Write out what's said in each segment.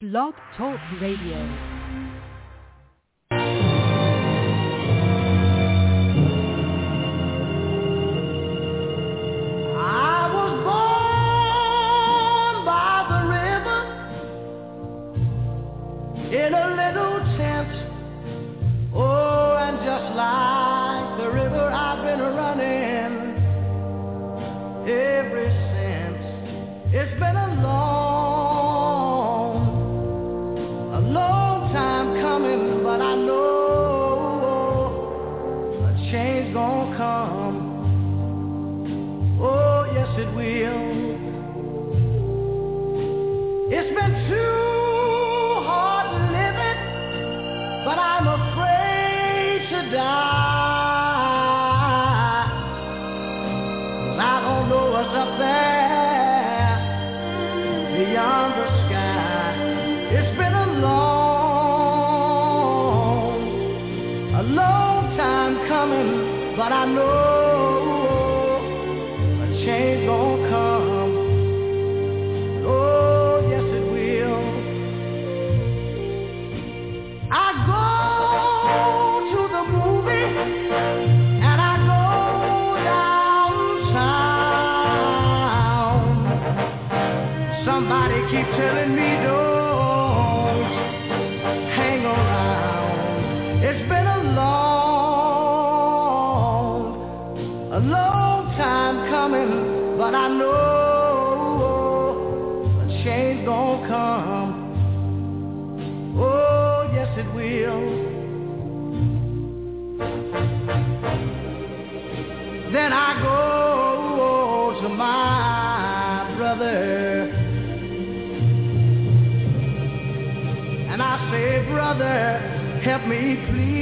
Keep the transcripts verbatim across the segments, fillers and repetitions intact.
Blog Talk Radio. In a little tent, oh, and just like the river I've been running ever since. It's been a long, a long time coming, but I know a change gonna come. Oh, yes it will. It's been too but I'm afraid to die, 'cause I don't know what's up there beyond the sky. It's been a long, a long time coming, but I know a change gonna come. Oh, yes it will. I go to the movie and I go downtown. Somebody keep telling me don't hang around. It's been a long, a long time coming, but I know a change gonna come. Oh, yes it will. Then I go to my brother and I say, brother, help me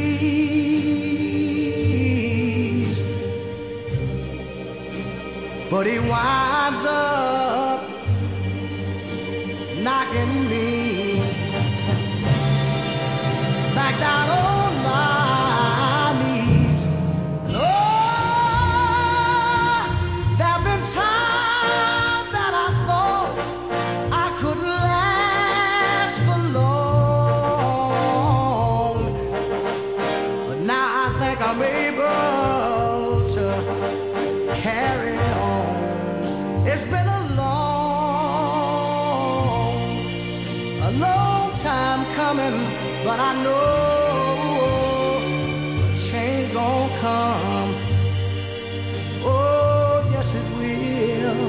please. But he winds up knocking me back down on my knees. And oh, there have been times that I thought I couldn't last for long, but now I think I'm able to carry on. It's been a long, a long time coming, but I know a change gonna come. Oh, yes it will.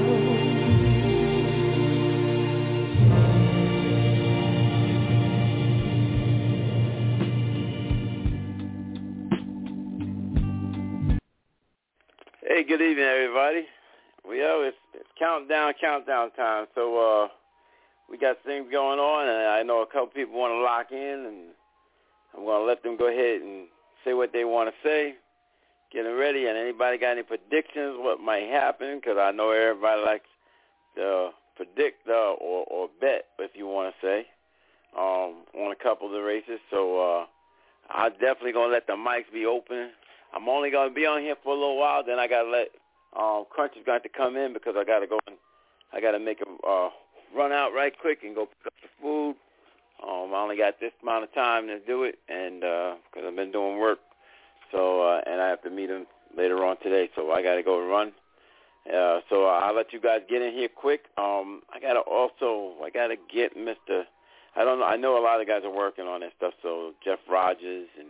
Hey, good evening, everybody. We are, it's, it's countdown, countdown time. So, uh, we got things going on, and I know a couple people want to lock in, and I'm going to let them go ahead and say what they want to say, get them ready. And anybody got any predictions what might happen? Because I know everybody likes to predict uh, or, or bet, if you want to say, um, on a couple of the races. So uh, I'm definitely going to let the mics be open. I'm only going to be on here for a little while. Then I got to let um, Crunchy's got to come in because I got to go and I got to make a uh, run out right quick and go pick up the food. Um, I only got this amount of time to do it, and because uh, I've been doing work, so uh, and I have to meet him later on today, so I got to go run. Uh, so uh, I'll let you guys get in here quick. Um, I got to also, I got to get Mister I don't know, I know a lot of guys are working on that stuff, so Jeff Rogers and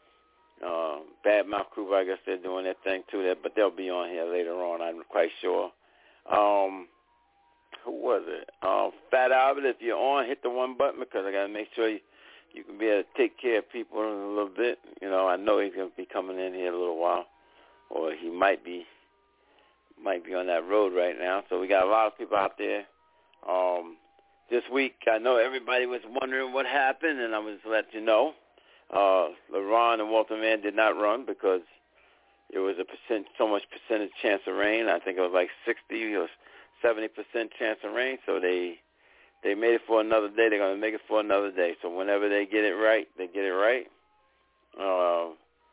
uh, Bad Mouth Crew, I guess they're doing that thing too, but they'll be on here later on, I'm quite sure. Um, Who was it? Uh, Fat Albert, if you're on, hit the one button because I got to make sure you, you can be able to take care of people in a little bit. You know, I know he's going to be coming in here in a little while, or he might be might be on that road right now. So we got a lot of people out there. Um, this week, I know everybody was wondering what happened, and I was to let you know. Uh, LeBron and Walter Mann did not run because there was a percent, so much percentage chance of rain. I think it was like sixty or seventy percent chance of rain, so they they made it for another day. They're going to make it for another day. So whenever they get it right, they get it right. Uh,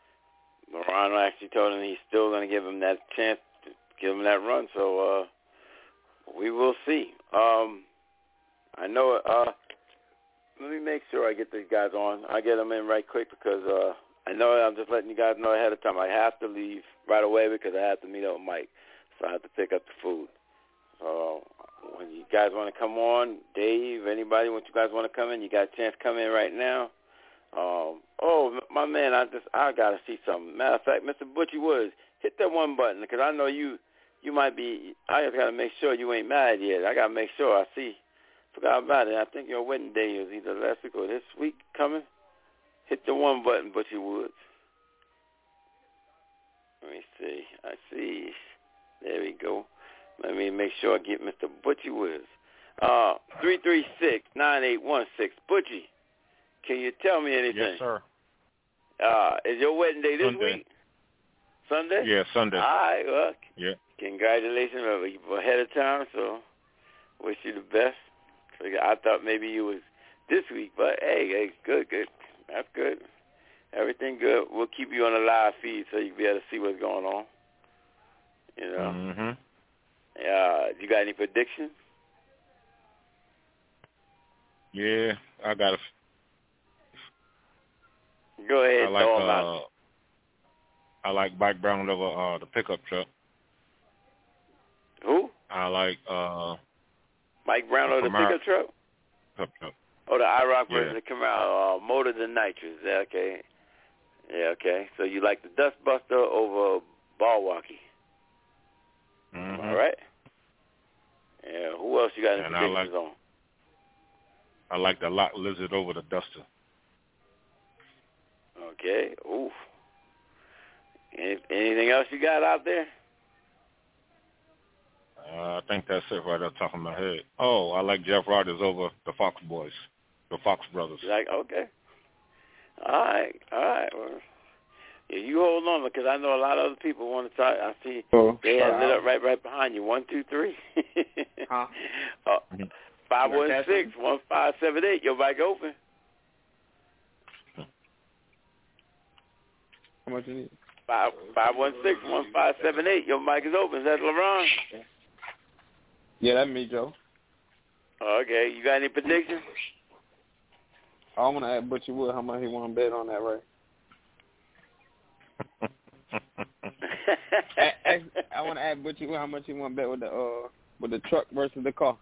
Morano actually told him he's still going to give him that chance to give him that run. So uh, we will see. Um, I know uh, make sure I get these guys on. I get them in right quick because uh, I know I'm just letting you guys know ahead of time. I have to leave right away because I have to meet up with Mike, so I have to pick up the food. So when you guys want to come on, Dave, anybody, when you guys want to come in, you got a chance to come in right now. Um, oh, my man, I just I gotta see something. Matter of fact, Mister Butchie Woods, hit that one button because I know you you might be. I just gotta make sure you ain't mad yet. I gotta make sure I see. Forgot about it. I think your wedding day is either last week or this week coming. Hit the one button, Butchie Woods. Let me see. I see. There we go. Let me make sure I get Mister Butchie Woods. Uh, three three six, nine eight one six. Butchie. Can you tell me anything? Yes, sir. Uh, is your wedding day this Sunday. week? Sunday? Yeah, Sunday. All right, well, yeah. Congratulations ahead of time, so wish you the best. I thought maybe you was this week, but hey, hey, good, good. That's good. Everything good. We'll keep you on the live feed so you can be able to see what's going on. You know? Mm-hmm. Uh, you got any predictions? Yeah, I got a Go ahead, I like, throw 'em uh, out. I like Mike Brown over uh, the pickup truck. Who? I like uh, Mike Brown over the Camaro. pickup truck? Pickup truck. Oh, the IROC Yeah. versus the Camaro, uh, motors and nitrous. Yeah, okay. Yeah, okay. So you like the Dustbuster over Ball Walkie. Mm-hmm. All right. Yeah, who else you got any And I predictions like- on? I like the Lock Lizard over the Duster. Okay. Oof. Any, anything else you got out there? Uh, I think that's it right off the top of my head. Oh, I like Jeff Rogers over the Fox Boys, the Fox Brothers. Like, okay. All right. All right. Well, yeah, you hold on because I know a lot of other people want to talk. I see Oh, they uh, have lit up right right behind you. One, two, three. Huh? uh, Mhm. five one six, one five seven eight. Your mic open. How much you need? Five five one six, one five seven eight. Your mic is open. Is that LeBron? Yeah, that's me, Joe. Okay. You got any predictions? I want to ask Butchie Wood how much he want to bet on that, right? I, I want to ask Butchie Wood how much he want to bet with the uh with the truck versus the car.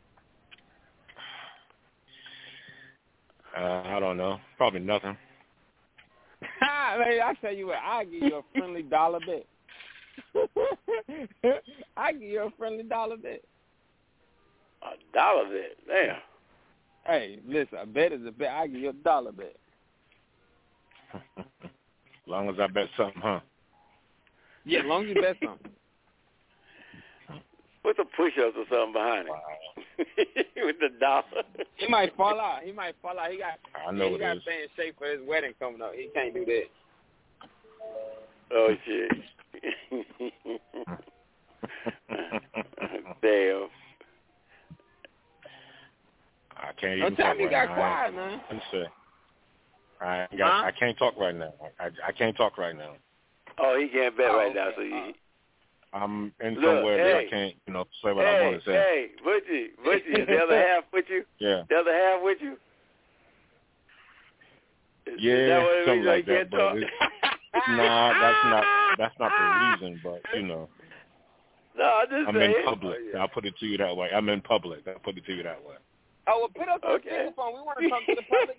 Uh, I don't know. Probably nothing. Man, I tell you what, I'll give you a friendly dollar bet. I give you a friendly dollar bet. A dollar bet. Damn. Hey, listen, a bet is a bet. I give you a dollar bet. As long as I bet something, huh? Yeah, as long as you bet something. Put some push-ups or something behind it. Wow. With the dollar. He might fall out. He might fall out. He got. I know yeah, he it got is. to stay in shape for his wedding coming up. He can't do that. Oh, shit. Damn. I can't Don't even tell talk me you right got now. quiet, man. I'm sorry. I ain't got, Huh? I can't talk right now. I, I can't talk right now. Oh, he can't bet Oh, right okay. now, so you... Uh, I'm in Look, somewhere that hey. I can't, you know, say what I Hey, want to say. hey, Butchie, Butchie, is the other half with you? Yeah. The other half with you? Is, Yeah, is that what it something means? like You that, can't but talk? it's, nah, that's not that's not the reason, but you know, No, I'm just I'm saying. in public. I'll put it to you that way. I'm in public. I'll put it to you that way. oh, well, put us on Okay. speakerphone. We want to talk to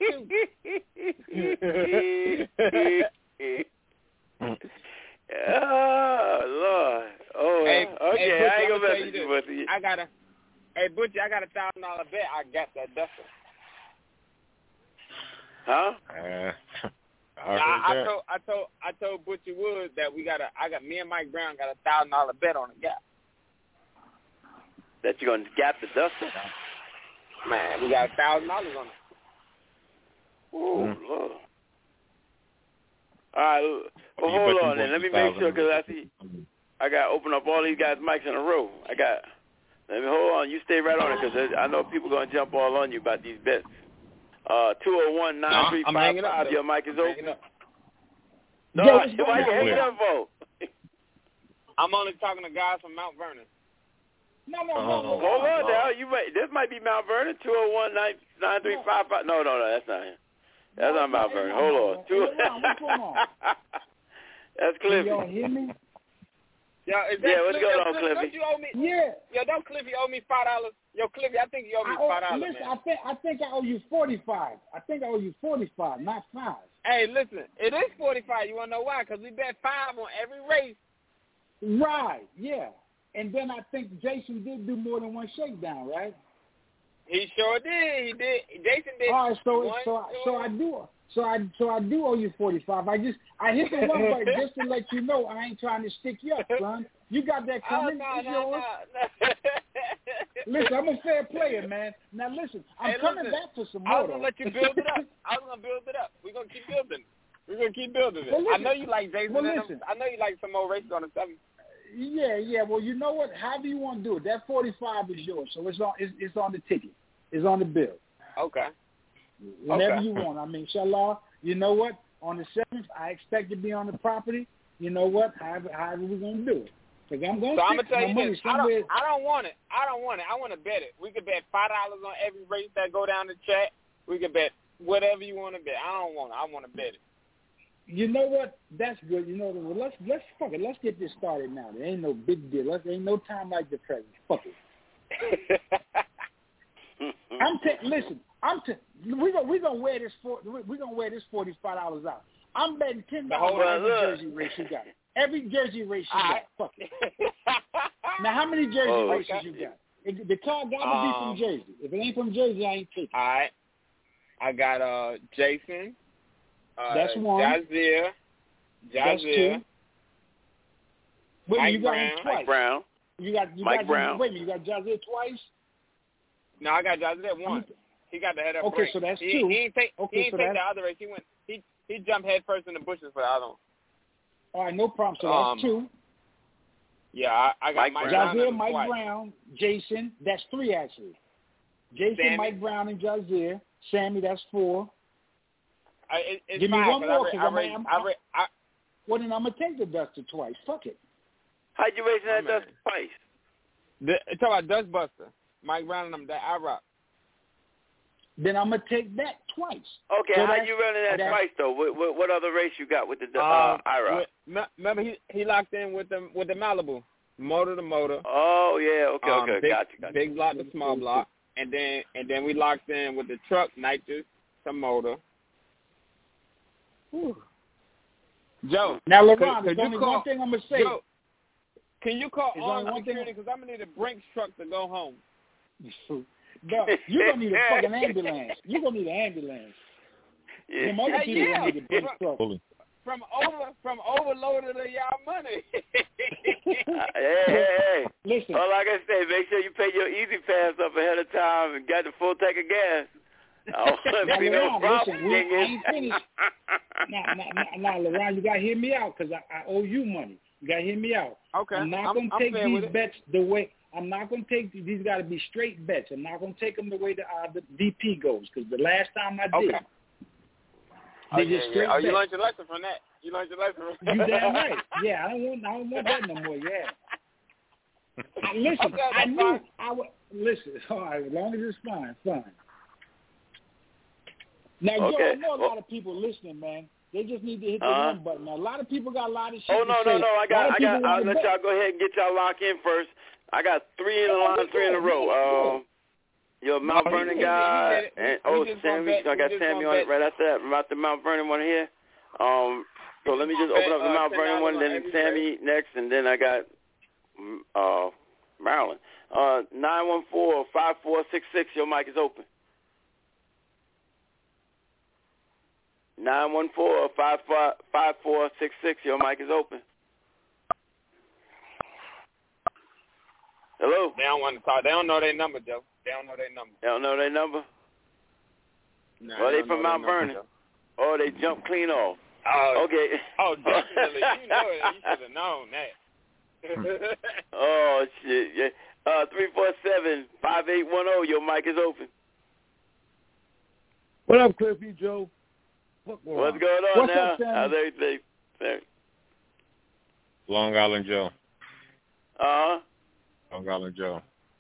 the public, too. Oh, Lord. Oh, Hey, okay. hey, I Butchie, ain't I'ma gonna tell mess you with you, this. but I got a, hey, Butchie, I got a thousand dollar bet. I got that duster. huh? Uh, I I, heard I that. told, I told, I told Butchie Woods that we got a, I got me and Mike Brown got a thousand dollar bet on the gap. That you're gonna gap the duster? Man, we got a thousand dollars on it. Oh, Mm. Lord. All right. Well, You hold bet on them then. Let me boys make sure, $1,000. because I see I got to open up all these guys' mics in a row. I got, let me, hold on. You stay right on it, because I know people going to jump all on you about these bets. Uh, two oh one, nine three five five, your mic is open. No, Yo, why you hanging up for? I'm only talking to guys from Mount Vernon. No, no, Oh, no, no. Hold on oh. now. You might, this might be Mount Vernon, two oh one, nine three five five. No, no, no, that's not him. That's No, not Mount no, Vernon. no, Hold no, on. no. Two... Hey, Ron, what's going on? That's Can Cliffy. y'all hear me? Yo, is that Yeah, what's Cliff, going yo, on, Cliff, Cliffy? Don't you owe me? Yeah. Yo, don't Cliffy owe me five dollars? Yo, Cliffy, I think you owe me I owe, five dollars, listen, man. I think I think I owe you forty-five. I think I owe you forty-five, not five. Hey, listen, it is forty-five. You want to know why? Because we bet five on every race. Right, yeah. And then I think Jason did do more than one shakedown, right? He sure did. He did. Jason did. All right, so one, so two. so I do so I so I do owe you forty-five. I just I hit the one button just to let you know I ain't trying to stick you up, son. You got that coming? Oh, no, It's no, yours. no, no. Listen, I'm a fair player, man. Now listen, I'm Hey, coming listen, back for some I more. was gonna though. let you build it up. I was gonna build it up. We're gonna keep building. We're gonna keep building it. Well, listen, I know you like Jason. well, and listen. them. I know you like some more races on the seven. Yeah, yeah. Well, you know what? How do you want to do it? That forty-five is yours, so it's on. It's, it's on the ticket. It's on the bill. Okay. Whenever Okay. you want. I mean, inshallah. You know what? On the seventh, I expect to be on the property. You know what? However, however we're gonna do it. Because I'm gonna. So I'm gonna stick tell my you money this. I somewhere. don't. I don't want it. I don't want it. I want to bet it. We could bet five dollars on every race that go down the track. We could bet whatever you want to bet. I don't want it. I want to bet it. You know what? That's good. You know, well, let's let's fuck it. Let's get this started now. There ain't no big deal. Let's, there ain't no time like the present. Fuck it. I'm ta- listen. I'm t- we gonna we gonna wear this for we gonna wear this forty five dollars out. I'm betting ten dollars on every jersey race you got. Every jersey race you got. Fuck it. Now, how many jersey Oh, races okay. you got? It, the car got to Um, be from Jersey. If it ain't from Jersey, I ain't taking. All right. I got uh Jason. Uh, That's one. Jazier. That's Jazier. two. Wait, Mike you got Brown. him twice. Mike Brown. You got you Mike got Brown. Wait a minute, you got Jazier twice. No, I got Jazier once. He got the head up. Okay, break. so that's he, two. He ain't take. Okay, he ain't so take that's- the other race. He went. He he jumped head first in the bushes for the other one. All right, no problem. So Um, that's two. Yeah, I, I got Mike Mike, Brown. Brown. Jazier, and Mike twice. Brown, Jason. That's three actually. Jason, Sammy. Mike Brown, and Jazier. Sammy, that's four. I, it, it's Give me five, one 'cause more, I, 'cause ra- I, I'm- raised, I'm- I, ra- I, Well, then I'm gonna take the Duster twice. Fuck it. How'd you raise that Oh, man. dust twice? the, it's about Dustbuster. Mike Brown and them that I rock. Then I'm gonna take that twice. Okay, So how that's- you running that that's- twice though? What, what, what other race you got with the uh, Um, I R O C? with- me- remember he he locked in with the with the Malibu, motor to motor. Oh yeah, okay, um, okay, big, gotcha, gotcha. Big block to small block, and then and then we locked in with the truck nitrous to motor. Whew. Joe, Now, could- LeBron, could there's you only call- one thing I'm gonna say. Joe, can you call There's only on one thing- security because I'm gonna need a Brinks truck to go home. No, you're gonna need a fucking ambulance. You're gonna need an ambulance. Yeah. Them other Hey, people yeah. gonna need a big truck. Fully. From over from overloaded of y'all money. hey, hey, hey. Listen, All I can say, make sure you pay your Easy Pass up ahead of time and got the full tank of gas. Oh, Now, be no Leron, problem, listen, we- I dingus. ain't finished. now, now, now, now, LeBron, you gotta hear me out because I, I owe you money. You gotta hear me out. Okay, I'm not I'm- gonna I'm take fair with these it. bets the way. I'm not gonna take these. These got to be straight bets. I'm not gonna take them the way the, uh, the D P goes because the last time I did, Okay. they Oh, just yeah, straight yeah. Oh, you bets. learned your lesson from that. You learned your lesson. From You damn right. Yeah, I don't want. I don't want that no more. Yeah. I, listen, Okay, I that's knew fine. I would listen. All right, as long as it's fine, fine. Now, Joe, Okay. I know a Well- lot of people listening, man. They just need to hit the Uh-huh. one button. Now, a lot of people got a lot of shit Oh to no, say. no, no! I A lot got, of I people got. I'll wanna let bet. y'all go ahead and get y'all lock in first. I got three in the Oh, line, let's three in a go. row. Let's Um, your Mount No, he- Vernon he- he guy, did it. We- and we oh, just Sammy, gonna bet- I we got just Sammy gonna on it bet- right after that. About the Mount Vernon one here. Um, so let me just Bet, open up the uh, Mount Vernon ten one, dollars on then every Sammy next, and then I got mm, uh Maryland. Uh, nine one four five four six six. Your mic is open. Nine one four five five five four six six. Your mic is open. Hello. They don't want to talk. They don't know their number, Joe. They don't know their number. They don't know their number. Nah, Well, they don't from know Mount their number, Vernon. Joe. Oh, they jump clean off. Oh, Okay. oh, definitely. You know it. You should have known that. Oh shit. Yeah. Uh, three four seven five eight one zero. Your mic is open. What up, Cliffy Joe? What going What's on? going on What's now? up, Sammy? How's everything? Sammy? Long Island Joe. Uh huh. Long Island Joe.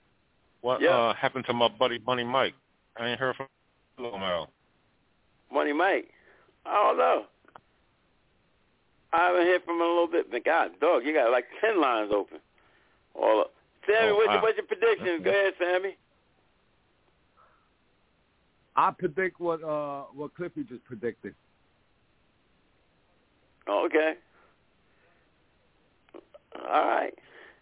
What yeah. uh, happened to my buddy Money Mike? I ain't heard from him in a while. Money Mike? I don't know. I haven't heard from him in a little bit. But God, dog, you got like ten lines open. All up. Sammy, Oh, what's, your, wow. what's your predictions? Go ahead, Sammy. I predict what uh what Cliffy just predicted. Oh, okay. All right.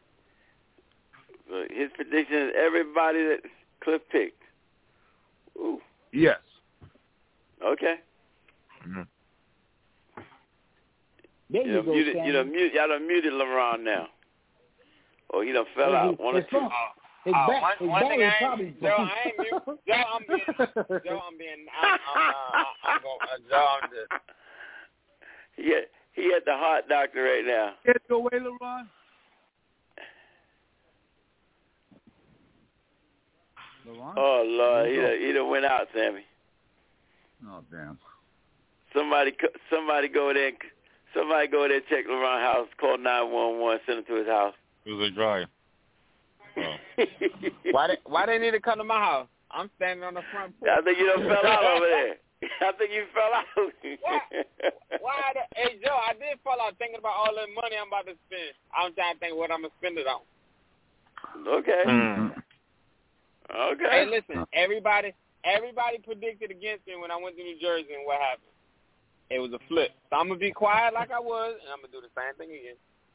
So his prediction is everybody that Cliff picked. Ooh. Yes. Okay. Mm-hmm. There You you done go, muted, Sammy. you done mute, y'all done muted LeBron now. Oh, he done fell Yeah, out. he- One or it's two. fun. His Oh, back, one, his one thing battery I probably. ain't, Joe, I ain't mute. Joe, I'm being, Joe, I'm being, I'm, I'm, uh, I'm going, uh, Joe, I'm just. He at, he at the heart doctor right now. Get your way, LeBron. LeBron? Oh Lord, he Where'd done, he done went out, Sammy. Oh damn. Somebody, co- somebody go there, and- somebody go there, check LeBron's house, call nine one one, send him to his house. It was a dry. Oh. Why they, why they need to come to my house? I'm standing on the front porch. I think you done fell out over there. I think you fell out. Why? Why? The, hey, Joe, I did fall out thinking about all that money I'm about to spend. I'm trying to think what I'm going to spend it on. Okay. Mm. Okay. Hey, listen, everybody everybody predicted against me when I went to New Jersey, and what happened? It was a flip. So I'm going to be quiet like I was, and I'm going to do the same thing again.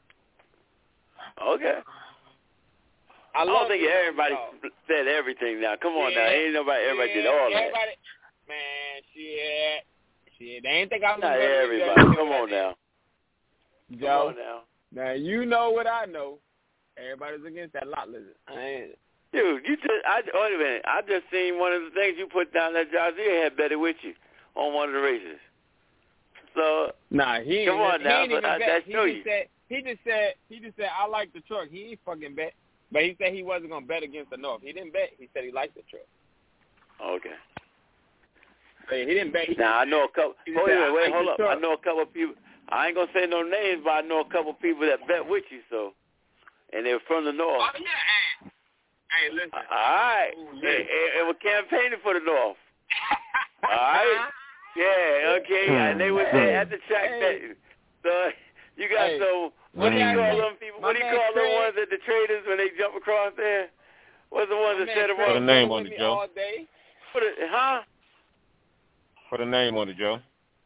Okay. I, I love don't think you, everybody dog. said everything now. Come on Yeah, now. Ain't nobody, everybody yeah, did all everybody, Man, shit. Shit, they ain't think I was that. Not going to everybody. Come on now. Come Joe, on now. now you know what I know. Everybody's against that lot lizard. I ain't. Dude, you just, I, wait a minute. I just seen one of the things you put down that Jazier had betted with you on one of the races. So, Nah, he come on he now, ain't but even I, bet. that He show just you. said he just said he just said I like the truck. He ain't fucking bet, but he said he wasn't gonna bet against the North. He didn't bet. He said he liked the truck. Okay. But he didn't bet. He Now, I know a couple, he wait said, a minute, I wait, like hold the up. truck. I know a couple of people, I ain't going to say no names, but I know a couple of people that bet with you, so, and they're from the North. Oh yeah. Hey, listen. All right. Ooh, And, yeah. and, and we're campaigning for the North. All right. Yeah, okay. And they were there at the track. Hey. That, so you got Hey. some, what do you Mm. call them people? My What do you man call them Craig. ones at the traders when they jump across there? What's the ones My that man set them Craig Put a up? name been on with it, me Joe. all day. Put it, huh? Put a name on it, Joe.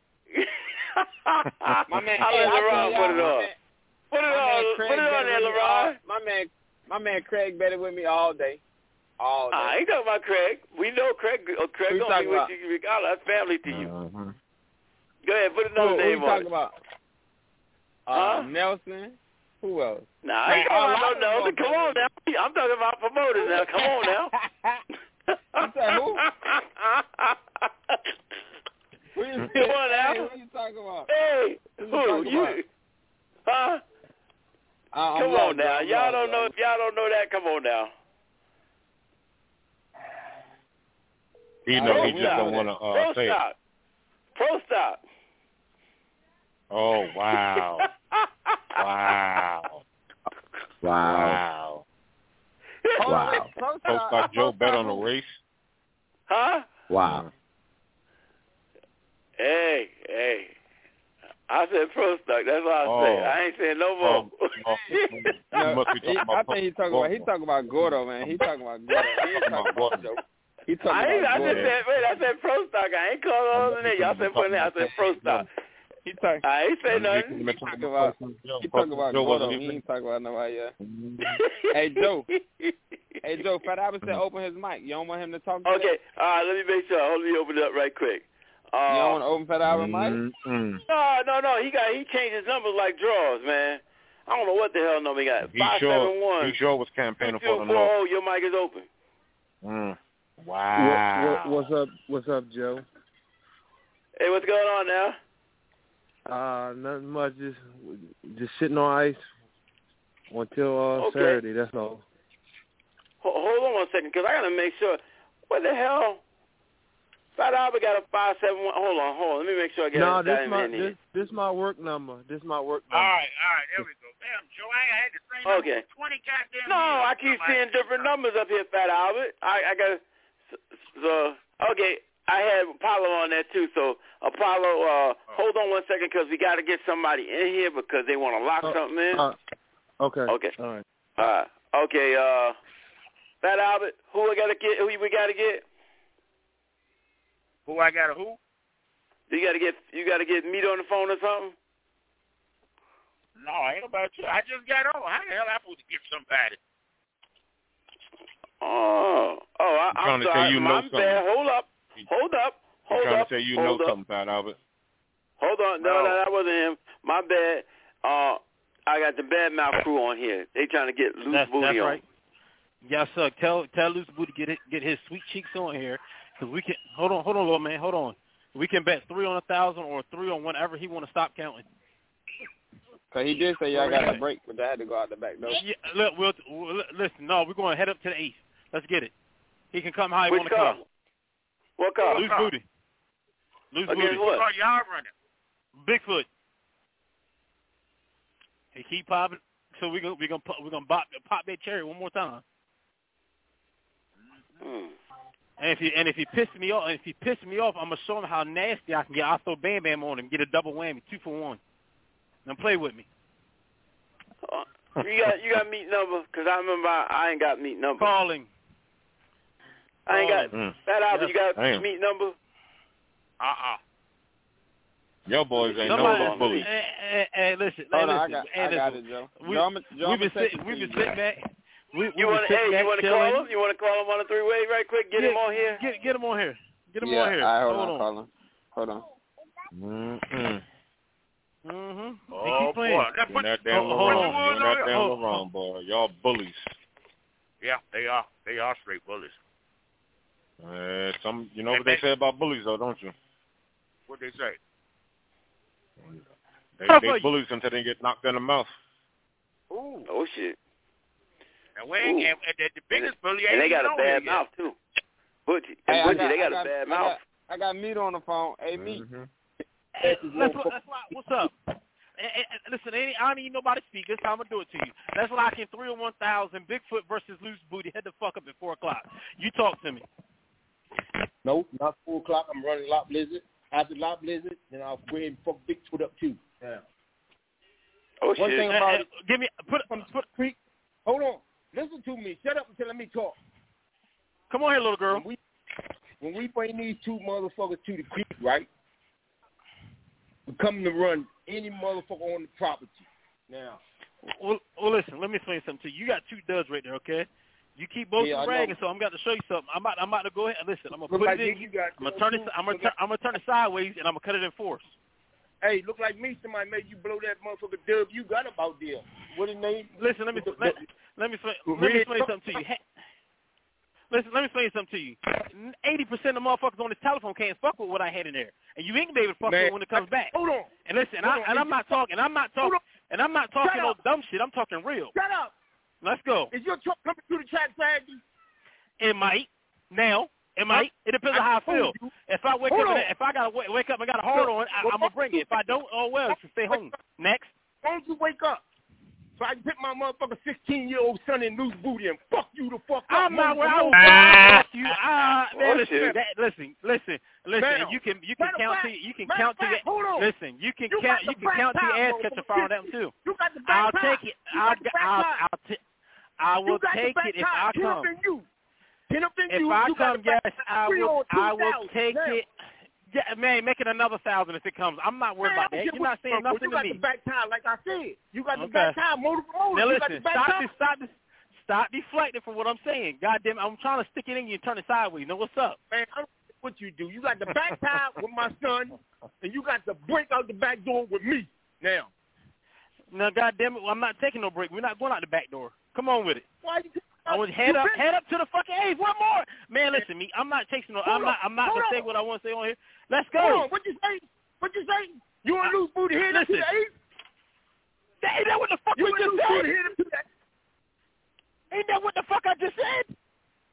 My man, I'll hey, let I tell LeBron y'all, put it my on. man- Put it My man on. Craig Put it on betted there, with me all- LeBron. My man, my man Craig betted with me all day, all day. I ain't talking about Craig. We know Craig. Oh, Craig Who you gonna be talking with about? you regardless. That's family to you. Mm-hmm. Go ahead, put Who, another who name you on talking it. about? Uh, Huh? Nelson. Who else? Nah, I Man, ain't a talking lot about of no them Nelson. Come gonna on bet now. I'm talking about promoters now. Come on now. You said who? Who you, Come on now. Hey, who you talking about? Hey, Who you who talking you? about? Huh? I, I'm Come lost, on now. bro. I'm Y'all lost, don't bro. know. If y'all don't know that, come on now. He I know don't he just know don't that. want to uh, Pro say it. stop. Pro stop. Oh, wow. Wow. Wow. Wow. Hold on, Wow. wait. Pro Post Star- like Joe Pro bet Star on the who? race. Huh? Wow. Hey, hey. I said pro stock. That's what I Oh. said. I ain't saying no more. Oh, oh, you No, must be talking he, about I think he talking about he Gordo. talking about Gordo, man. He talking about Gordo. He ain't talking about Joe. He talking I, ain't, about I Gordo. just said, wait, I said pro stock. I ain't calling all in there. Y'all said put in there. I said pro stock. He talk. I ain't say He nothing. talking about- He talking about Joe Gordo. wasn't He even. ain't talking about nobody else. Hey, Joe. Hey Joe, Fat Albert said open his mic. You don't want him to talk to Okay, all right, let me make sure. Hold me open it up right quick. Uh, that? You don't want to open Fat Albert mic? Mm-mm. no, no, no. He got he changed his numbers like draws, man. I don't know what the hell number he got. He Five sure, seven one. he sure was campaigning Two for two the four North. oh. Your mic is open. Mm. What, Wow. what, what's up? What's up, Joe? Hey, what's going on now? Uh, nothing much. Just, just sitting on ice until uh, Okay. Saturday. That's all. Hold, hold on one second, because I got to make sure. What the hell? Fat Albert got a five seven one. Hold on, hold on. Let me make sure I get no, it. this No, my this this my work number. This my work number. All right, all right, there we go. Damn, Joe, I ain't had the same number Okay. for twenty goddamn No, years. I keep Somebody seeing different numbers up here, Fat Albert. I, I got so okay. I had Apollo on that too. So Apollo, uh, oh. hold on one second because we got to get somebody in here because they want to lock uh, something in. Uh, okay. Okay. All right. All right. Okay. Uh, Fat Albert, who I got to get? Who we got to get? Who I got to who? You got to get. You got to get meat on the phone or something. No, ain't about you. I just got on. How the hell I supposed to get somebody? Oh, oh, I, I'm trying to sorry. say you My know bad. Hold up. Hold up. Hold trying up. to say you Hold know up. something, Fat Albert. Hold on. No, No. no, that wasn't him. My bad. Uh, I got the bad mouth crew on here. They trying to get loose That's, booty that's on. right. Yes, sir. Tell tell Loose Booty get it, get his sweet cheeks on here, because we can. Hold on, hold on, little man. Hold on. We can bet three on a thousand or three on whenever he want to stop counting. Cause he did say y'all got a break, but I had to go out the back door. Yeah, look, we'll, we'll listen. No, we're going to head up to the eighth. Let's get it. He can come how he Which want to car? come. What car? Loose Booty. Loose Against Booty. what? What y'all running? Bigfoot. He keep popping, so we gonna we gonna we gonna pop, pop that cherry one more time. Hmm. And if he and if he pisses me off, and if he pisses me off, I'm gonna show him how nasty I can get. I'll throw Bam Bam on him, get a double whammy, two for one. Now play with me. Uh, you got you got meat number? Cause I remember I, I ain't got meat number. Calling. I ain't got Mm. Fat Albert. Yes. You got Damn. meat number? Uh-uh. Your boys ain't Somebody, no bullies. Hey, hey, hey, listen, hey, Hold on, I listen, got, hey, I got listen. it, Joe. We, Joe, I'm, Joe, we've been I'm sitting, we've been you, sitting back. We, You we've want been hey? sitting You back want to chilling. call him? You want to call him on a three way right quick? Get yeah, him on here. Get get him on here. Get him yeah, on here. all right, hold, hold on, on. call him. Hold on. Mm-mm. Mhm. Oh, keep playing. boy. That You put, that damn Oh, hold LeBron. on. You and that damn Oh, LeBron, boy. Y'all bullies. yeah, they are. They are straight bullies. Uh, some, you know what they say about bullies, though, don't you? What they say? They, How they about you? bullies until they get knocked in the mouth. Ooh. Oh shit. And we ain't, Ooh. and, and the, the biggest bully ain't And they got even a on bad here mouth yet. too. Butchie and Hey, I Butchie, got, they got, I got a bad I mouth. Got, I got meat on the phone. Hey, meat. Mm-hmm. Hey, that's what, that's why. What's up? Hey, hey, listen, ain't, I don't need nobody to speak. This time I'm gonna do it to you. Let's lock in three on one thousand. Bigfoot versus Loose Booty. Head the fuck up at four o'clock. You talk to me. Nope, not four o'clock. I'm running Lock Blizzard. After Lock Blizzard, then I'll go ahead and fuck Bigfoot up too. Yeah. Oh One shit. thing Hey, about hey, give me put put. Creek. Hold on. Listen to me. Shut up until let me talk. Come on here, little girl. When we, when we bring these two motherfuckers to the creek, right? We come to run any motherfucker on the property. Now. Well, well, listen. Let me explain something to you. You got two duds right there, okay? You keep boasting Yeah, I bragging, know. so I'm got to show you something. I'm about, I'm about to go ahead. Listen, I'm gonna Look put like it in. you got. I'm gonna turn it. I'm gonna, look turn, like- I'm gonna turn it sideways, and I'm gonna cut it in force. Hey, look like me. Somebody made you blow that motherfucker dub you got about there. What his name? Listen, let me The- let, the- let me explain, the let me red explain truck- something to you. Hey, listen, let me explain something to you. Eighty percent of motherfuckers on this telephone can't fuck with what I had in there, and you ain't gonna be able to fuck with Man, it when it comes back. Hold on. And listen, hold I, on. and I'm not talking. I'm not Hold talking. And I'm not talking Shut no up. dumb shit. I'm talking real. Shut up. Let's go. Is your truck coming through the track, Saggy? It might. Now, it might. It depends on how I feel. told you. If I wake Hold up, on. and, if I gotta wake, wake up and got a hard on, I, I'm gonna bring it. If I don't, oh well, to stay home. Next. Why don't you wake up so I can put my motherfucker sixteen-year-old son in loose booty and fuck you the fuck up? I'm not where I motherfucker. will fuck you. Ah, man, Oh, listen, shit. that, listen, listen, listen. Man, and you can you can matter of count fact- to you can matter count of to fact, hold on. listen. You can You count got you the can back count to your tie, ass catcher fire on that motherfucker. one too. You got the back I'll tie. take it. You I'll got the back I'll tie. I'll t- I You will got the take back it if tie. I Ten up come. in you. Ten up in If you. I you got come, the back yes, tie. I Three will. on two I will thousand. take Now. it. Yeah, man, make it another thousand if it comes. I'm not worried Man, about I don't that. care You're what not saying you want, nothing You got to me. the back tie, like I said. You got the Okay. back tie, motor for motor. Now You got the listen, back stop tie. this, stop this, stop deflecting from what I'm saying. God damn it, I'm trying to stick it in you and turn it sideways. Now what's up? Man, I don't know what you do. You got the back tie with my son, and you got the break out the back door with me. Now, Now, God damn it, well, I'm not taking no break. We're not going out the back door. Come on with it. why you? I was head up, head up to the fucking eighth. One more, man. Listen, me. I'm not chasing no. I'm Hold not. on, I'm not hold gonna say on. what I want to say on here. Let's go. Hold on. What you say? What you say? You want to lose booty head up to Listen. the eighth? That, ain't that what the fuck You we want to just lose said? booty head up to the eighth? Ain't that what the fuck I just said?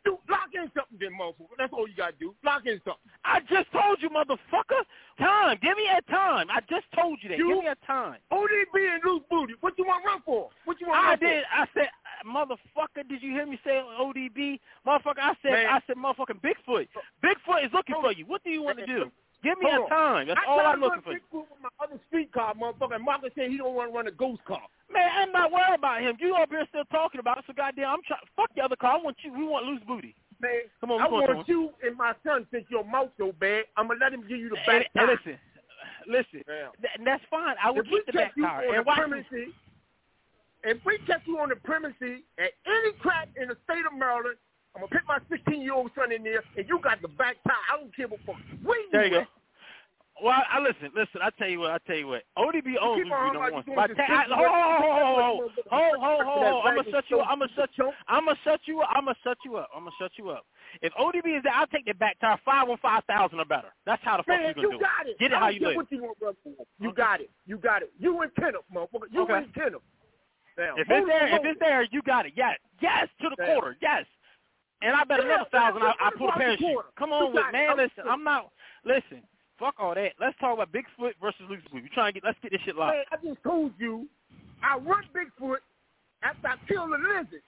Do lock in something, then, motherfucker. That's all you gotta do. Lock in something. I just told you, motherfucker. Time. Give me a time. I just told you that. You, Give me a time. O D B and Loose Booty. What you want to run for? What you want to I run did. for? I said, motherfucker. Did you hear me say O D B, motherfucker? I said, Man. I said, motherfucking Bigfoot. Bigfoot is looking for you. What do you want to do? Give me Hold a time. That's I all tried I'm to looking run for. Bigfoot with my other street car, motherfucker. And Marcus said he don't want to run a ghost car. Man, I'm not worried about him. You over here still talking about it, so goddamn, I'm trying. Fuck the other car. I want you. We want Loose Booty. Man, Come on, I come on, want you and my son, since your mouth so bad, I'm going to let him give you the And, back and tire. listen, listen, Yeah. th- and that's fine. I will If we keep the back catch you tire. on And the watch premises, if we catch you on the premises at any crack in the state of Maryland, I'm going to put my sixteen-year-old son in there, and you got the back tire. I don't care what fuck. Where you There you go. at? Well, I, I listen, listen. I tell you what. I tell you what. O D B owns keep Loose on Booty like once. you But doing I, this I, hold, hold, hold, hold, hold, hold, hold, hold. I'm gonna shut you up. I'm gonna shut you. I'm gonna shut you up. I'm gonna shut you up. I'm gonna shut you up. If O D B is there, I'll take the back tire five on five thousand or better. That's how the fuck Man, you gonna you do got it. it. Get it I how don't you care live. what you want, brother. You Okay. got it. You got it. You and Kenneth, motherfucker. You Okay. and Kenneth. Now, If hold it's there, on, if hold it's there, you got it. Yes, yes to the Damn. quarter. Yes. And I bet Yeah, another thousand. man, I, I what put a about the parachute. quarter? Come You on with got it. man. I'm- Listen, I'm not. Listen. Fuck all that. Let's talk about Bigfoot versus Loose Booty. We trying to get. Let's get this shit locked. Man, I just told you, I run Bigfoot after I kill the lizard.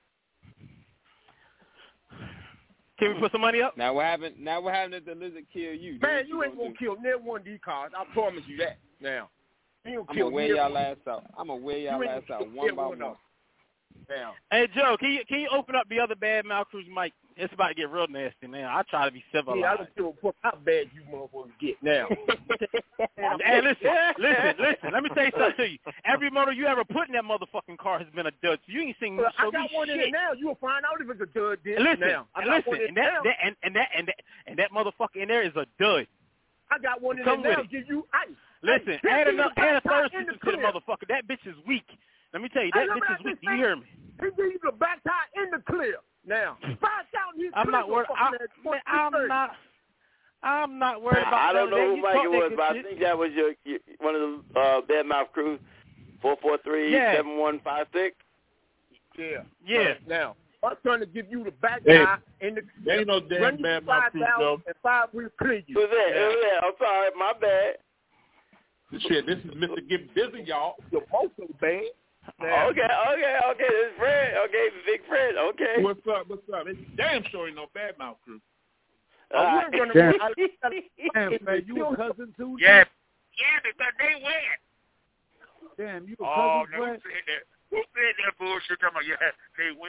Can we put some money up? Now what happened? Now what happened if the lizard kill you? Then Man, what you ain't gonna gonna kill near one of these cars. I promise you that. Now, you ain't I'm gonna kill gonna wear near y'all one. ass out. I'm gonna wear y'all You ain't ass gonna out kill one near by one one. of them. Now, Hey Joe, can you can you open up the other bad mouth cruise mic? It's about to get real nasty now. I try to be civilized. yeah, I don't give a fuck how bad you motherfuckers get now. Hey, listen, listen, listen. Let me tell you something to you. Every motor you ever put in that motherfucking car has been a dud. So you ain't seen Well, show I got me one shit. in it now. You'll find out if it's a dud. Then. Listen, now. I and got listen, one in and it that, now. that and, and that and that and that motherfucker in there is a dud. I got one in Come it now. with it. Give you ice. Listen, Hey, add give you another, the add a back third tire in system the to the clear. motherfucker. That bitch is weak. Let me tell you, Hey, that remember bitch I is weak. just Do you said? hear me? He give you the back tire in the clear. Now, five thousand. He's I'm not worried. I, man, I'm not. I'm not worried about I don't none of know that. who You Mike talk it that was, good but I shit. think that was your, your one of the uh, Bad Mouth crew. Four four three seven one five six. Yeah. Yeah. Now, I'm trying to give you the back Hey, tire in the there ain't no damn run you Bad Mouth five crew, thousand Joe. and five will clear you. Who's that? Now, Who's that? I'm sorry, my bad. Shit, this is Mister Get Busy, y'all. your motor bad. Now, Okay, okay, okay. This is Fred. Okay, Big Fred. Okay. What's up? What's up? It's damn sure ain't no Bad Mouth crew. I All wouldn't run Damn. around. Damn, man, you a cousin too? Yeah, yeah, because they win. Damn, you a Oh, cousin, no, who Fred? said that? Who said that bullshit? Talking about, yeah, they win.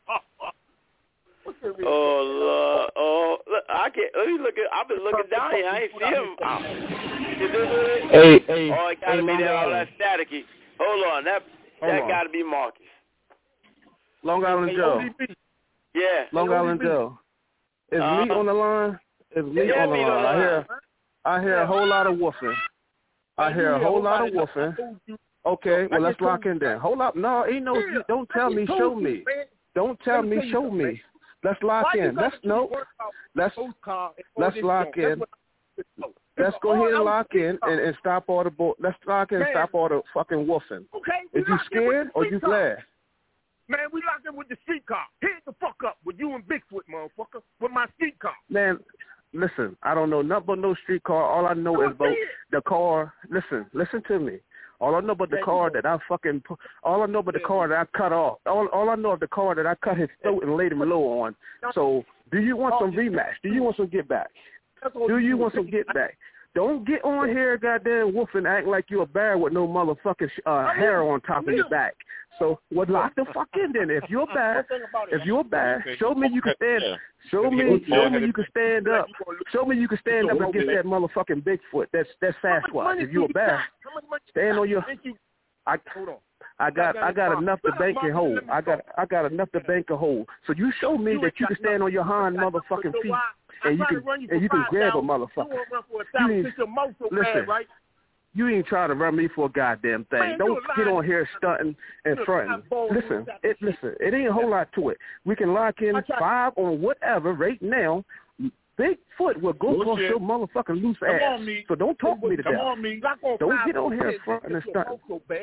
Oh Lord. Oh, look, I can't. Let me look at. I've been looking down here. I ain't see him. Oh. Is this it? Hey, hey, Oh, it gotta hey, be Long that all Island. that staticky. Hold on, that Hold that on. gotta be Marcus. Long Island Joe. Yeah. Long Island Joe. Is Uh-huh. Lee on the line? Is Lee Yeah, on the Lee on line? the I hear, line. I hear a whole lot of woofing. I hear a whole lot of woofing. Okay, well let's lock in then. Hold up, no, ain't no. Yeah, Don't tell I me, just show told you, me. man. Don't tell Let me me, tell you show something, me. man. Let's lock Why you in. gotta Let's keep no. worrying about Let's those cars and all let's this lock junk? in. That's what I- Let's go ahead and lock in and, and stop all the bo- let's lock in and Man. stop all the fucking woofing. Okay, we Is you locked in with scared the or street you car. glad? Man, we locked in with the street car. Hit the fuck up with you and Bigfoot, motherfucker, with my street car. Man, listen, I don't know nothing but no street car. All I know No, is about I did. the car. Listen, listen to me. All I know about the Yeah, car you know. that I fucking, pu- all I know about the Yeah. car that I cut off. All, all I know is the car that I cut his throat and laid him low on. So, do you want some rematch? Do you want some get back? That's all Do you do. want some get back? Don't get on here, goddamn woofing, act like you a bear with no motherfucking sh- uh, hair on top of your back. So, well, lock the fuck in then. If you're bad, if you're bad, show me you can stand. Show me, show me you can stand up. Show me you can stand up against that motherfucking Bigfoot. That's that's Sasquatch. If you're a bear, stand on your. I Hold on. I got I got enough to bank and hold. I got I got enough to bank and hold. So you show me that you can stand on your hind motherfucking feet and you can and you can grab a motherfucker. You ain't, listen, you ain't trying to run me for a goddamn thing. Man, Don't you a get liar. on here stunting and You're a fronting. ball, Listen, you it listen, it ain't a whole lot to it. We can lock in I tried- five on whatever right now. Bigfoot will go across Bullshit. your motherfucking loose Come ass. on, me. So don't talk me to Come death. on, me. Don't get on here fronting and stunting.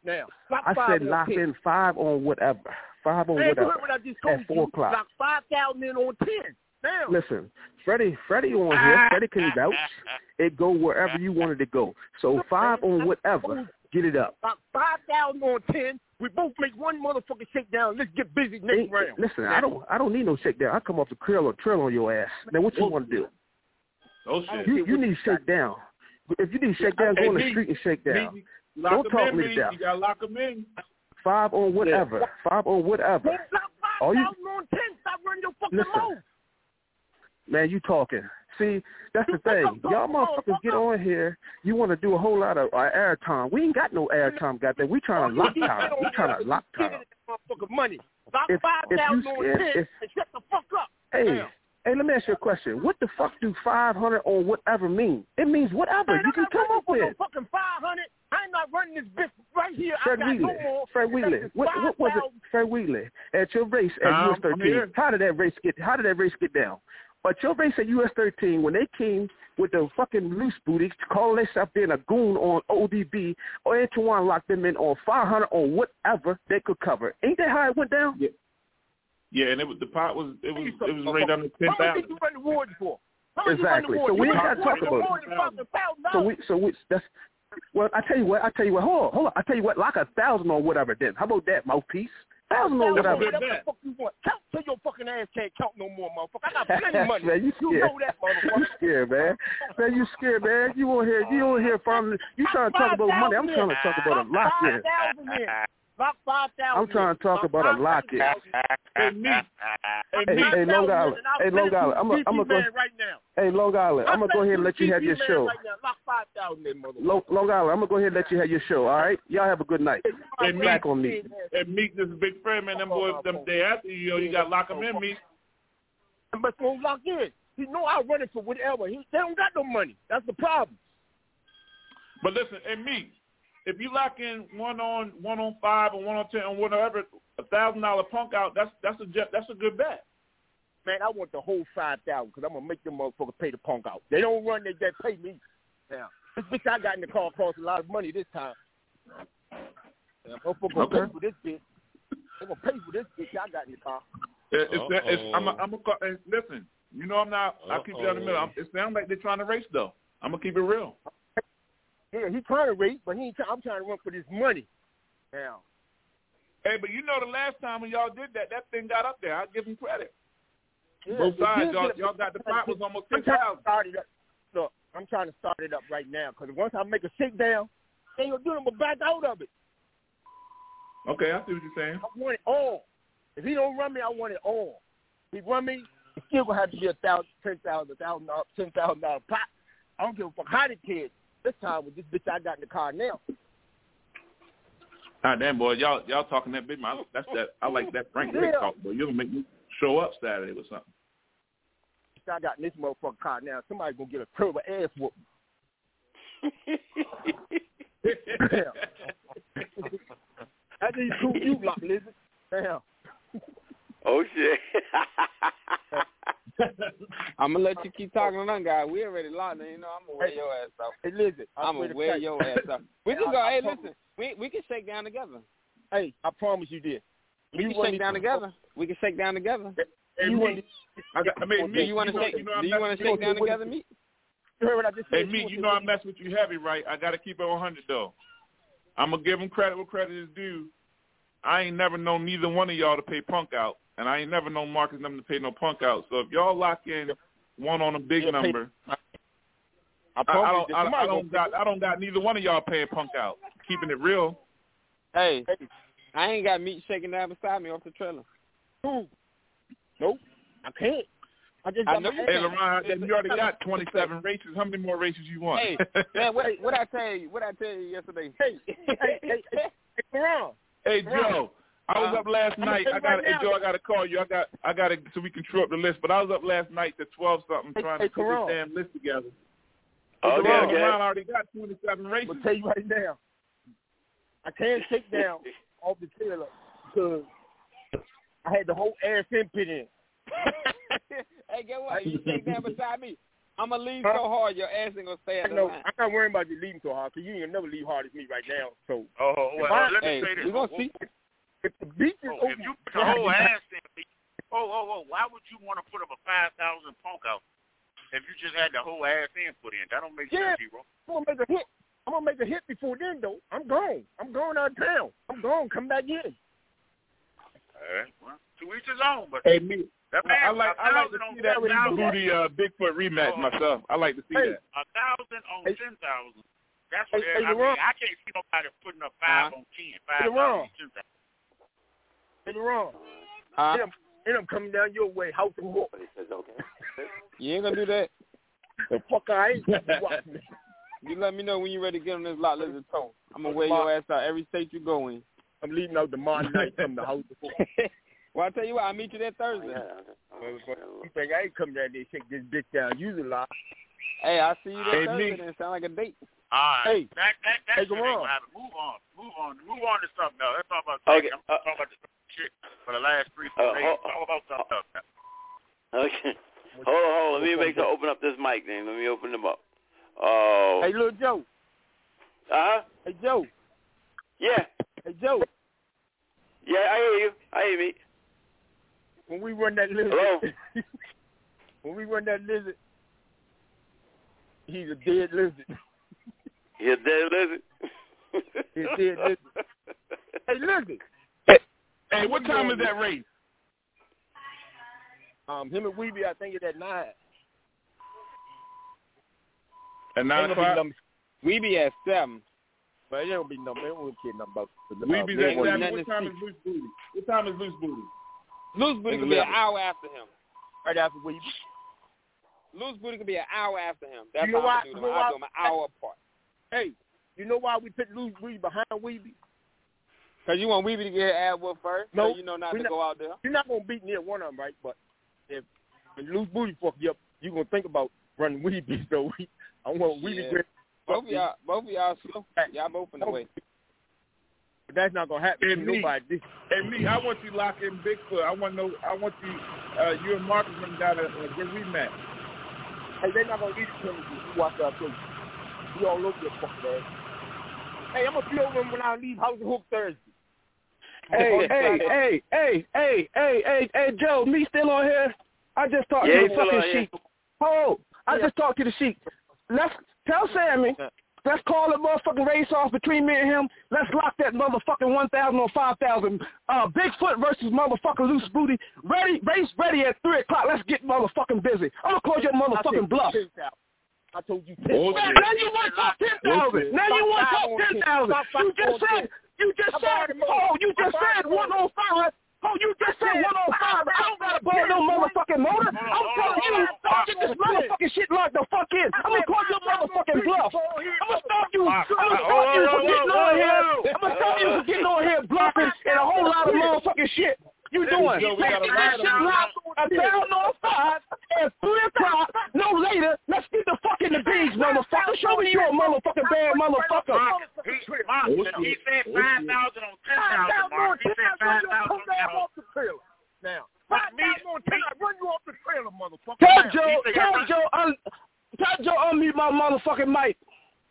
Now, lock I five said on lock ten. in five on whatever. Five on Man, you whatever. heard what I just told At four you. o'clock. Lock five thousand in on ten. Now. Listen, Freddie, Freddie on here. Freddie can vouch. It go wherever you wanted to go. So five on whatever. Get it up. Lock five thousand on ten. We both make one motherfucking shakedown. Let's get busy next Hey, round. Listen, I don't, I don't need no shakedown. I come off the krill or trail on your ass. Now, what you want to do? Oh shit. You, you need shakedown. If you need shakedown, go Hey, on the me, street and shake down. me, lock Don't them talk in, me to me. death. You gotta lock them in. Five on whatever. Yeah. Five on whatever. Lock five All you, thousand on ten. Stop running your fucking Listen. mouth. man, you talking. See, that's the thing. Y'all motherfuckers get on here. You want to do a whole lot of uh, airtime. We ain't got no airtime, goddamn. We trying to lock time. We trying to lock time. Motherfucking money. Lock If, five if thousand you on scared, ten if, and shut the fuck up. hey, Damn. hey, let me ask you a question. What the fuck do five hundred on whatever mean? It means whatever. Man, You can come up with. No fucking five hundred. I ain't not running this bitch right here. Fred I got Wheatley. no more. Fred Wheatley. What, what was it? Fred Wheatley. At your race at Um, U S I'm thirteen. here. How did that race get? How did that race get down? But your race at U S thirteen, when they came with the fucking loose booties, calling themselves being a goon on O D B, or Antoine locked them in on five hundred on whatever they could cover. Ain't that how it went down? Yeah. Yeah, and it was the pot was it was it was right under ten How much did thousand. you run the wards for? How much Exactly. You So run the we ain't wards? got to talk about it. So we, so we, that's. Well, I tell you what. I tell you what. Hold on, hold on. I tell you what. Lock a thousand on whatever. Then how about that mouthpiece? Thousand on whatever. Whatever the fuck you want. Count till your fucking ass can't count no more, motherfucker. I got plenty of money. Man, you you scared. know that, motherfucker. You scared, man. Man, you scared, man. You on here. You on here from. You trying to talk about money. I'm trying to talk about a lock in. Lock five thousand. I'm trying to talk about a lock in. Hey, me. Hey, Hey, me. hey, Long Island. Hey, Long Island. I'm gonna I'm go. Right now. Hey, Long Island. I'm gonna go ahead and let you have your show. Right now. Lock five thousand in, motherfucker. Long, Long Island. I'm gonna go ahead and let you have your show. All right. Y'all have a good night. Hey, Back Meek. on me. Hey, Meek, this is Big Fred, man. Them boys, them day after you, yo, you got to lock them in, Meek. But won't lock in. He know I run it for whatever. He they don't got no money. That's the problem. But listen, hey, Meek, if you lock in one on one on five or one on ten or whatever, a thousand dollar punk out, that's that's a jet, that's a good bet. Man, I want the whole five thousand because I'm gonna make them motherfuckers pay the punk out. They don't run, they just pay me. Now, this bitch I got in the car cost a lot of money this time. Yeah, motherfucker gonna Okay. pay for this bitch. They gonna pay for this bitch I got in the car. It, it's, it's, I'm a, I'm a, and listen, you know I'm not. I keep you in the middle. I'm, it sounds like they're trying to race though. I'm gonna keep it real. Yeah, he trying to race, but he ain't try, I'm trying to run for this money. Now. Hey, but you know the last time when y'all did that, that thing got up there. I give them credit. Yeah, Both it sides, did y'all, get- y'all got the pot was almost ten I'm trying to thousand. start it up. Look, I'm trying to start it up right now because once I make a shakedown, they ain't gonna do nothing but back out of it. Okay, I see what you're saying. I want it all. If he don't run me, I want it all. If he run me, it's still gonna have to be a thousand, ten thousand, a thousand dollars, ten thousand dollar pot. I don't give a fuck how the kid. This time with this bitch I got in the car now. Ah, damn boy, y'all y'all talking that big man. That's that. I like that Frank Rick Yeah. talk, boy. You'll make me show up Saturday or something. I got in this motherfucking car now. Somebody's gonna get a turbo ass whoop. I need two you block, lizard. Damn. Oh shit. I'm gonna let you keep talking to them guys. We already locked in. You know, I'm gonna wear your ass out. Hey, listen, I'm gonna wear your ass out. We can go. Hey, listen, we we can shake down together. Hey, I promise you this. We You can want shake me down to- together. We can shake down together. Hey, You me, want I, got, I mean, Do me, you want to know, shake? you know, I'm Do you not- want to shake down together, me? You heard what I just said? Hey, me, you know I mess with you heavy, right? I got to keep it one hundred, though. I'm going to give them credit where credit is due. I ain't never known neither one of y'all to pay punk out, and I ain't never known Marcus them to pay no punk out. So if y'all lock in one on a big Yeah, pay- number, I I, I, promise don't, you, I, somebody I don't gonna- got I don't got neither one of y'all paying punk out. Keeping it real. Hey, I ain't got meat shaking down beside me off the trailer. Who? Nope, I can't. I just I got know my you ass- Hey, LeBron, you already got twenty-seven races. How many more races you want? Hey, man, what what I tell you? What I tell you yesterday? Hey, hey, hey, hey, hey, Ron. Hey, Joe. I was up last I'm gonna night. tell you I got right hey now. Joe. I got to call you. I got I got to so we can true up the list. But I was up last night to twelve something Hey, trying hey, to put Karan. this damn list together. Okay, LeBron, okay. LeBron already got twenty-seven I'm races. gonna tell you right now. I can't take down off the trailer because I had the whole ass in pit in. Hey, get what? You shake down beside me. I'm going to leave huh? so hard, your ass ain't going to stay at I the know, line. I'm not worrying about you leaving so hard, because you ain't gonna never leave hard as me right now. So, oh, well, well I, let me hey, say this. We're going to see. If the beach is oh, open, if you put the whole ass in, oh, oh, oh, why would you want to put up a five thousand punk out if you just had the whole ass in put in? That don't make yeah, sense, bro. I'm gonna make a hit. I'm gonna make a hit before then, though. I'm gone. I'm going out of town. I'm gone. Come back in. All right, well, two each his own, but hey, me. that man, I like I like to see that Booty uh, Bigfoot rematch oh, myself. I like to see hey, that. A thousand on hey, ten thousand. That's hey, what hey, I mean. wrong. I can't see nobody putting up five uh-huh. on ten, five hey, thousand on ten thousand. Hey, wrong. Huh? And I'm, and I'm coming down your way, house and walk. You ain't going to do that. The fuck I ain't. Me. You let me know when you're ready to get on this lot. Let's just talk. I'm going to wear your ass out every state you go in. I'm leaving out tomorrow night from the house. Well, I tell you what, I'll meet you there Thursday. You think I ain't come down there and shake this bitch down? You a lot. Hey, I'll see you there Hey, Thursday. me. Then sound like a date. All right. Hey, that, that, that hey, shit come ain't on. gonna happen. Move on. Move on. Move on to something else. Let's talk about Okay. I'm uh, talking about this shit for the last three, Uh, four days. ho- Talk about something else now. Okay. Hold on, hold on. Let me make sure open up this mic then. Let me open them up. Oh. Hey, little Joe. Uh-huh. Hey, Joe. Yeah. Hey, Joe. Yeah, I hear you. I hear me. When we run that lizard, Hello? when we run that lizard, he's a dead lizard. He's a dead lizard? He's a dead lizard. Hey, lizard. Hey, hey, what time is that race? Um, him and Weeby, I think it's at nine. At nine o'clock? Weeby at seven. But it don't be no, man. We don't care nothing about the Weeby's uh, at what seven. What time is Loose Booty? What time is Loose Booty? Loose Booty could be an hour after him. Right after Weeby. Loose Booty could be an hour after him. That's you know how why, I do them. you know I why, do them an hour apart. Hey, you know why we put Loose Booty behind Weeby? Because you want Weeby to get ad Wolf first, no, so you know not to not, go out there. You're not going to beat near one of them, right? But if when Loose Booty fuck you up, you're going to think about running Weeby. So we, I want Weeby Yeah. to Both of y'all, both of y'all slow. Y'all both in the way. But that's not gonna happen. Hey, to me. Nobody. Hey, me, I want you lock in Bigfoot. I want to know. I want you, uh, you and Marcus them down a, a good rematch. Hey, they're not gonna leave the penalty. You watch out too. You all over your fucking ass. Hey, I'm gonna be over them when I leave House of Hook Thursday. Hey, hey, hey, hey, hey, hey, hey, hey, Joe, me still on here? I just talked Yeah, to he's the still fucking on here. sheep. Oh, I Yeah. just talked to the sheep. Let's tell Sammy. Let's call the motherfucking race off between me and him. Let's lock that motherfucking one thousand or five thousand. Uh, Bigfoot versus motherfucking Loose Booty. Ready, race ready at three o'clock. Let's get motherfucking busy. I'm going to call your motherfucking bluff. I told you ten. Oh, Man, now you want to talk ten thousand. Now you want to talk ten thousand. You just said, you just said, oh, you just said one oh five. Oh, you just said one oh five. I don't got to blow no motherfucking motor. I'm telling you, don't get this motherfucking shit locked the fuck in. I'm going to call your motherfucking bluff. I'm going to stop you. I'm going to stop you from getting on here. I'm going to stop you from getting on here bluffing and a whole lot of motherfucking shit. You doing? Let's get that shit locked a thousand on five at three o'clock, no later. Let's get the fuck in the bees, motherfucker. Show me you a motherfucking bad motherfucker. Mark, he, Mark, he said five thousand on ten thousand. Mark, he said five thousand on ten thousand. Now, five thousand on ten. I run you off the trailer, motherfucker. Tell Joe, tell Joe, un, tell Joe, unmute my motherfucking mic.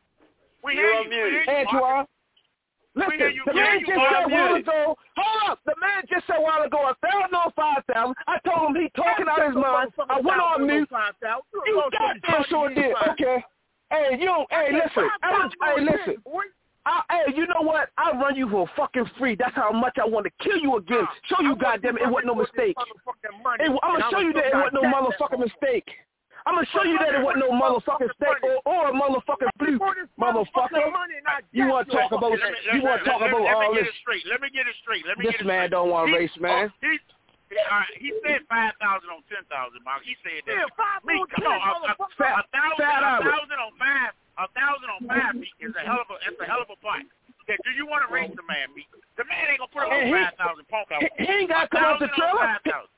We hear you, we hear you, Antoine. Listen, the man just said a while ago, hold up, the man just said a while ago, a thousand or five thousand. I told him he talking out his mind. I went on mute. You goddamn sure did. Okay. Hey, you don't, hey, listen. I, hey, listen. I, hey, you know what? I'll run you for fucking free. That's how much I want to kill you again. Show you, goddamn it, it wasn't no mistake. Hey, I'm going to show you that it wasn't no motherfucking mistake. I'm going to show you that it wasn't no motherfucking mistake or, or a motherfucking fluke, motherfucker. You want to talk about, you want to talk about all this. Let me get it straight. Let me This get it man straight. don't want to race, man. Oh, he, uh, he said five thousand on ten thousand, Mark. He said that. Yeah, five me, come on, a, a, a, a thousand, a thousand on five, a thousand on five feet is a hell of a, it's a hell of a fight. Okay, do you want to race the man, Meek? The man ain't gonna put up on five thousand punk out. He ain't got to come out the trailer.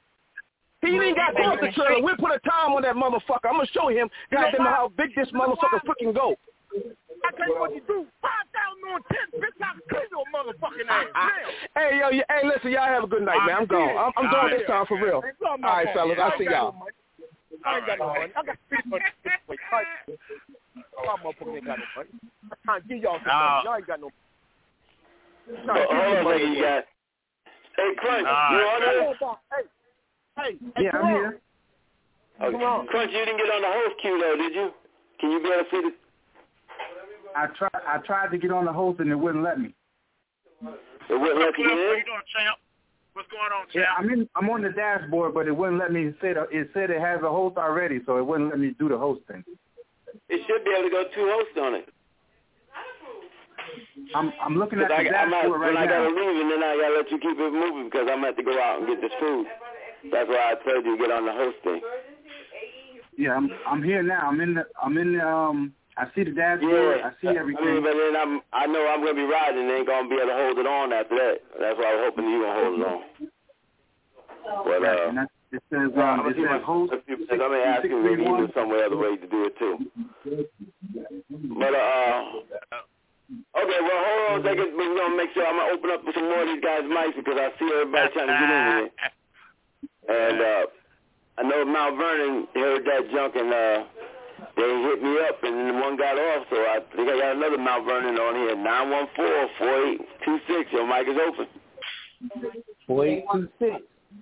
He ain't got to come out the trailer. We'll put a time on that motherfucker. I'm gonna show him, goddamn, how big this motherfucker freaking go. I tell you what you do. Five thousand on ten, bitch, I'll kill your motherfucking ass. Hey, yo, hey, listen, y'all have a good night, man. I'm gone. I'm, I'm going this time for real. All right, fellas, I'll see y'all. I ain't got no money. I got three money. Wait, my motherfucker ain't got no money. I'm trying to give y'all some money. Y'all ain't got no money. Hold on, like you got. Hey, Crunch, uh, you on there? Hey, hey, yeah, I'm here. Okay. Come on. Crunch, you didn't get on the host queue though, did you? Can you be able to see the? I tried. I tried to get on the host and it wouldn't let me. It wouldn't let you in. What are you doing, champ? What's going on, champ? Yeah, I'm in. I'm on the dashboard, but it wouldn't let me say the, it said it has a host already, so it wouldn't let me do the hosting. It should be able to go two hosts on it. I'm I'm looking at the I, dashboard right when now. I gotta leave, and then I gotta let you keep it moving because I'm gonna have to go out and get this food. That's why I told you to get on the host thing. Yeah, I'm I'm here now. I'm in the I'm in the um. I see the dashboard. Yeah, I see everything. I mean, but then I'm I know I'm gonna be riding and ain't gonna be able to hold it on after that. That's why I was hoping you gonna hold it on. But right, uh, and that's, it says um, it says host. I'm gonna ask you if there's some other way to do it too. But uh. Okay, well, hold on a second. We're going to make sure I'm going to open up for some more of these guys' mics because I see everybody trying to get in here. And uh, I know Mount Vernon heard that junk and uh, they hit me up and then one got off. So I think I got another Mount Vernon on here. nine one four, four eight two six. Your mic is open. four eight two six.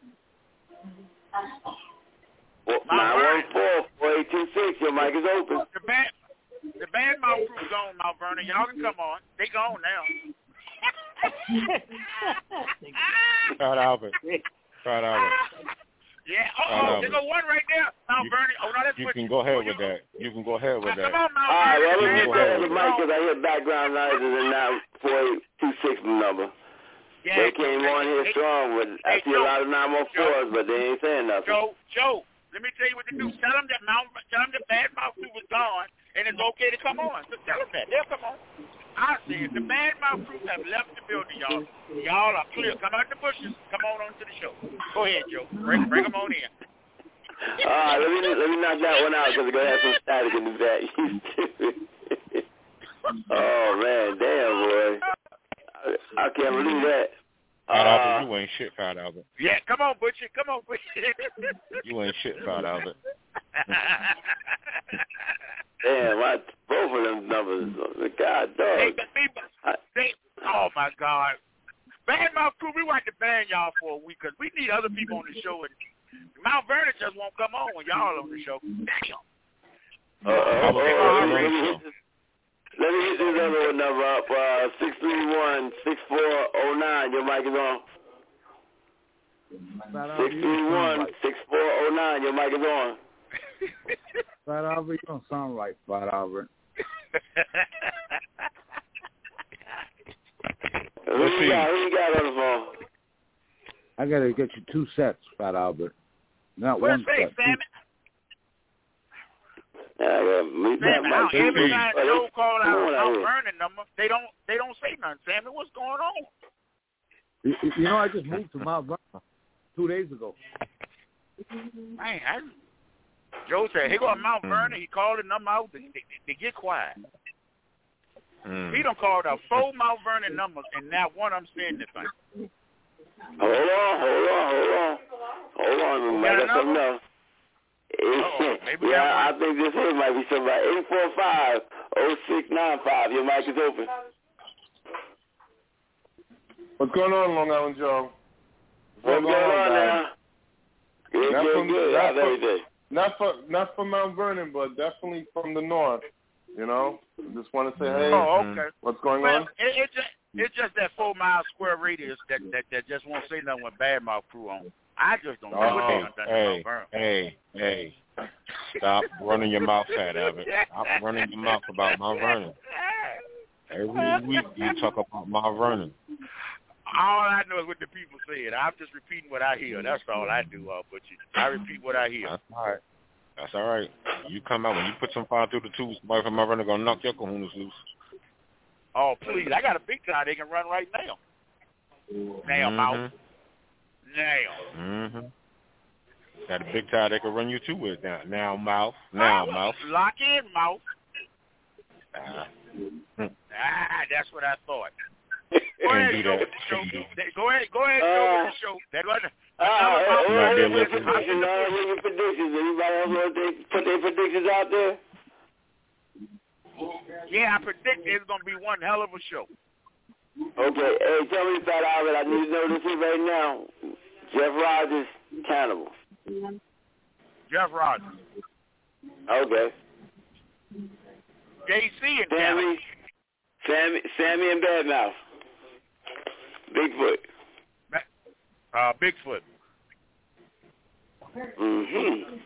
nine one four, four eight two six. Your mic is open. The band, the band Mount crew's gone, Mount Vernon. Y'all can come on. They gone now. Shout Albert. Shout Albert. Yeah. Oh, there's one right there. Mount you, Vernon. Oh, no, that's You can go ahead with that. You can go ahead with that. Come on, Mount All right, well, Vernon. let me get that the mic because I hear background noises and now four eight two six number. Yeah, they came on here hey, strong, but I hey, see Joe, a lot of nine one fours, but they ain't saying nothing. Joe, Joe, let me tell you what to do. Tell them that Mount, tell them that Bad Mouth Crew was gone, and it's okay to come on. So tell them that. They'll come on. I said, the Bad Mouth Crew have left the building, y'all. Y'all are clear. Come out the bushes. Come on on to the show. Go ahead, Joe. Bring, bring them on in. All right, let me let me knock that one out because it's gonna have some static in the back. Oh man, damn boy, I, I can't believe that. Fat uh, Albert, you ain't shit, Fat Albert. Yeah, come on, Butcher. Come on, Butcher. You ain't shit, Fat Albert. Damn, I, both of them numbers. God, dog. They, they, they, oh my God, Bad Mouth Crew, we want to ban y'all for a week because we need other people on the show. And Mount Vernon just won't come on when y'all on the show. Damn. Uh, uh, uh, let, me hit this, let me hit this other one number up. Uh, six three one, six four zero nine. Your mic is on. six three one, six four zero nine. Your mic is on. Fat Albert, you don't sound right, Fat Albert. Who you got? Who you got on the phone? I gotta get you two sets, Fat Albert. Not Where's one Faith, set. Sam? Yeah, yeah, me Sam, now, every time oh, Joe call out on, Mount out Vernon number, they don't they don't say nothing, Sammy. What's going on? You, you know, I just moved to Mount Vernon two days ago. Man, I, Joe said, he go to Mount Vernon, he called the number out to, to, to get quiet. Mm. He done called out four Mount Vernon numbers, and now one of them said anything. Hold on, hold on, hold on. Hold on, we might have something else. Yeah, I think this here might be somebody. eight four five, oh six nine five. Your mic is open. What's going on, Long Island Joe? What's, What's going on, on now? Good, not good, from, good. Not How's for, everything? Not for, not for Mount Vernon, but definitely from the north, you know? Just want to say, hey, oh, okay. What's going well, on? It, it just, it's just that four-mile square radius that, that, that just won't say nothing with Bad Mouth Crew on. I just don't know oh, what they done done hey, to Mount Vernon. Hey, hey, stop running your mouth, Fat Albert. Stop running your mouth about Mount Vernon. Every week you talk about Mount Vernon. All I know is what the people said. I'm just repeating what I hear. That's all I do, uh, but you, I repeat what I hear. That's all right. That's all right. You come out, when you put some fire through the tubes, somebody from Mount Vernon going to knock your kahunas loose. Oh, please. I got a big tire they can run right now. Now, mm-hmm. Mouth. Now. Mm-hmm. Got a big tire they can run you two with now. Now, Mouth. Now, oh, Mouth. Lock in, Mouth. Ah. Ah, that's what I thought. Go ahead, do show that. with the show. Go ahead, go ahead, Uh, show with the show. That wasn't. Uh, uh, Might be a uh, little bit- predictions, uh, your predictions. Anybody else want to put their predictions out there? Yeah, I predict it's gonna be one hell of a show. Okay, hey, tell me, Fat Albert, I need to know this here right now. Jeff Rogers, Cannibal. Jeff Rogers. Okay. J C and Sammy, Sammy, Sammy and Badmouth. Bigfoot. Uh, Bigfoot. Mm-hmm.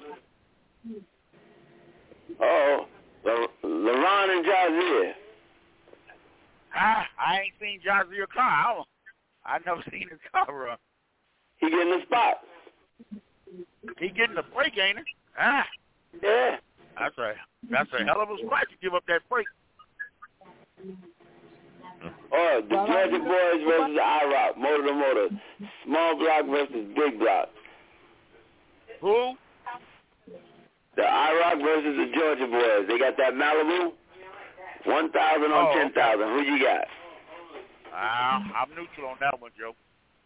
Oh, LeRon and Jazier. Ah, I ain't seen Jazier car. I, don't, I never seen his car run. He getting the spot. He getting the break, ain't he? Ah. Yeah. That's a that's a hell of a spot to give up that break. Oh, the Georgia Boys versus the I-Rock, motor to motor. Small block versus big block. Who? The I-Rock versus the Georgia Boys. They got that Malibu. one thousand on oh, ten thousand. Who you got? Uh, I'm neutral on that one, Joe.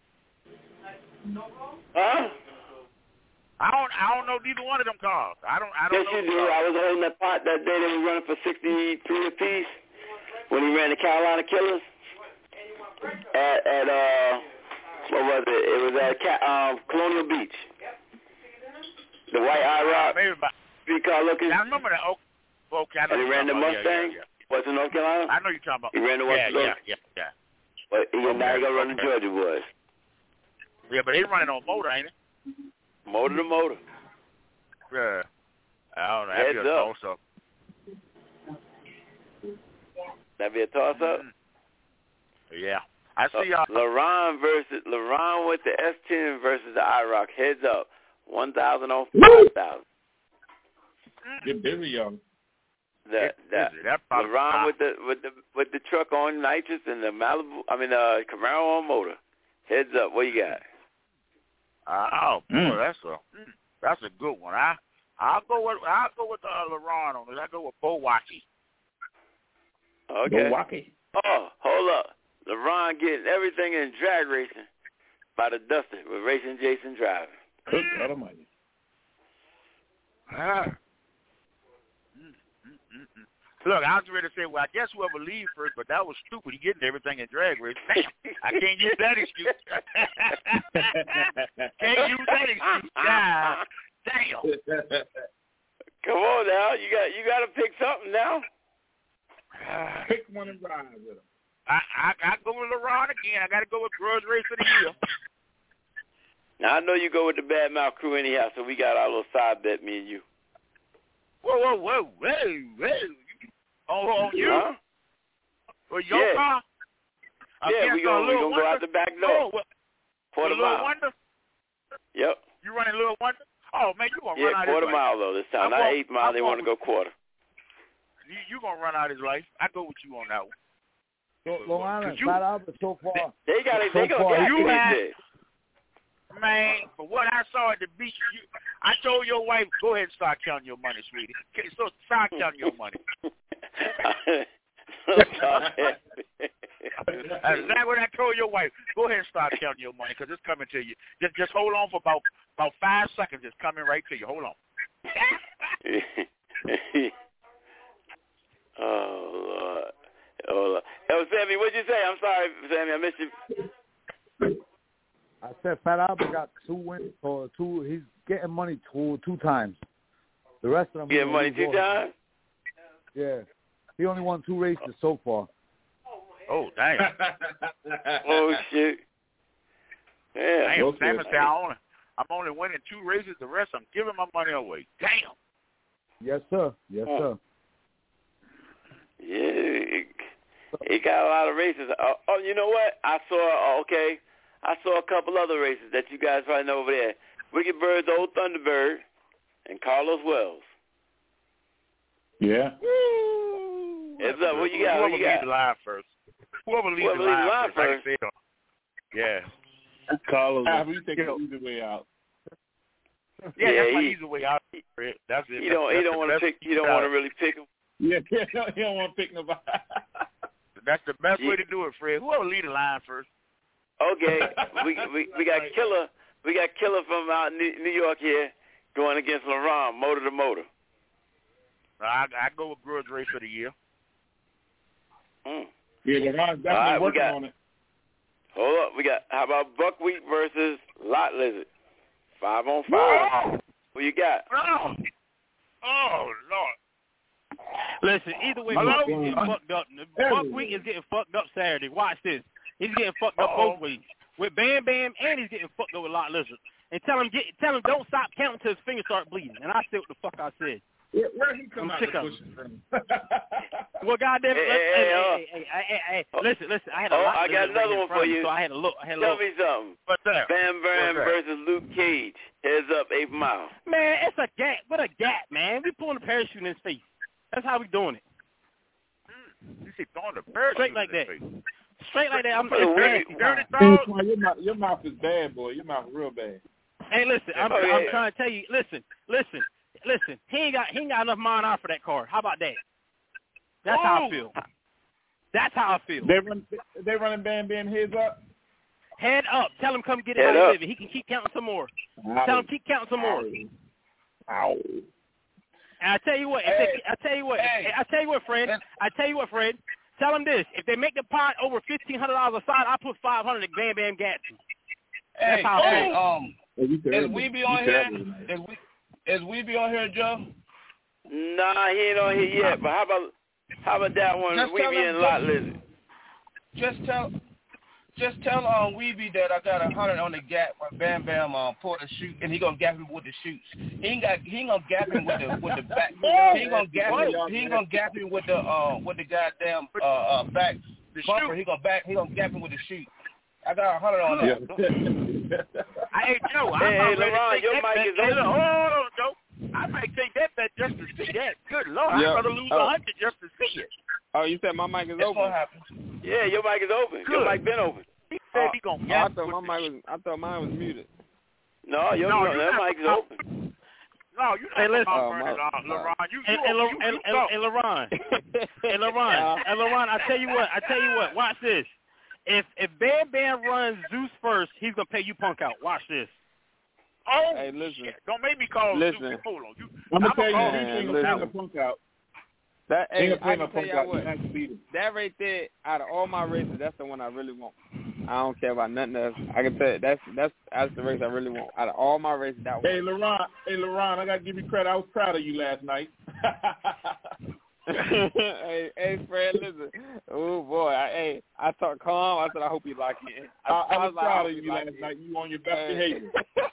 Huh? I don't I don't know neither one of them cars. I don't I don't yes, know. Yes, you do. I was holding that pot that day they were running for sixty-three apiece when he ran the Carolina Killers at, at uh, what was it? It was at um, Colonial Beach. The white I-Rock, three car looking. I remember that. Oh, okay, I know and he ran the Mustang. Yeah, yeah, yeah. What's in North Carolina? I know you're talking about. He ran the yeah, Mustang. yeah, yeah, yeah. But he, okay, now he gonna run okay. the Georgia Boys. Yeah, but he running on motor, ain't he? Motor to motor. Yeah. I don't know. Heads That'd be a up. toss-up. That'd be a toss-up? Mm-hmm. Yeah. I see y'all. Uh, LeRon versus LeRon with the S ten versus the I-Rock. Heads up. One thousand on five thousand. Get busy, young. The the that LeRon with the with the with the truck on nitrous and the Malibu. I mean, uh, Camaro on motor. Heads up. What you got? Oh, boy, Mm. that's a mm, that's a good one. I I'll go with I'll go with uh, LeRon on it. I go with Milwaukee. Okay. Milwaukee. Oh, hold up. LeRon getting everything in drag racing by the Duster with Racing Jason driving. Good God Almighty. Ah. Mm, mm, mm, mm. Look, I was ready to say, well, I guess whoever leaves first, but that was stupid. He getting everything in drag race. Damn, I can't use that excuse. Can't use that excuse. God, damn. Come on now, you got you got to pick something now. Pick one and ride with him. I I, I go with LeRon again. I got to go with Grudge Race of the Year. Now I know you go with the Bad Mouth crew anyhow, so we got our little side bet, me and you. Whoa, whoa, whoa, whoa, whoa. Oh, on you? Huh? For your yeah. car? Yeah, we gonna we gonna go out the back door. Oh, what? Quarter Little mile. Wonder? Yep. You running Little Wonder? Oh man, you gonna yeah, run out quarter his mile life. though this time, I'm not going, eight mile. I'm they want to go quarter. You you gonna run out his life? I go with you on that one. So, Long Island, you, Fat Albert, so far. They got it. So They gonna far, get you had, it. Man, for what I saw at the beach, you, I told your wife, go ahead and start counting your money, sweetie. Okay, so start counting your money. That's exactly what I told your wife. Go ahead and start counting your money because it's coming to you. Just just hold on for about about five seconds. It's coming right to you. Hold on. Oh Lord. Oh Lord. Oh Sammy, what'd you say? I'm sorry, Sammy, I missed you. I said Fat Albert got two wins or two. He's getting money two two times. The rest of them getting money two times. Yeah, he only won two races so far. Oh damn! Oh shit! Yeah. Damn, Sammy said I only, I'm only winning two races. The rest I'm giving my money away. Damn. Yes, sir. Yes, oh. sir. Yeah, he got a lot of races. Oh, oh, you know what? I saw. Okay, I saw a couple other races that you guys probably know over there. Wicked Bird's Old Thunderbird and Carlos Wells. Yeah. It's up. What you got? Whoever what you got? leads live first. Whoever leads Whoever the live, live first. first. Like yeah. Carlos, ah, we take the easy way out. Yeah, yeah that's my he, easy way out. That's it. You don't. That's You don't want to pick. You don't want to really pick him. Yeah, he don't want to pick nobody. That's the best yeah. way to do it, Fred. Whoever lead the line first. Okay, we we we got Killer. We got Killer from out in New York here going against LaRon, motor to motor. I I go with Grudge Race for the year. Mm. Yeah, LaRon's definitely right, working got, on it. Hold up, we got how about Buckwheat versus Lot Lizard? Five on five. Whoa. Who you got? Oh, oh Lord. Listen, either way, Buckwheat is getting fucked up. Buckwheat is getting fucked up Saturday. Watch this. He's getting fucked up Uh-oh. both ways. With Bam Bam, and he's getting fucked up with Lot Lizard. And tell him, get, tell him, don't stop counting till his fingers start bleeding. And I said what the fuck I said. Where, where he come I'm out sick to of push him. from? Well, goddamn it, hey, hey, hey, hey, uh, hey, hey, hey, hey, hey, listen, listen. I had a oh, lot. I got another one for you. So I had to look. I had to Tell look. me something. What's that? Bam Bam What's that? versus Luke Cage. Heads up, eighth mile. Man, it's a gap. What a gap, man. We pulling a parachute in his face. That's how we doing it. You see, throwing the parachute straight like that. Straight like that. I'm dirty, dirty your, mouth, your mouth is bad, boy. Your mouth is real bad. Hey, listen. I'm, oh, yeah. I'm trying to tell you. Listen, listen, listen. He ain't got he ain't got enough mind out for that car. How about that? That's oh. how I feel. That's how I feel. They run. They running Bam Bam heads up. Head up. Tell him come get Head it out up. of it. He can keep counting some more. Ow. Tell him keep counting some more. Ow. And I tell you what. If Hey. they, I tell you what. Hey. I tell you what, Fred. I tell you what, Fred. Tell them this: if they make the pot over fifteen hundred dollars a side, I put five hundred at Bam Bam Gatsby. Hey, That's how I hey, feel. um, Hey, as we be on here, as we, as we be on here, Joe. Nah, he ain't on here yet. But how about how about that one? Just We tell be him- in Lot Lizard. Just tell, just tell um Weeby that I got a hundred on the gap when Bam Bam um pulled the shoot, and he gonna gap him with the shoots. He ain't got, he ain't gonna gap him with the with the back. He ain't gonna gap him. He ain't gonna gap him with the uh with the goddamn uh, uh back The bumper. shoot. He gonna back. He gonna gap him with the shoot. I got a hundred on that. I ain't Joe. I'm Hey, not hey, ready LaRon, to take your that mic bet. is Hey, open. hold on, Joe. I might take that bet just to see that. Good Lord, Yeah. I'd rather lose a Oh. hundred just to see it. Oh, you said my mic is It's open. gonna happen. Yeah, your mic is open. Your Good. mic been open. He said Oh, he gonna oh, I gap thought with my the mic was. I thought mine was muted. No, your No, no, you that not- mic is open. No, you Hey, not listen. about Oh, Vernon, my- uh, LaRon. You, And, you, and, you, and, you and, talk. and LaRon, and LaRon, and LaRon, I tell you what, I tell you what, watch this. If if Bam Bam runs Zeus first, he's gonna pay you punk out. Watch this. Oh, Hey, listen. shit. Don't make me call Listen. Zeus. Hold on. You, I'm gonna I'ma tell you, call he Man, ain't Zeus gonna listen. pay the punk out. That He hey, ain't gonna I pay no can tell punk y'all out. what. You have to beat him. That right there, out of all my races, that's the one I really want. I don't care about nothing else. I can tell you, that's that's that's the race I really want. Out of all my races, that one. Hey, LaRon, hey, LaRon, I got to give you credit. I was proud of you last night. hey, hey, Fred, listen. Oh boy, I, hey, I talked calm. I said I hope you like it. I, I, was like, I proud hope of you like last it. night. You on your best Hey. behavior.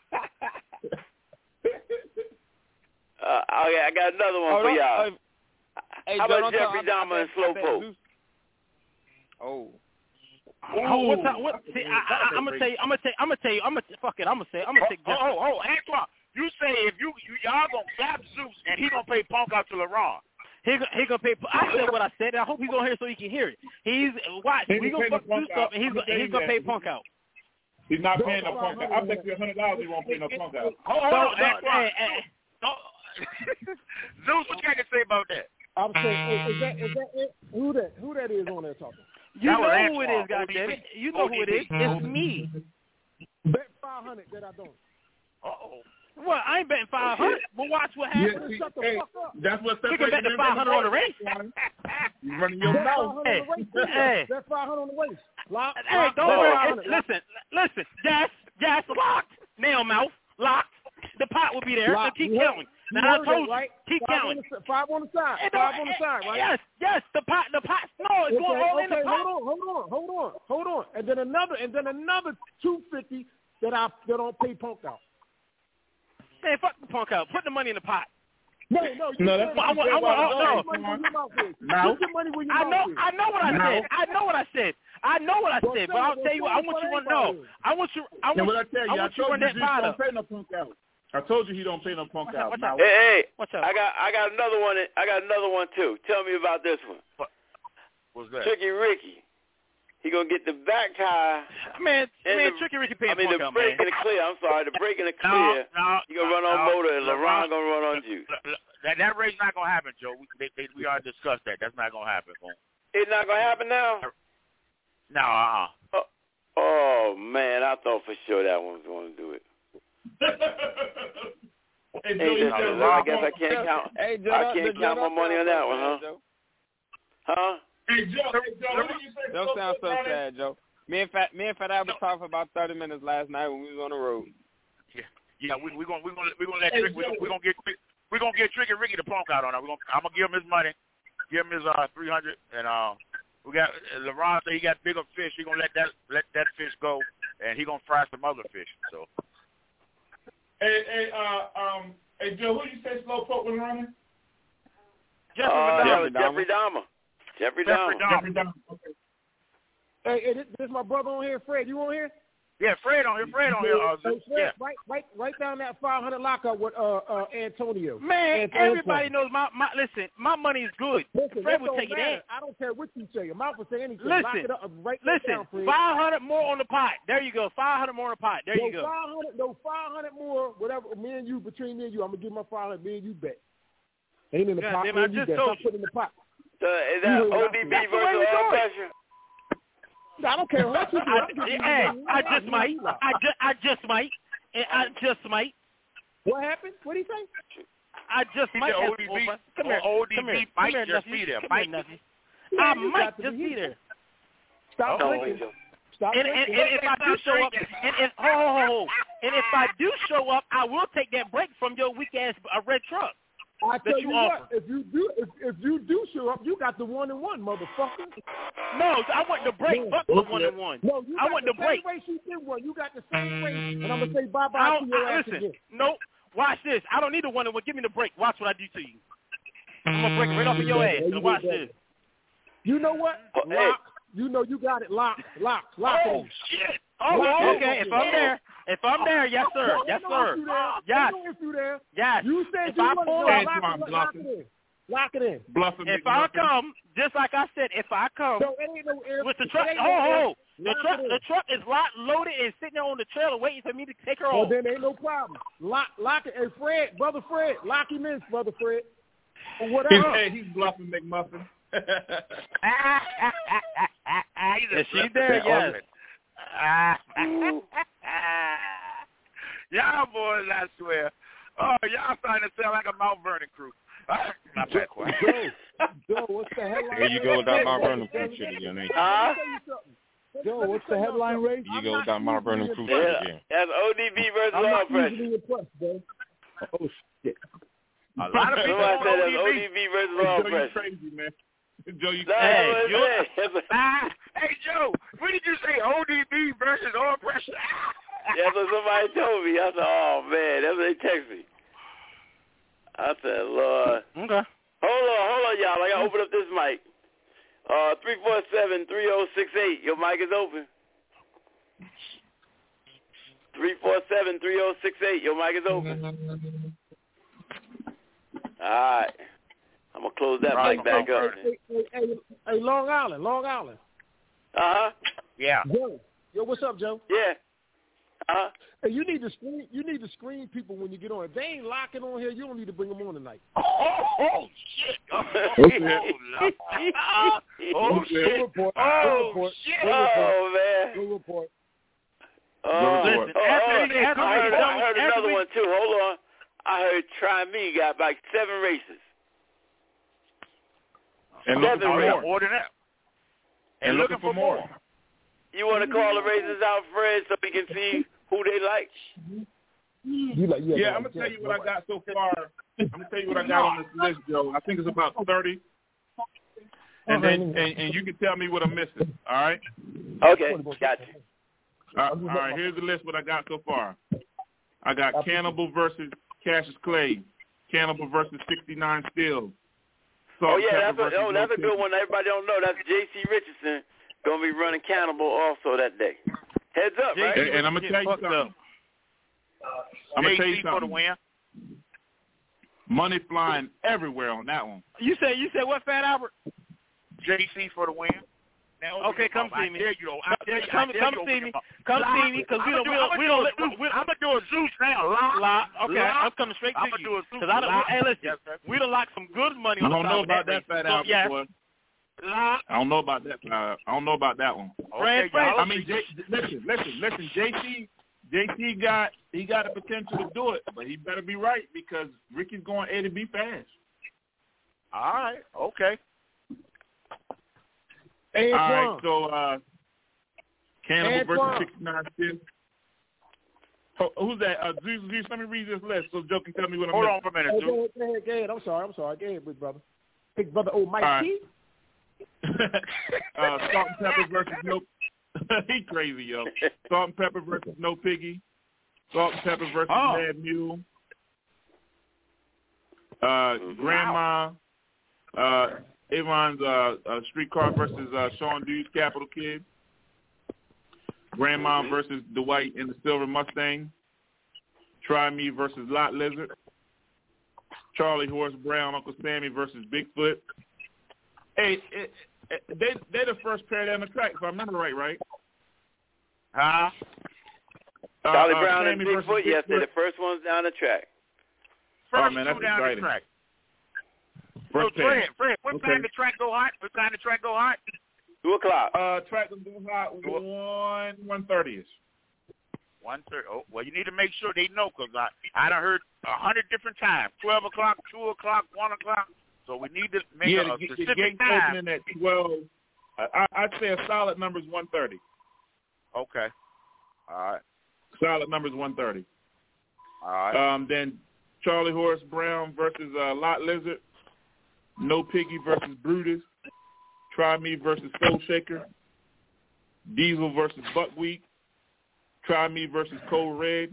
Uh, okay, I got another one Oh, for don't- y'all. uh, Hey, How Joe, about don't tell- Jeffrey I- I Dahmer and think- I think Slowpoke? Zeus- Oh. Oh, what time, what, see, I, I, I'm gonna tell you. I'm gonna tell. I'm gonna tell you. I'm gonna fuck it. I'm gonna say. I'm gonna Oh, take. oh, oh, oh, Antoine, you say if you, you y'all gonna gap Zeus and he gonna pay punk out to LaRon. He go- he gonna pay. I said what I said. And I hope he's gonna hear so he can hear it. He's watch. He We ain't gonna paying fuck no Zeus punk up, out. and he's I'm gonna gonna he's tell gonna you pay that. punk out. He's not paying no punk out. I'll bet you a hundred dollars he won't pay no punk out. Hold, hold No, on, no, Antoine. hey, hey. No. Zeus, what you got to say about that? I'm saying, is, is that is that it? Who that who that is on there talking? You That was know who it Antoine, is, goddamn it. O D B. You know who it is. It's me. Bet five hundred that I don't. Uh-oh. Well, I ain't betting five hundred, but watch what Yeah, happens. see, Shut the hey, fuck up. that's what We can bet the separates five hundred on the race. You running your Bet five mouth. hundred on the race. too. Hey. Bet five hundred on the race. Lock, Hey, lock, don't bet worry. five It's, hundred. listen, listen. Yes, yes, locked. Nail mouth, locked. The pot will be there. Lock. So keep You heard- counting. you Now I heard told that, right? you, keep five counting. On the, five on the side. It don't- Five on the side, right? Yes, yes. The pot, the pot. No, it's Okay, going all okay, in the pot. hold on, hold on, hold on, hold on, and then another, and then another two fifty that I that don't pay punk out. Man, fuck the punk out. Put the money in the pot. No, no, you No, said that's it. I want- I want- Put no. your money where your mouth is. No. Put your money where your I mouth know, is. I know what I No. said. I know what I said. I know what I Well, said. say But I'll it, well, tell you what. I say it want for you to know. everybody. I want you. I And want what I you. tell I you, I want you to told run you that Zeus pot don't up. pay no punk out. I told you he don't pay no punk Watch out, out. watch Now, out. Hey, hey, Watch out. I got I got another one. I got another one too. Tell me about this one. What's that? Tricky Ricky. He gonna get the back tire. Man, and man, the, Tricky Ricky paying I mean punk the out, break man. and the clear. I'm sorry, the break and the No, clear. no, You gonna run on no, motor and LaRon gonna run on juice. That, that race not gonna happen, Joe. We they, they, we already discussed that. That's not gonna happen, boom. It's not gonna happen now. No, uh-uh. Oh, oh man, I thought for sure that one was gonna do it. Hey, Hey, Joe, this you is- got I guess I can't count. Hey, Joe, I that- can't Joe, count my that money on sounds that so one, huh? sad, Joe. Huh? Hey, Joe, hey, Joe, what did you say? That sounds so sad, Joe. Me and Fat, me and Fat Al was talking for about thirty minutes last night when we was on the road. Yeah, yeah. We we gonna we gonna we gonna let Hey, Trick. We Joe. gonna, we gonna get we gonna get Trick and Ricky the punk out on it. We gonna I'm gonna give him his money, give him his uh three hundred, and uh we got uh, LeBron said he got bigger fish. He gonna let that let that fish go, and he gonna fry some other fish. So. Hey, hey, uh, um, hey, Joe, who you say Slowpoke was running? Jeffrey uh, Dahmer. Jeffrey Dahmer. Jeffrey Dahmer. Jeffrey Dahmer. Okay. Hey, hey, this, this is my brother on here, Fred. You on here? Yeah, Fred on here. Fred on here. Uh, Hey, Fred, yeah. Right, right, right down that five hundred lockup with uh, uh, Antonio. Man, Antonio. everybody knows my, my listen. My money is good. Listen, Fred that will don't take it matter. in. I don't care what you say. Your mouth will say anything. Lock Listen, it up. Right listen. down, Fred. Five hundred more on the pot. There you go. Five hundred more on the pot. There no, you go. five hundred, no, five hundred more. Whatever. Me and you, between me and you, I'm gonna give my five hundred. Me and you bet. Ain't in the God pot. damn, Me I and you just bet. told Stop putting in the pot. So is that O D B That's the way versus we all do it. pressure? I don't care what you do. I, I, hey, I just might. I just, I just might. And I just might. What happened? What did he say? I just He might. said have- O D B oh, come here. O D B Come here. might Come here, just nephew. be there. Come Might here, nephew. Yeah, I you might got to just be be here. there. Stop Oh, drinking. Stop And, and, drinking. and if I do show up, and if ho, ho, ho, ho, and if I do show up, I will take that break from your weak ass uh, red truck. I that tell you you offer. what, if you do, if, if you do show up, you got the one and one, motherfucker. No, I want the break. No. Fuck the one and one. No, you I got want the the break. same race you did one. You got the same race, and I'm gonna say bye I bye to don't, your I, ass listen, again. no, watch this. I don't need the one and one. Give me the break. Watch what I do to you. I'm gonna break it right off of your ass. And watch this. You know what? Oh, hey. Lock. You know you got it. Lock. Lock. Lock. Oh in. shit! Oh, Lock okay. in. If I'm there, if I'm there, yes sir, No, yes no sir, issue there. yes, No issue there. yes. You said If you I want pull to up, lock, Antoine it, lock bluffing. it in. Lock it in. Bluffing, if I McMuffin. come, just like I said, if I come So it ain't no air. with the truck, it ain't ho no air. ho, the Lock truck, it in. the truck is locked, loaded, and sitting there on the trailer waiting for me to take her Well, off. then ain't no problem. Lock, lock it. Hey, Fred, brother Fred, lock him in, brother Fred. Or He's, whatever. hey, he's bluffing McMuffin. Is she there? Yes. Y'all boys, I swear. Oh, y'all starting to sound like a Mount Vernon crew. Not bad, quiet. Joe, Joe, what's the headline? There you go with that Mount Vernon crew shit again, ain't you? Huh? Joe, what's the headline race? You go with that Mount Vernon crew shit Yeah, again. that's O D B versus I'm all not pressure. usually impressed, bro. Oh shit. A lot of people Somebody on said O that's O D D B. B versus Hey, all Joe, you pressure. crazy, man. Joe, you That's Hey, what it you- said. Ah, hey, Joe, what did you say? O D B versus all pressure? That's what somebody told me. I said, oh, man, that's what they text me. I said, Lord. Okay. Hold on, hold on, y'all. I got to open up this mic. Uh, three four seven, three oh six eight. Your mic is open. three four seven, three oh six eight. Your mic is open. All right. I'm going to close that Right, mic back right. up. Hey, hey, hey, hey, Long Island, Long Island. Uh-huh. Yeah. Joe, yo, what's up, Joe? Yeah. Uh-huh. Hey, you need to screen. You need to screen people when you get on. If they ain't locking on here, you don't need to bring them on tonight. Oh, oh shit. Oh, oh, Go shit. report. Go Oh, report. shit. Go report. Oh, man. Go report. Oh, Listen, oh, after oh, we- after I we heard, get done I with- heard after another we- one, too. Hold on. I heard Try Me got like seven races. And looking Seven for races. more. More than that. And, And looking, looking for more. You want to call the races out, Fred, so we can see who they like? You like, yeah, Yeah, no, I'm gonna yeah, tell you what no. I got so far. I'm gonna tell you what I got on this list, Joe. I think it's about thirty, and then and, and you can tell me what I'm missing. All right. Okay, got you. Uh, all right. Here's the list. What I got so far. I got Cannibal versus Cassius Clay. Cannibal versus sixty-nine Steele. Oh yeah, that's a, oh that's a good one. Everybody don't know that's J C Richardson gonna be running Cannibal also that day. Heads up, right? And, and I'm gonna tell you something. I'm gonna tell you J C for the something. win. Money flying everywhere on that one. You said you said what, Fat Albert? J C for the win. Now, Okay, come see me. I dare you, though. I dare you, Come, I dare come you see open me. your mouth. Come Lock. see me, because we I'ma don't, we do- don't, I'ma we do don't, a Zeus. we I'm gonna do a Zeus now. Lock. Lock. Okay, Lock. I'm coming straight to I'ma you. do a Zeus. Because I don't. Lock. Hey, listen, Yes, sir. we done locked some good money I on don't the know top about of that, that Fat race. So, Albert yes, boy. I don't know about that. Uh, I don't know about that one. Okay, I mean, J, listen, listen, listen. J C, J C got he got the potential to do it, but he better be right because Ricky's going A to B fast. All right. Okay. Antoine. All right. So, uh, Cannibal Antoine. versus sixty-nine Stiff. Oh, who's that? Uh, Zeus, Zeus, let me read this list so Joe can tell me what I'm Hold missing. on for a minute, Hey, Zeus. go ahead, go ahead, go ahead. I'm sorry. I'm sorry. Go ahead, big brother. Big brother, oh, Mike All right. T. uh, Salt and Pepper versus No. He crazy, yo. Salt and Pepper versus No Piggy. Salt and Pepper versus Oh. Mad Mule. Uh, Grandma. Uh, Avon's uh, uh, Streetcar versus uh, Sean Dude's Capital Kid. Grandma versus Dwight in the Silver Mustang. Try Me versus Lot Lizard. Charlie Horse Brown, Uncle Sammy versus Bigfoot. Hey, it, it, they they're the first pair down the track, if I remember right, right? Huh? Uh, Charlie uh, Brown and Sammy versus Bigfoot, yes, they're Bigfoot. the first ones down the track. First Oh, man, that's two down exciting. the track. First so, pair. Fred, Fred, what Okay. time the track go hot? What time the track go hot? Two o'clock. Uh, track will do hot one one thirty ish. One thirty. Oh, well, you need to make sure they know because I I done heard a hundred different times. Twelve o'clock, two o'clock, one o'clock. So we need to make Yeah, a, the, a the specific gate's time. opening at twelve. I, I'd say a solid number is one thirty. Okay. All right. Solid number is one thirty. All right. Um, then Charlie Horse Brown versus uh, Lot Lizard. No Piggy versus Brutus. Try Me versus Soul Shaker. Diesel versus Buckwheat. Try Me versus Cold Red.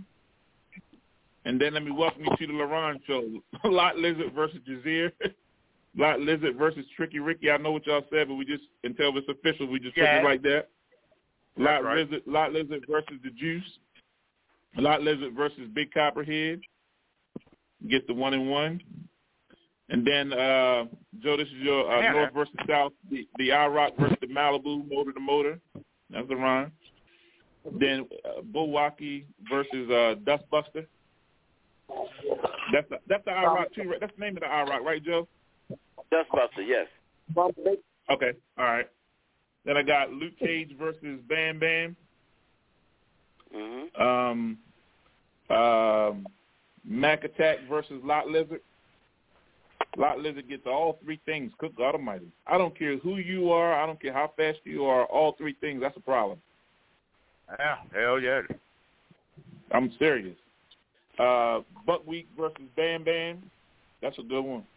And then let me welcome you to the LaRon show. Lot Lizard versus Jazeer. Lot Lizard versus Tricky Ricky. I know what y'all said, but we just, until it's official, we just Yeah. put it like that. Lot, right. Lizard, Lot Lizard versus The Juice. Lot Lizard versus Big Copperhead. Get the one and one. And then, uh, Joe, this is your uh, Yeah. North versus South. The, the I-Rock versus the Malibu, Motor to Motor. That's the rhyme. Then uh, Milwaukee versus uh, Dustbuster. That's the, that's the I-Rock too, right? That's the name of the I-Rock, right, Joe? Dustbuster, yes. Okay, all right. Then I got Luke Cage versus Bam Bam. Mm-hmm. Um, um, Mac Attack versus Lot Lizard. Lot Lizard gets all three things. Cook God Almighty. I don't care who you are. I don't care how fast you are. All three things. That's a problem. Yeah. Hell yeah. I'm serious. Uh, Buckwheat versus Bam Bam. That's a good one.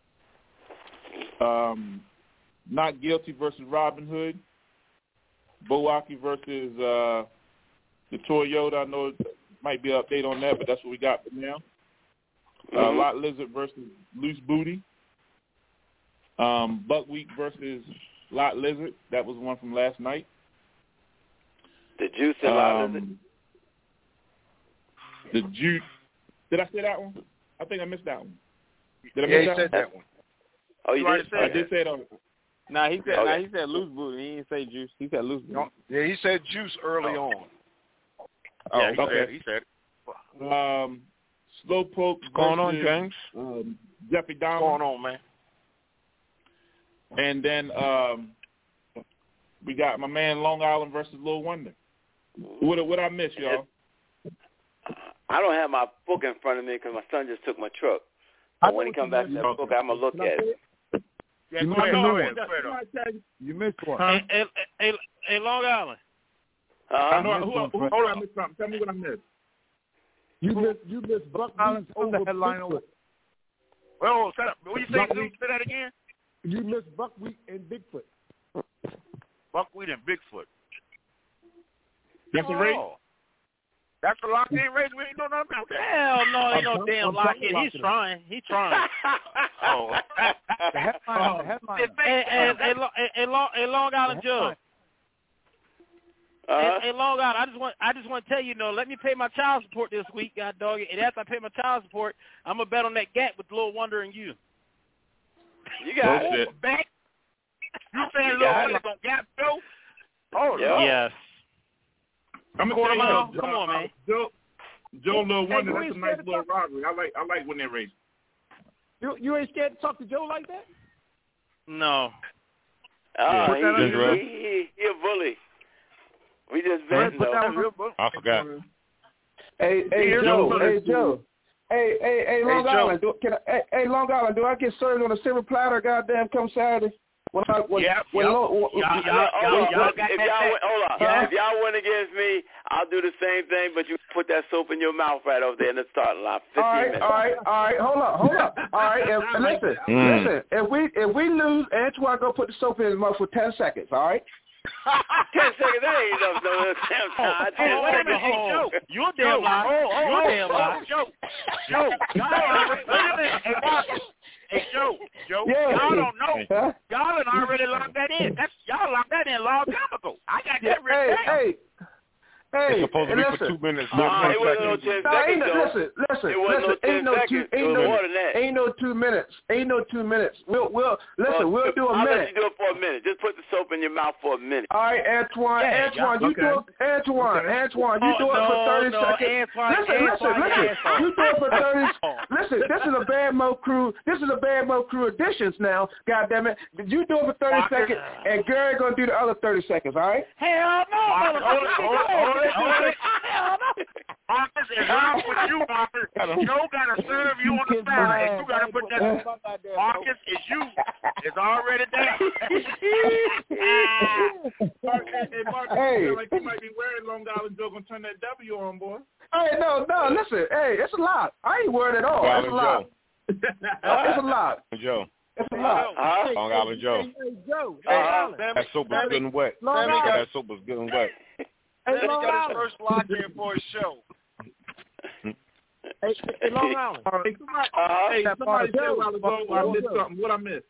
Um, Not Guilty versus Robin Hood. Milwaukee versus uh, the Toyota. I know it might be an update on that, but that's what we got for now. Uh, Mm-hmm. Lot Lizard versus Loose Booty. Um, Buckwheat versus Lot Lizard. That was one from last night. The Juice and Lot Lizard. Um, the Juice. Did I say that one? I think I missed that one. Did I Yeah, miss he that said one? that one. Oh, you You already did? said I that. did say it on. Nah, he said Okay. nah, he said loose booty. He didn't say juice. He said loose booty. Yeah, he said juice early Oh. on. Oh, yeah, he okay. said. He said. Um, Slowpoke What's going on, versus, James? Um, Jeffrey Dahmer. What's going on, man? And then um, we got my man Long Island versus Lil Wonder. What what I miss, y'all? I don't have my book in front of me because my son just took my truck. But when he come back to that book, I'm going to look at it. Yeah, You go ahead. missed Go one. ahead. Go ahead. You missed one. Huh? Hey, hey, hey, hey, Long Island. I Uh-huh. know, missed who, one, who, Fred. hold on, I missed something. Tell me what I missed. You missed you missed Buck Island's over the headliner. Bigfoot. Well, set up. What you say? Buckwheat. Zeus? Say that again. You missed Buckwheat and Bigfoot. Buckwheat and Bigfoot. That's a race? Oh. That's a locked-in race. We ain't know nothing about that. Hell no, ain't no I'm- damn I'm lock talking in. about He's it. trying. He's trying. Oh. The headliner, the headliner. Hey, hey, hey, Lo- hey, hey, Long, hey, Long Island Joe. Uh-huh. Hey, hey, Long Island, I just want, I just want to tell you, you know, let me pay my child support this week, God dog it. And after I pay my child support, I'm gonna bet on that gap with Lil Wonder and you. You got No it. shit. Back. You saying You little got Wonder it. gonna gap Joe? Oh, Yeah. no. Yes. I'm gonna Quarter tell you, mile? Joe, Come on, uh, man. Joe, Joe Lil Hey, Wonder, you that's ain't a nice scared to little talk- rivalry. I like I like when they race. You you ain't scared to talk to Joe like that? No. Oh, Yeah. he, he, he, he a bully. We just betting, though. I forgot. Hey, hey, Joe. Hey, Joe. Hey, hey, hey, Long Hey, Island. Do, can I, hey, hey, Long Island. Do I get served on a silver platter? Goddamn, come Saturday. When I, when, yep, when yep. Lo, when, y'all, No, y'all, hold y'all, on. y'all got if that y'all back. win, hold on. Yeah. If y'all win against me, I'll do the same thing, but you put that soap in your mouth right over there in the starting line. all right, minutes. all right, all right. Hold up, hold up. All right, if, listen, Mm. listen. If we if we lose, Antoine go put the soap in his mouth for ten seconds. All right. Ten seconds, that ain't enough, no damn time. Ten Oh, wait a minute, seconds. hey, Joe. You a damn lie. Oh, oh, You a oh, damn oh, lie. Joe. Joe. Y'all already, wait a minute. Hey, Marcus. Hey, Joe. Joe. Yeah. Y'all don't know. Huh? Y'all had already locked that in. That's y'all locked that in a long time ago. I got Yeah, that written hey, down. hey, hey. It's supposed to be listen. for two minutes, Uh, not it ten wasn't no seconds. ten No, ain't seconds, no, though. listen, listen, It wasn't listen. no ten ain't no two, seconds. It ain't was no, more than that. ain't no two minutes. Ain't no two minutes. We'll, we'll, listen. Well, we'll do a I'll minute. let you do it for a minute. Just put the soap in your mouth for a minute. All right, Antoine, Yeah, Antoine, you okay. do it, Antoine, Okay. Antoine, you Oh, do it for no, thirty no, seconds. Antoine, listen, Antoine, listen, listen. Antoine. You do it for thirty. Listen, this is a Bad Mo Crew. This is a Bad Mo Crew editions now. God damn it, you do it for thirty Marcus. seconds, and Gary gonna do the other thirty seconds. All right? Hell no, Marcus, hold it, hold it, hold it, hold it. Hell no. Marcus is wrong with you, Marcus. Joe got to serve you on the Saturday, and you got to put that. Marcus is you. It's already there. Mark, hey, hey, Mark, Hey. you feel like you might be worried Long Island Joe gonna turn that W on, boy. Hey, no, no, listen. Hey, it's a lot. I ain't worried at all. Long It's a Island lot. Joe. It's a lot. Joe. It's a lot. Huh? Long Island Joe. Hey, Joe. Uh-huh. That soap was good and wet. Long That Island. soap was good and wet. Hey, Long got his Island. first lock-in for his show. Hey, hey, Long Island. Hey, somebody, Uh-huh. hey, somebody said a while ago I missed something. What I missed?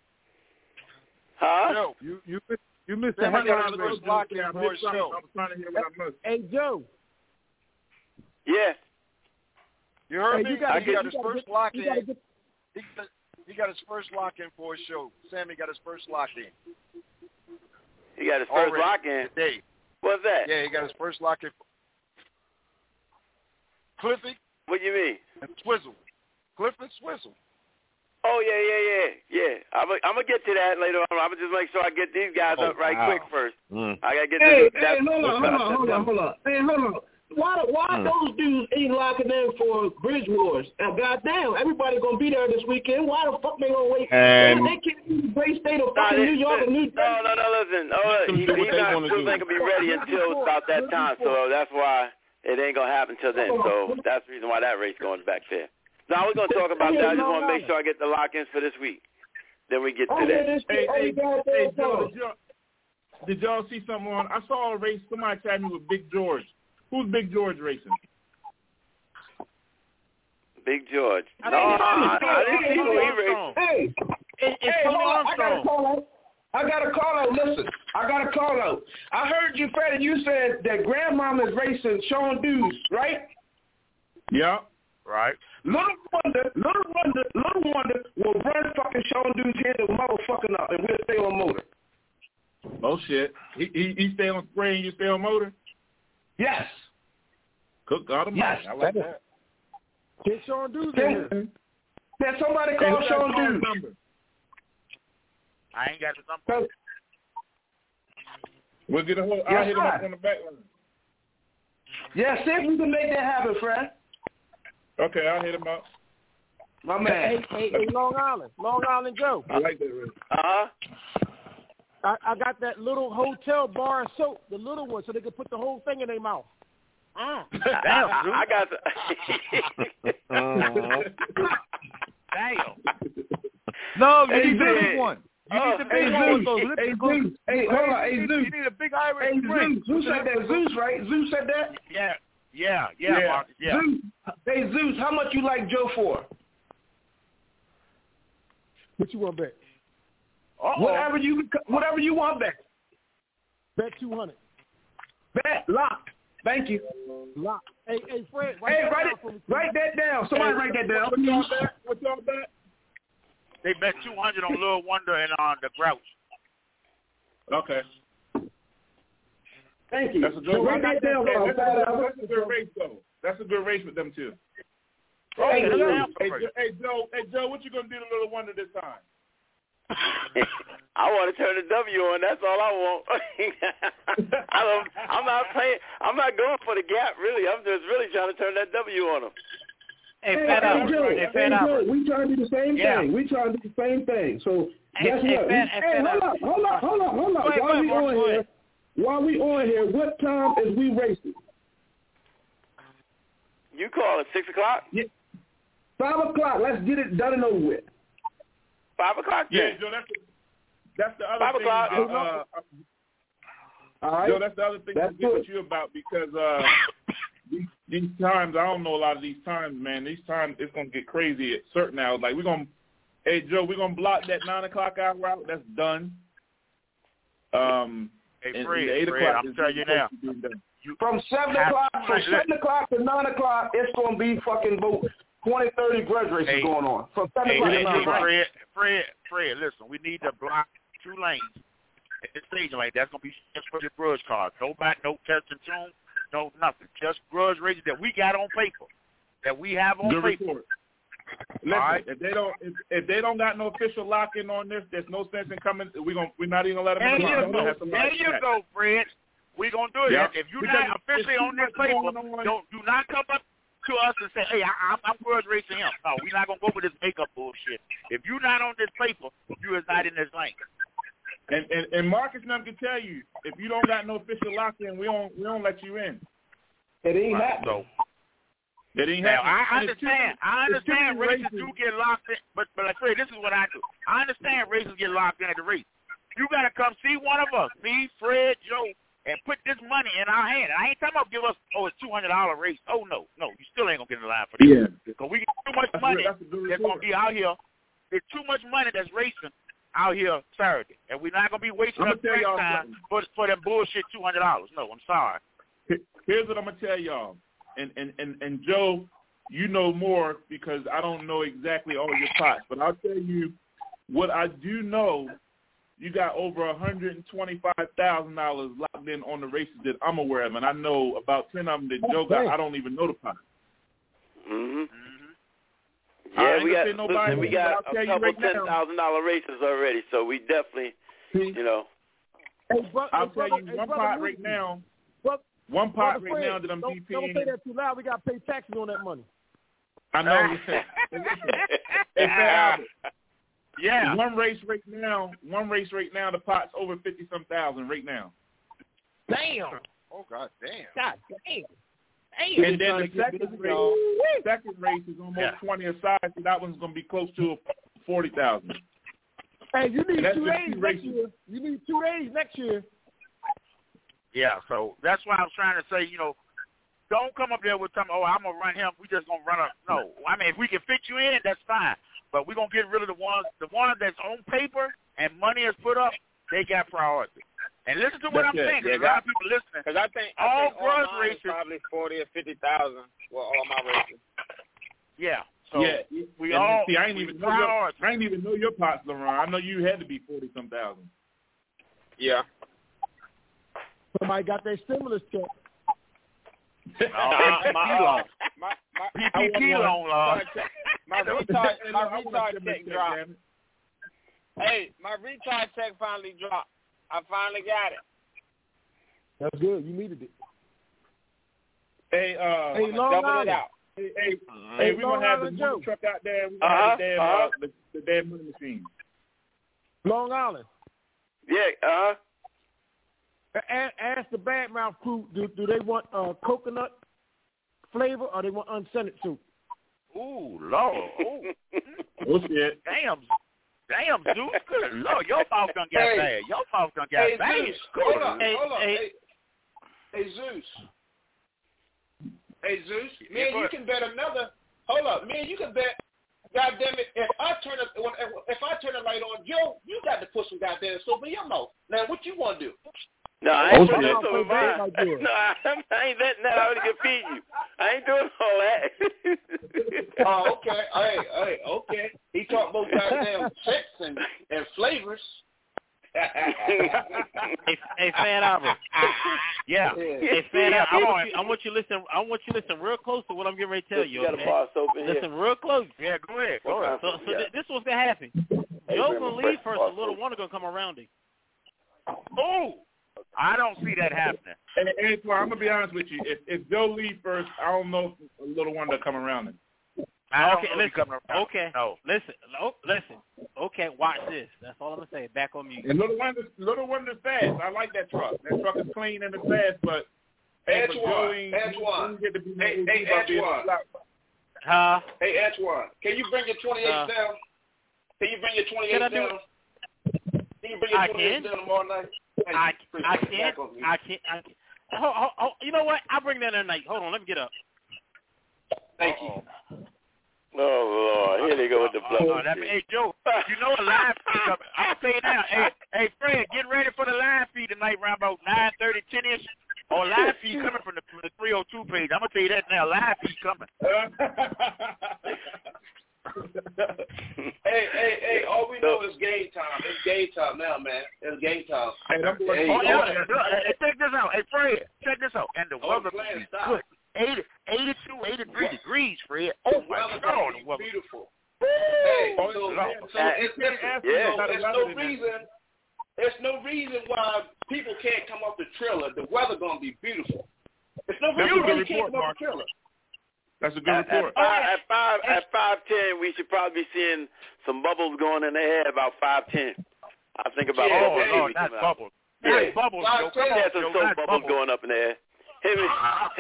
Huh? Joe. You you missed you missed the Somebody heck got out his of first it. lock-in I for missed his something. show. I was trying to hear what I missed. Hey, Joe. Yeah. You heard Hey, me? you gotta he get- got you his gotta first get- lock-in. you gotta get- He got, he got his first lock-in for his show. Sammy got his first lock-in. He got his first Already lock-in. today. What's that? Yeah, he got his first lock-in. Cliffy What do you mean? and Swizzle. Clifford Swizzle. Oh, yeah, yeah, yeah, yeah. I'm going to get to that later on. I'm going to just make sure I get these guys Oh, up right wow. quick first. Mm. I got to get Hey, this. hey, that, hold on, hold on, hold on, hold on. Hey, hold on. Why, why Hmm. those dudes ain't locking in for Bridge Wars? Uh, goddamn, everybody gonna be there this weekend. Why the fuck they gonna wait? And- they, they can't be the great state of Nah, fucking they- New York and New Jersey. No, no, no, listen. Oh, Them he, do what he's they not wanna still do. ain't going to be ready until about that time, so that's why it ain't going to happen till then. So that's the reason why that race going back there. Now, we're going to talk about that. I just want to make sure I get the lock-ins for this week. Then we get to Oh, yeah, that. this Hey, shit, oh, hey, goddamn hey, Joe, time. did y'all, did y'all see something on? I saw a race. Somebody tagged me with Big George. Who's Big George racing? Big George. I No, think I, it's I, I didn't see who he raced. Hey, It, it's hey, Tony hold on. I got a Armstrong. call out. I got a call out. Listen, I got a call out. I heard you, Freddie. You said that Grandmama's racing Sean Deuce, right? Yeah. Right. Little wonder, little wonder, little wonder will run fucking Sean Deuce here the motherfucking up, and we'll stay on motor. Oh shit. He he, he stay on spray and you stay on motor. Yes. Cook God Almighty. Yes. I like that. Get Sean Deuce in Can, here. can somebody Hey, call who got Sean Sean's Deuce? number? I ain't got his number. We'll get a whole. I'll Yes, hit him up sir. on the back line. Yeah, see if we can make that happen, Fred. Okay, I'll hit him up. My Hey, man. hey, hey, Long Island. Long Island Joe. I like that race. Uh-huh. I, I got that little hotel bar of soap, the little one, so they can put the whole thing in their mouth. I, I, I got the... Damn. No, you Hey, need the Zeus. big one. You Oh, need the Hey, big one with Zeus. those lips. Hey, because- Zeus. Hey, hold on. Hey, you, need, Zeus. you need a big Irish Hey, spring. Zeus. Who said that? Zeus, right? Zeus said that? Yeah. Yeah. Yeah, Yeah. Marcus. Yeah. Zeus. Hey, Zeus, how much you like Joe for? What you want to bet? Uh-oh. Whatever you whatever you want back. Bet two hundred. Bet locked. Thank you. Lock. Hey, hey, Fred. Write Hey, that write down it. for me. Write that down. Somebody write that down. What y'all bet? What y'all bet? They bet two hundred on Lil Wonder and on the Grouch. Okay. Thank you. That's a good So write that down. Hey, bro. that's, a good, that's a good race though. That's a good race with them two. Oh, Hey, yeah, Zeus. damn Hey, great. Jo- hey Joe, hey Joe, what you gonna do to Little Wonder this time? I want to turn the W on. That's all I want. I don't, I'm not playing. I'm not going for the gap, really. I'm just really trying to turn that W on them. Hey, hey, hey, Joe, hey, hey, Joe, we trying to do the same yeah. thing. We trying to do the same thing. So hey, guess hey, what? Hey, hey, hey hold on, hold on, hold on, hold on. Ahead, while we Mark, on here, while we on here, what time is we racing? You call it six o'clock. Yeah. Five o'clock. Let's get it done and over with. Five o'clock. Yeah, Joe. That's the, that's the other Five thing. o'clock. That, uh, All right. Joe, that's the other thing that's to get with you about because uh, these, these times, I don't know a lot of these times, man. These times, it's gonna get crazy at certain hours. Like we're gonna, hey Joe, we're gonna block that nine o'clock hour out. That's done. Um, hey, and, Fred, and eight Fred, o'clock I'm telling you now. You from seven o'clock, from seven o'clock to nine o'clock, it's gonna be fucking about twenty, thirty grudge races hey, going on. From seven hey, o'clock hey, to nine o'clock. Fred, Fred, Fred, listen, we need to block two lanes. At the staging lane, that's gonna be just for the grudge cars. No back, no test and tune, no nothing. Just grudge races that we got on paper, that we have on Good paper. report. Listen, all right. if they don't, if, if they don't got no official lock in on this, there's no sense in coming. We gonna, we're not even gonna let them. There in you the go. have There you that. go, Fred. We gonna do it. Yep. If you're Because not officially on this paper, don't do not come up to us and say, "Hey, I, I'm, I'm grudge racing him." No, we're not gonna go with this makeup bullshit. If you're not on this paper, you is not in this lane. And, and and Marcus and them can tell you, if you don't got no official lock in, we don't we don't let you in. It ain't right, happening. So, It ain't now, happening. I understand. Too, I understand races, races do get locked in, but but like Fred, this is what I do. I understand races get locked in at the race. You gotta come see one of us, me, Fred, Joe, and put this money in our hand. I ain't talking about give us oh it's two hundred dollar race. Oh no, no, you still ain't gonna get in the line for this. Yeah. Because we get too much that's money good, that's that's gonna be out here. There's too much money that's racing out here Saturday, and we're not gonna be wasting our time for for them bullshit two hundred dollars. No, I'm sorry. Here's what I'm gonna tell y'all, and and and and Joe, you know more because I don't know exactly all your pots, but I'll tell you what I do know. You got over one hundred twenty-five thousand dollars locked in on the races that I'm aware of, and I know about ten of them that Joe got. I don't even know the pot. Mhm. Yeah, we got listen, we got a couple right ten thousand dollar races already, so we definitely, you know. Hey, bro, I'll hey, tell brother, you hey, one brother, pot Lucy. right now. Brother, one pot brother right Fred, now that I'm don't, DPing. Don't say that too loud. We got to pay taxes on that money. I know. It's that Yeah. One race right now. One race right now. The pot's over fifty some thousand right now. Damn. Oh God, damn. God damn. Damn. And then the second race, second race is almost yeah. twenty aside, so that one's going to be close to forty thousand. Hey, you need two days two next races. year. You need two days next year. Yeah, so that's why I was trying to say, you know, don't come up there with something, oh, I'm going to run him. We just going to run a – no. I mean, if we can fit you in, that's fine. But we're going to get rid of the ones the ones that's on paper and money is put up, they got priority. And listen to what that's I'm it. saying, because Yeah, a lot of people listening. Because I think, I all think all grudge mine races, is probably forty or fifty thousand. Well, all my races. Yeah. So yeah, we and all see. I ain't even know your, I ain't even know your pots, LeRon. I know you had to be forty some thousand. Yeah. Somebody got their stimulus check. No, P P P loan. My, my, P P P loan, Lord. My retard, my retard check dropped. Hey, my retard check finally dropped. I finally got it. That's good. You needed it. Hey, uh, hey, Long double Island. it out. Hey, hey, hey, hey we're Long gonna have the Island money Joe. truck out there. We're gonna Uh-huh, have the damn, uh-huh. uh, the, the damn money machine. Long Island. Yeah, uh A- ask the Badmouth crew, do, do they want uh, coconut flavor or they want unscented soup? Ooh, Lord. Ooh. Oh, shit. Damn. Damn, Zeus. Good Lord. Your mouth done got Hey. bad. Your mouth done got Hey, bad. Zeus, Good hold on, Lord. hold on. hey. Hey, hey, Zeus. Hey, Zeus. Me Yeah, and go you ahead. can bet another. Hold up. Me and you can bet. God damn it! If I turn it, if I turn the light on, Joe, you got to put some goddamn soap in your mouth. Now, what you want to do? no, I ain't Oh, putting shit. that over mine. No, I, I ain't letting that. I already can feed you. I ain't doing all that. Oh, okay. Hey, hey, okay. He talked about goddamn sex and, and flavors. Hey, hey, Fan Albert. Yeah. Hey, Fan Yeah, Albert. I come want on. you. I want you to listen. I want you to listen real close to what I'm getting ready to tell you. You got okay? a bar soap in Listen here. real close. Yeah, go ahead. Go What ahead. So, kind so Yeah. th- this is what's gonna happen. Joe gonna leave first. A little one gonna come around him. Oh, I don't see that happening. And, and Antoine, I'm gonna be honest with you. If if Joe leaves first, I don't know if a little one will come around him. I don't okay, know listen. around. Okay. No. Listen. No, listen. Okay, watch this. That's all I'm gonna say. Back on mute. And little one, is, little one is fast. I like that truck. That truck is clean and it's fast, but Antoine, Antoine, get to be hey, hey, Antoine. Huh? Hey, Antoine, can you bring your twenty-eight uh, down? Can you bring your twenty-eight can down? Can you bring your I twenty-eight can. down tomorrow night? I, I can't. I can't. I can't. Oh, oh, oh, you know what? I'll bring that in tonight. Hold on. Let me get up. Thank you. Oh, Lord. Here they go with the blood. Oh, that, hey, Joe, you know a live feed coming. I'm going to tell you now. Hey, hey, Fred, get ready for the live feed tonight around about nine thirty, ten-ish. Or live feed coming from the, from the three oh two page. I'm going to tell you that now. Live feed coming. hey, hey, hey, all we know is game time. It's game time now, man. It's game time. Hey, hey, oh, yeah, hey, check this out. Hey, Fred, check this out. And the oh, weather is good. eighty, eighty-two, eighty-three degrees, Fred. Oh, my God. The weather beautiful. Hey, oh, so, no. so it's, listen, yeah. so there's no reason, there's no reason why people can't come off the trailer. The weather going to be beautiful. There's no reason why you can't come off the trailer. That's a good at, report. At five, at five, at five ten, we should probably be seeing some bubbles going in the air about five ten. I think about yeah, bubbles. Oh, no, that's bubbles. Yeah, yeah, bubbles. Joe. Come on, some soap bubbles, bubbles going up in the air. Him and,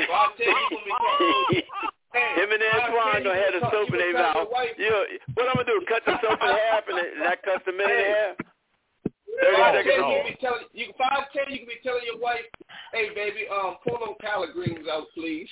him and Antoine gonna have the soap in their mouth. You know, what I'm gonna do? Cut the soap in half, and that cuts the minute in half. Five ten, you can be telling you five ten. You can be telling your wife, "Hey, baby, um, pull those collard greens out, please."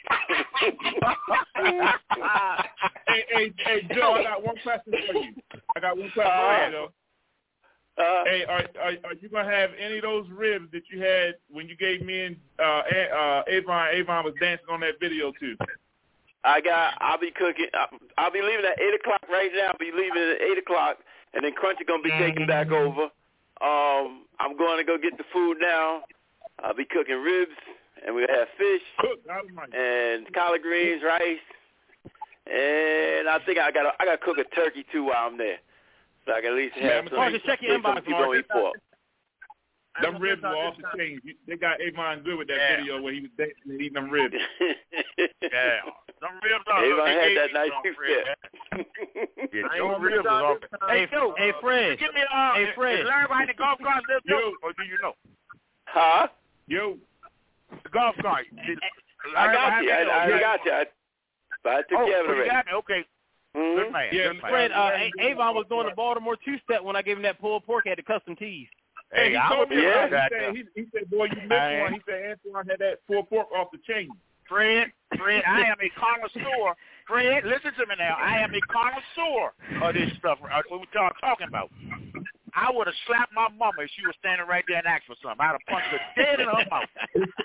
hey, hey, hey, Joe, I got one question for you. I got one question for you, Joe. Uh, hey, are, are are you gonna have any of those ribs that you had when you gave me and uh, uh, Avon? Avon was dancing on that video too. I got. I'll be cooking. I'll be leaving at eight o'clock right now. I'll be leaving at eight o'clock, and then Crunchy gonna be taking back over. Um, I'm going to go get the food now. I'll be cooking ribs, and we'll have fish and collard greens, rice, and I think I got I got to cook a turkey too while I'm there. So I can at least have some. Marcus, check your inbox, people don't eat pork. Them ribs were off the chain. They got Avon good with that yeah. video where he was dancing and eating them ribs. yeah, them ribs are. Avon had that nice yeah. yeah, Joe ribs was off. Hey, Joe. Hey, Fred. Give me uh, hey, Fred. Is everybody in the golf cart live, Joe, or do you know? Huh? Yo. The golf cart. Did, I got you. I, I, I got you. I, I took oh, care of it already. Got me? Okay. Mm-hmm. Good man. Yeah, good man. Fred, uh, Avon was doing the Baltimore two-step when I gave him that pulled pork at the custom tees. Hey, he I told me yeah. that. He said, he, he said, boy, you missed one. He said Antoine had that pulled pork off the chain. Fred, Fred, I am a connoisseur. Fred, listen to me now. I am a connoisseur of this stuff. What we y'all talking about? I would have slapped my mama if she was standing right there and asked for something. I'd have punched her dead in her mouth.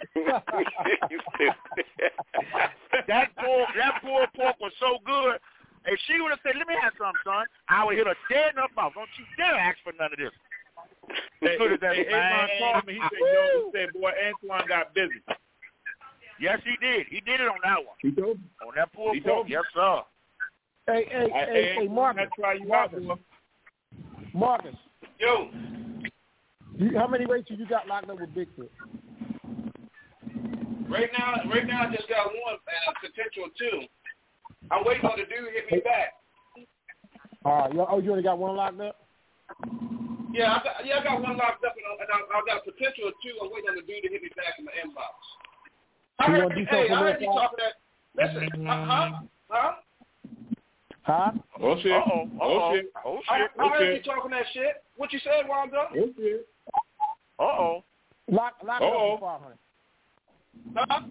that pulled that pulled pork was so good. If she would have said, "Let me have some, son," I would hit her dead in her mouth. Don't you dare ask for none of this. Hey, good as that hey, Avon called me. He said, "Yo," he said, "Boy, Antoine got busy." Yes, he did. He did it on that one. He told me. On that pulled pork. Yes, sir. Hey, hey, I, hey, hey, Marcus. Try you Marcus. out, Marcus. Yo. You, how many races you got locked up with Bigfoot? Right now, right now, I just got one, uh, potential two. I'm waiting on the dude to hit me back. All right. Oh, you only got one locked up? Yeah, I got, yeah, I got one locked up, and I, and I, I got a potential two. I'm waiting on the dude to hit me back in my inbox. I heard, you, hey, I heard you talking that. Listen, uh, huh? Huh? Huh? Oh, shit. Uh-oh. Oh, shit. Oh, shit. I, I oh, heard shit. you talking that shit. What you said, Wanda? Oh, shit. Uh-oh. Lock, lock Uh-oh. it up for five hundred. Huh?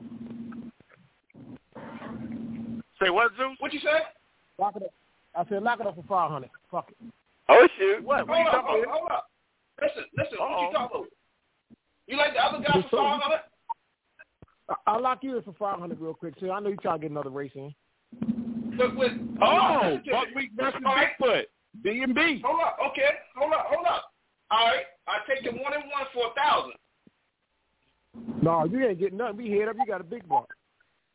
Say what, Zeus? What you said? Lock it up. I said lock it up for five hundred. Fuck it. Oh, shoot. What? What Hold you up, talking hold, about? hold up. Listen, listen. Uh-oh. What you talking about? You like the other guy for five hundred? I'll lock you in for five hundred real quick, too. I know you trying to get another race in. But with, Oh, Buckwheat versus right. Bigfoot. D and B. Hold up. Okay. Hold up. Hold up. All right. I take the one and one for a thousand. No, you ain't getting nothing. We head up. You got a big buck.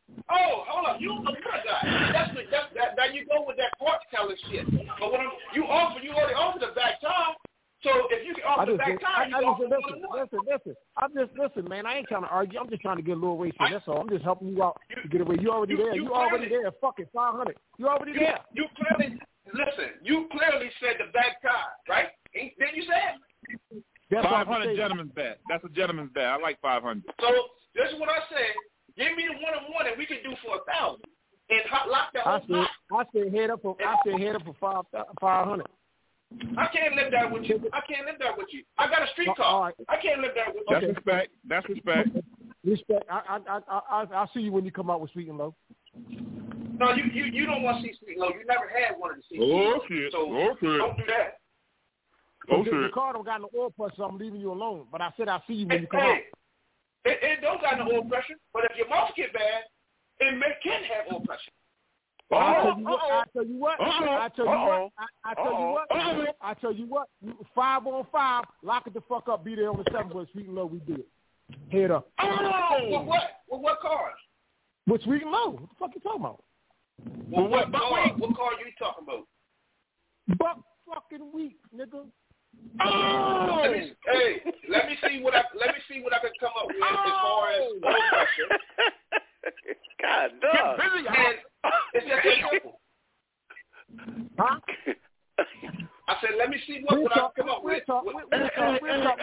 Oh, hold up. You don't know what guy. That's the, that's that. Now you go with that court telling shit. But when I'm, you offer, you already offered the back time. So if you can offer the back time, you I, can I offer just, listen, listen, listen. I'm just listen, man. I ain't trying to argue. I'm just trying to get a little race in. That's all. I'm just helping you out to get away. You already you, there. You, You, clearly, already there. Fuck it, five hundred. You already you, there. You clearly listen. You clearly said the back time, right? Didn't you say it? Five hundred gentleman's bet. That's a gentleman's bet. I like five hundred. So this is what I said. Give me the one on one, and we can do for a thousand. And hot, lock that I whole said, I said head up for, I said head up for five, five hundred. I can't live that with you. I can't live that with you. I got a street car. Right. I can't live that with you. That's okay. Respect. That's respect. Respect. I, I, I, I, I'll see you when you come out with Sweet and Low. No, you, you, you don't want to see Sweet and Low. You never had one of the C. Oh shit. So oh shit. Don't do that. Oh the, shit. The car don't got no oil pressure, so I'm leaving you alone. But I said I'll see you when hey, you come hey, out. It, it don't got no oil pressure. But if your mouth get bad, it may, can have oil pressure. Oh, I tell you what. I tell you what. I tell you what. I tell you what. I tell you what. Five on five. Lock it the fuck up. Be there on the seven. But Sweet and Low, we do it. Head up. Oh, with what? With what cars? With Sweet and Low. What the fuck you talking about? Well, what, what car? What car you talking about? Buck fucking week, nigga. Oh. Let me, hey, let me see what I let me see what I can come up with oh. as far as oil pressure. God damn. And it's just that simple. Huh? I said, let me see what, what I can come up with. We'll talk. We'll talk. We'll talk.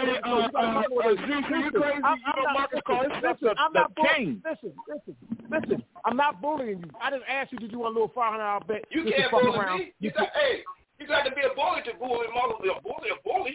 Listen, listen, listen. I'm not bullying you. I just asked you, did you want a little five hundred dollars bet? You can't bully me. You got, hey, you got to be a bully to bully more than a bully. A bully.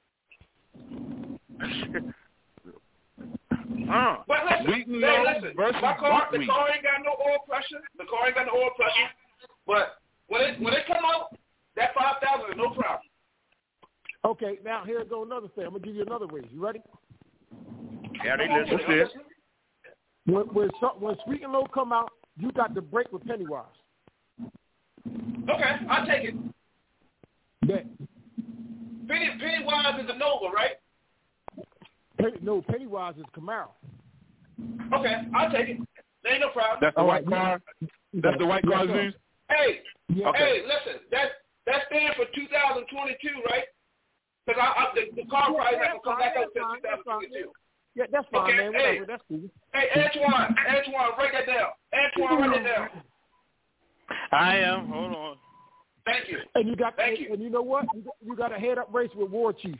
Uh, but listen, hey, listen. My car, the car ain't got no oil pressure. The car ain't got no oil pressure. But when it when it come out, that five thousand is no problem. Okay, now here go another thing. I'm gonna give you another raise. You ready? Yeah, they listen to this. When when, when Sweet and Low come out, you got to break with Pennywise. Okay, I'll take it. Bet. Penny, Pennywise is a Nova, right? Penny, no, Pennywise is Camaro. Okay, I'll take it. There ain't no problem. That's the white car. That's the white car, Zeus. Hey, yeah. hey, listen. That that stands for two thousand twenty-two, right? Because I, I, the, the car price has to come back up to two thousand twenty-two. Yeah, that's fine, okay, man. Hey, Whatever, that's cool. Hey, Antoine, Antoine, write that down. Antoine, write that down. I am. Hold on. Thank you. And you got, Thank and, you. And you know what? You got, you got a head-up race with War Chief.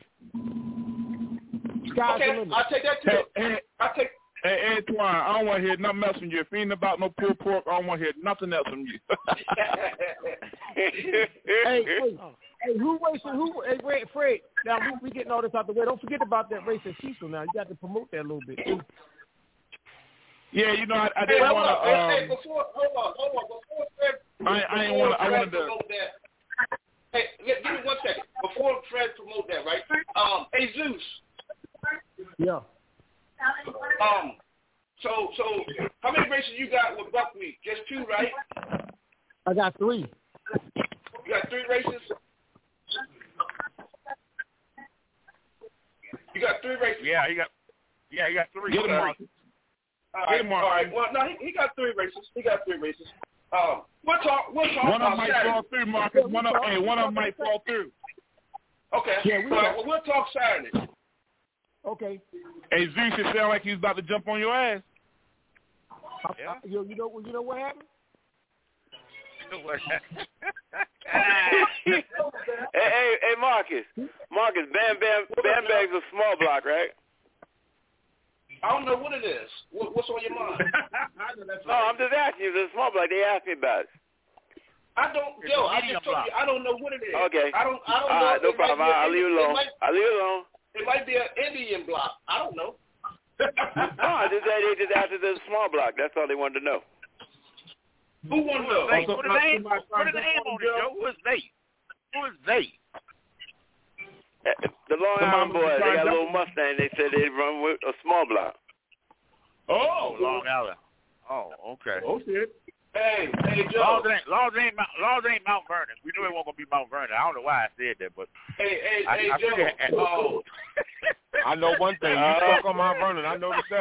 Sky's okay, the limit. I'll take that too. Hey, hey, I'll take. Hey, Antoine, I don't want to hear nothing else from you. If you ain't about no pulled pork, I don't want to hear nothing else from you. hey, hey, hey, who racing? Who? Hey, Fred, Fred. Now we, we getting all this out the way. Don't forget about that race at Cecil. Now you got to promote that a little bit. Too. Yeah, you know, I, I hey, didn't hold want on, to. Um, hey, before, hold on, hold on. Before Fred, I, I didn't want to. I wanted to. That, hey, give me one second. Before Fred promote that, right? Um, hey Zeus. Yeah. Um. So, so how many races you got with Buckwheat? Just two, right? I got three. You got three races? You got three races? Yeah, you got. Yeah, you got three. Get him, Marcus. All right, Get him, all right. Well, no, he, he got three races. He got three races. Um, we'll talk. We'll talk. One of them might Saturday. fall through, Marcus. One of, hey, one of them might fall through. Okay. Yeah, we all right. Well, we'll talk Saturday. Okay. Hey, Zeus, it sound like he's about to jump on your ass. Yeah. You, you know, you know what happened? hey, hey, hey, Marcus. Marcus, Bam Bam, Bam Bag's a small block, right? I don't know what it is. What, what's on your mind? No, I'm just asking you. It's a small block. They asked me about it. I don't, it's yo, I just told block. you, I don't know what it is. Okay. I don't, I don't All know. right, no problem. I'll leave it alone. Might, I'll leave it alone. It might be an Indian block. I don't know. No, I just they just asked if it's a small block. That's all they wanted to know. Who wanted to know? Hey, put a name, put a name on it, Joe. Who is they? Who is they? The Long Island boys, they got a little Mustang. They said they'd run with a small block. Oh, Long Island. Oh, okay. Oh, shit. Hey, hey, Joe. Laws ain't, laws ain't, laws ain't Mount Vernon. We knew it wasn't going to be Mount Vernon. I don't know why I said that, but. Hey, hey, I, hey, I Joe. Figured, oh. I know one thing. You uh, stuck on Mount Vernon. I noticed that.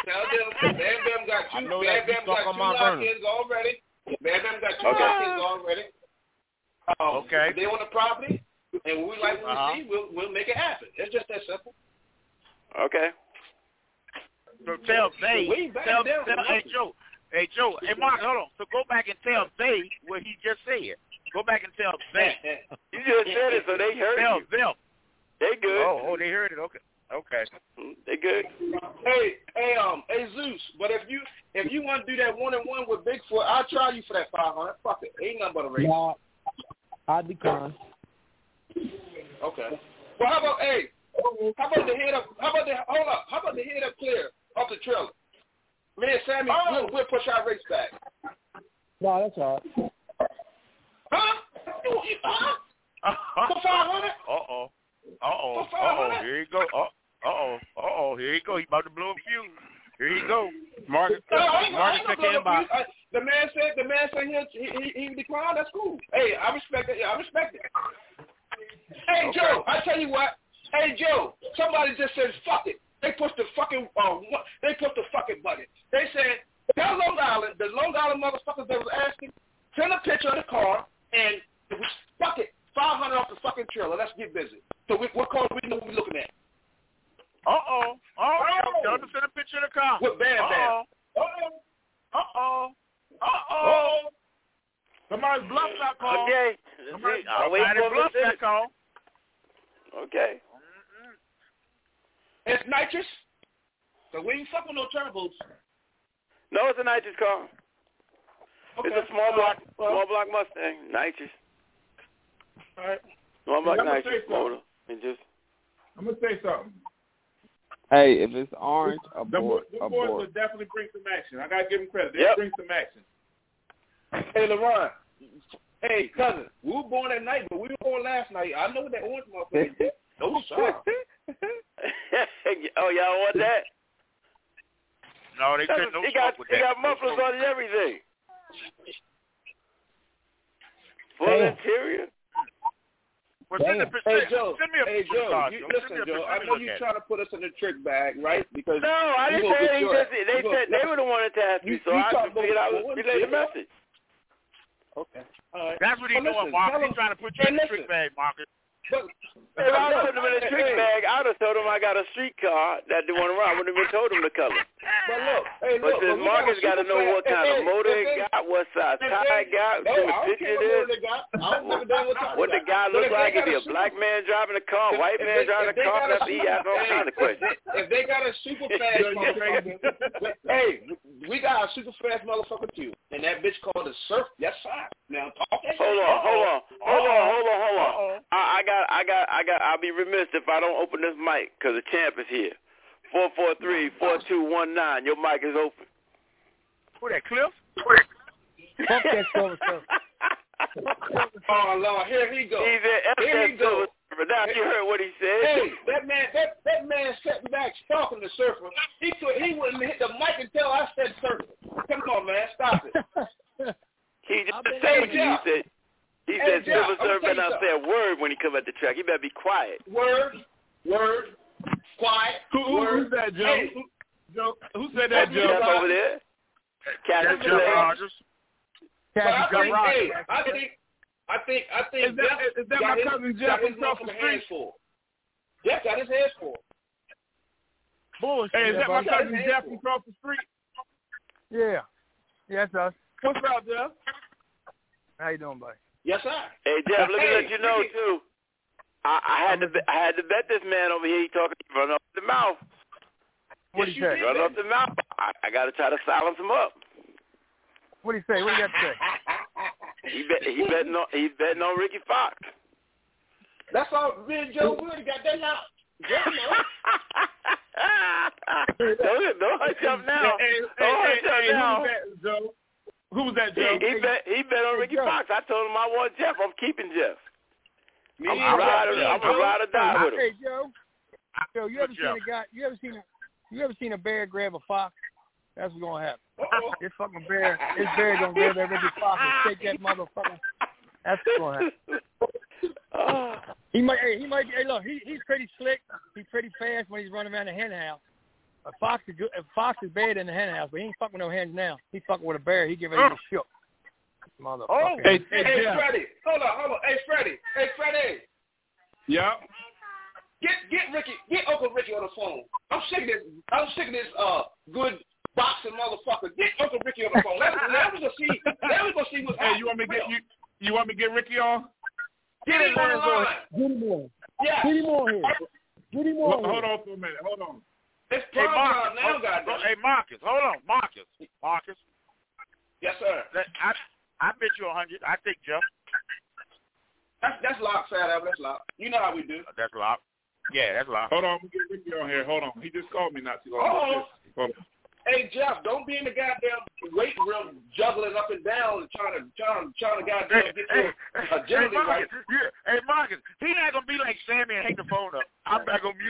Tell them Bam Bam got two. Bam Bam got two lock-ins already. Bam Bam got two okay. lock-ins already. Um, okay. If they on the property, and we like what uh-huh. we see, we'll we'll make it happen. It's just that simple. Okay. So tell Zay, tell, tell, tell hey Joe, hey Joe, hey Mark, hold on. So go back and tell Zay what he just said. Go back and tell Zay. You just said it, so they heard tell you. Them. They good. Oh, oh, they heard it. Okay, okay. They good. Hey, hey, um, hey Zeus. But if you if you want to do that one and one with Bigfoot, I'll try you for that five hundred. Fuck it, ain't nothing but a race. No, I decline. Okay. Well, how about hey? How about the head up? How about the hold up? How about the head up clear off the trailer? Me and Sammy, oh. we'll, we'll push our race back. No, that's all right. Huh? You, you, huh? For five hundred? Uh oh. Uh oh. Uh oh. Here you go. Uh oh. Uh oh. Here you go. He about to blow a fuse. Here you go. Marcus. No, I ain't, Marcus I ain't came by. I, the man said. The man said he he, he declined. That's cool. Hey, I respect it. Yeah, I respect it. Hey Okay. Joe, I tell you what. Hey Joe, somebody just said fuck it. They pushed the fucking uh, they pushed the fucking button. They said tell Long Island, the Long Island motherfuckers that was asking, send a picture of the car and fuck it, five hundred off the fucking trailer. Let's get busy. So we, what car do we know what we're looking at? Uh oh. Oh, y'all just send a picture of the car. With Bam Bam. Uh oh. Uh oh. Uh oh. Somebody's bluffed that call. Okay. Somebody, I'll wait somebody for bluffed it. that call. Okay. It's nitrous. So we ain't fucking no turbos. No, it's a nitrous car. Okay. It's a small block, uh, well, small block Mustang, nitrous. All right. Small block I'm gonna nitrous say something. motor. And just. I'm gonna say something. Hey, if it's orange, abort, The, the boys will abort. definitely bring some action. I gotta give them credit. They Yep. bring some action. Hey LeRon. Hey cousin, we were born at night, but we were born last night. I know what that orange motherfucker did. No sir. Oh, y'all want that? No, they couldn't. No He got, with he that. got mufflers on and everything. Full Damn. interior. Well, send, the, Hey send, Joe, send me a hey picture of the Joe, car, you, Joe. listen Send me a Joe, picture. I Let me know look you're at trying to put us in the trick bag, right? Because No, I you didn't gonna say get anything. your Just, ass. they You said gonna- they were the one that asked me, You- so you I talk just figured I about would forward, relay the yeah. message. Okay. All right. That's what he's Well, doing, listen, Marcus. tell He's him- trying to put you hey, in the listen. trick bag, Marcus. But, If I would have put them in a Hey, trick hey. bag, I would have told them I got a street car that the one around. I wouldn't have even told them the color. But look, hey, But look, since but we Marcus got to super know fast- what kind hey, of motor hey, it hey, got, what size hey, tire it got, no, send I a don't picture care of what motor this. they got. I don't give a damn what tire What they the got. guy But look if they like? Is got he a a black super- man driving a car, if- white if man they- driving if a they car? got a That's he super- asking all hey, kinds of if questions. they- If they got a super fast motherfucker, hey, we got a super fast motherfucker too, and that bitch called a Surf. Yes, sir. Now talk that Hold shit. on, hold on, hold on, hold on, hold on. Uh-oh. I, I got, I got, I got. I'll be remiss if I don't open this mic because the champ is here. Four four three four two one nine. Your mic is open. Who that, Cliff? Fuck that silver surfer. Oh Lord, here he goes. He's at Here F he S goes. Silver. Now you heard what he said. Hey, that man, that that man sitting back stalking the surfer. He could, he wouldn't hit the mic until I said surfer. Come on, man, stop it. He just Hey, said he Jeff. said he Hey, said Jeff, Silver I'm Surfer gonna better tell you not say a word when he come at the track. He better be quiet. Word, word, quiet. Who, who, word. who's that, Joe? Hey, Who, Joe? Who said that, That's Joe? Jeff over there. Cassius That's Jeff Clay. Rogers. but I Cassius think, Rogers. hey, I think, I think, I think Is that- Jeff is that got my his, cousin Jeff got his from across the motherfucking street? hands full. Jeff got his hands full. Bullshit. Hey, is that my Jeff, I got cousin his Jeff hands from across the street? Yeah. Yeah, that's us. What's up, Jeff? How you doing, buddy? Yes, sir. Hey Jeff, let me Hey, let you know Ricky. too. I, I had to be- I had to bet this man over here. He talking run up the mouth. What Yes, do you you say? did. Run up the mouth. I, I got to try to silence him up. What do you say? What do you got to say? He bet he betting on he betting on Ricky Fox. That's all. Me and Joe Wood got that out. Joe, don't don't hush up now. Hey, Don't hey, hush up hey, hey, now. who's that, Joe? Who's that, He, Joe? he bet he bet on Ricky Joe. Fox. I told him I want Jeff. I'm keeping Jeff. Me I'm and a ride or Joe, I'm a ride or die with him. Hey, Joe. Joe, you ever Good seen job. a guy? You ever seen a? You ever seen a bear grab a fox? That's what's gonna happen. Uh-oh. This fucking bear, this bear gonna grab that Ricky Fox and take that motherfucker. That's what's gonna happen. Oh. He might. Hey, he might. Hey, look, he he's pretty slick. He's pretty fast when he's running around the hen house. A fox is good. A fox is bad in the hen house, but he ain't fucking with no hens now. He fucking with a bear. He get ready to get shook. Motherfucker. Oh, hey, hey, hey Freddie. Hold on, hold on. Hey, Freddie. Hey, Freddie. Yeah. Get get Ricky, get Uncle Ricky on the phone. I'm sick of this. I'm sick of this. Uh, good boxing motherfucker. Get Uncle Ricky on the phone. Let let me go see. Let me go see what's Hey, happening. you want me to get you? You want me to get Ricky on? Get him on the line. Get him on. Yeah. Get him on here. Get him on Hold, here. hold on for a minute. Hold on. It's Hey, prime Marcus. time now, hold, goddamn. hey, Marcus. Hold on, Marcus. Marcus. Yes, sir. That, I I bet you a hundred. I think Jeff. That's that's locked, Fat Albert. That's locked. You know how we do. That's locked. Yeah, that's locked. Hold on, I'm gonna get Ricky on here. Hold on. He just called me not too long Oh. ago. Hold on. Hey Jeff, don't be in the goddamn weight room juggling up and down and trying to trying, trying to goddamn get your agility hey, right. Marcus, yeah, hey, Marcus, he not gonna be like Sammy and hang the phone up. I'm not gonna mute.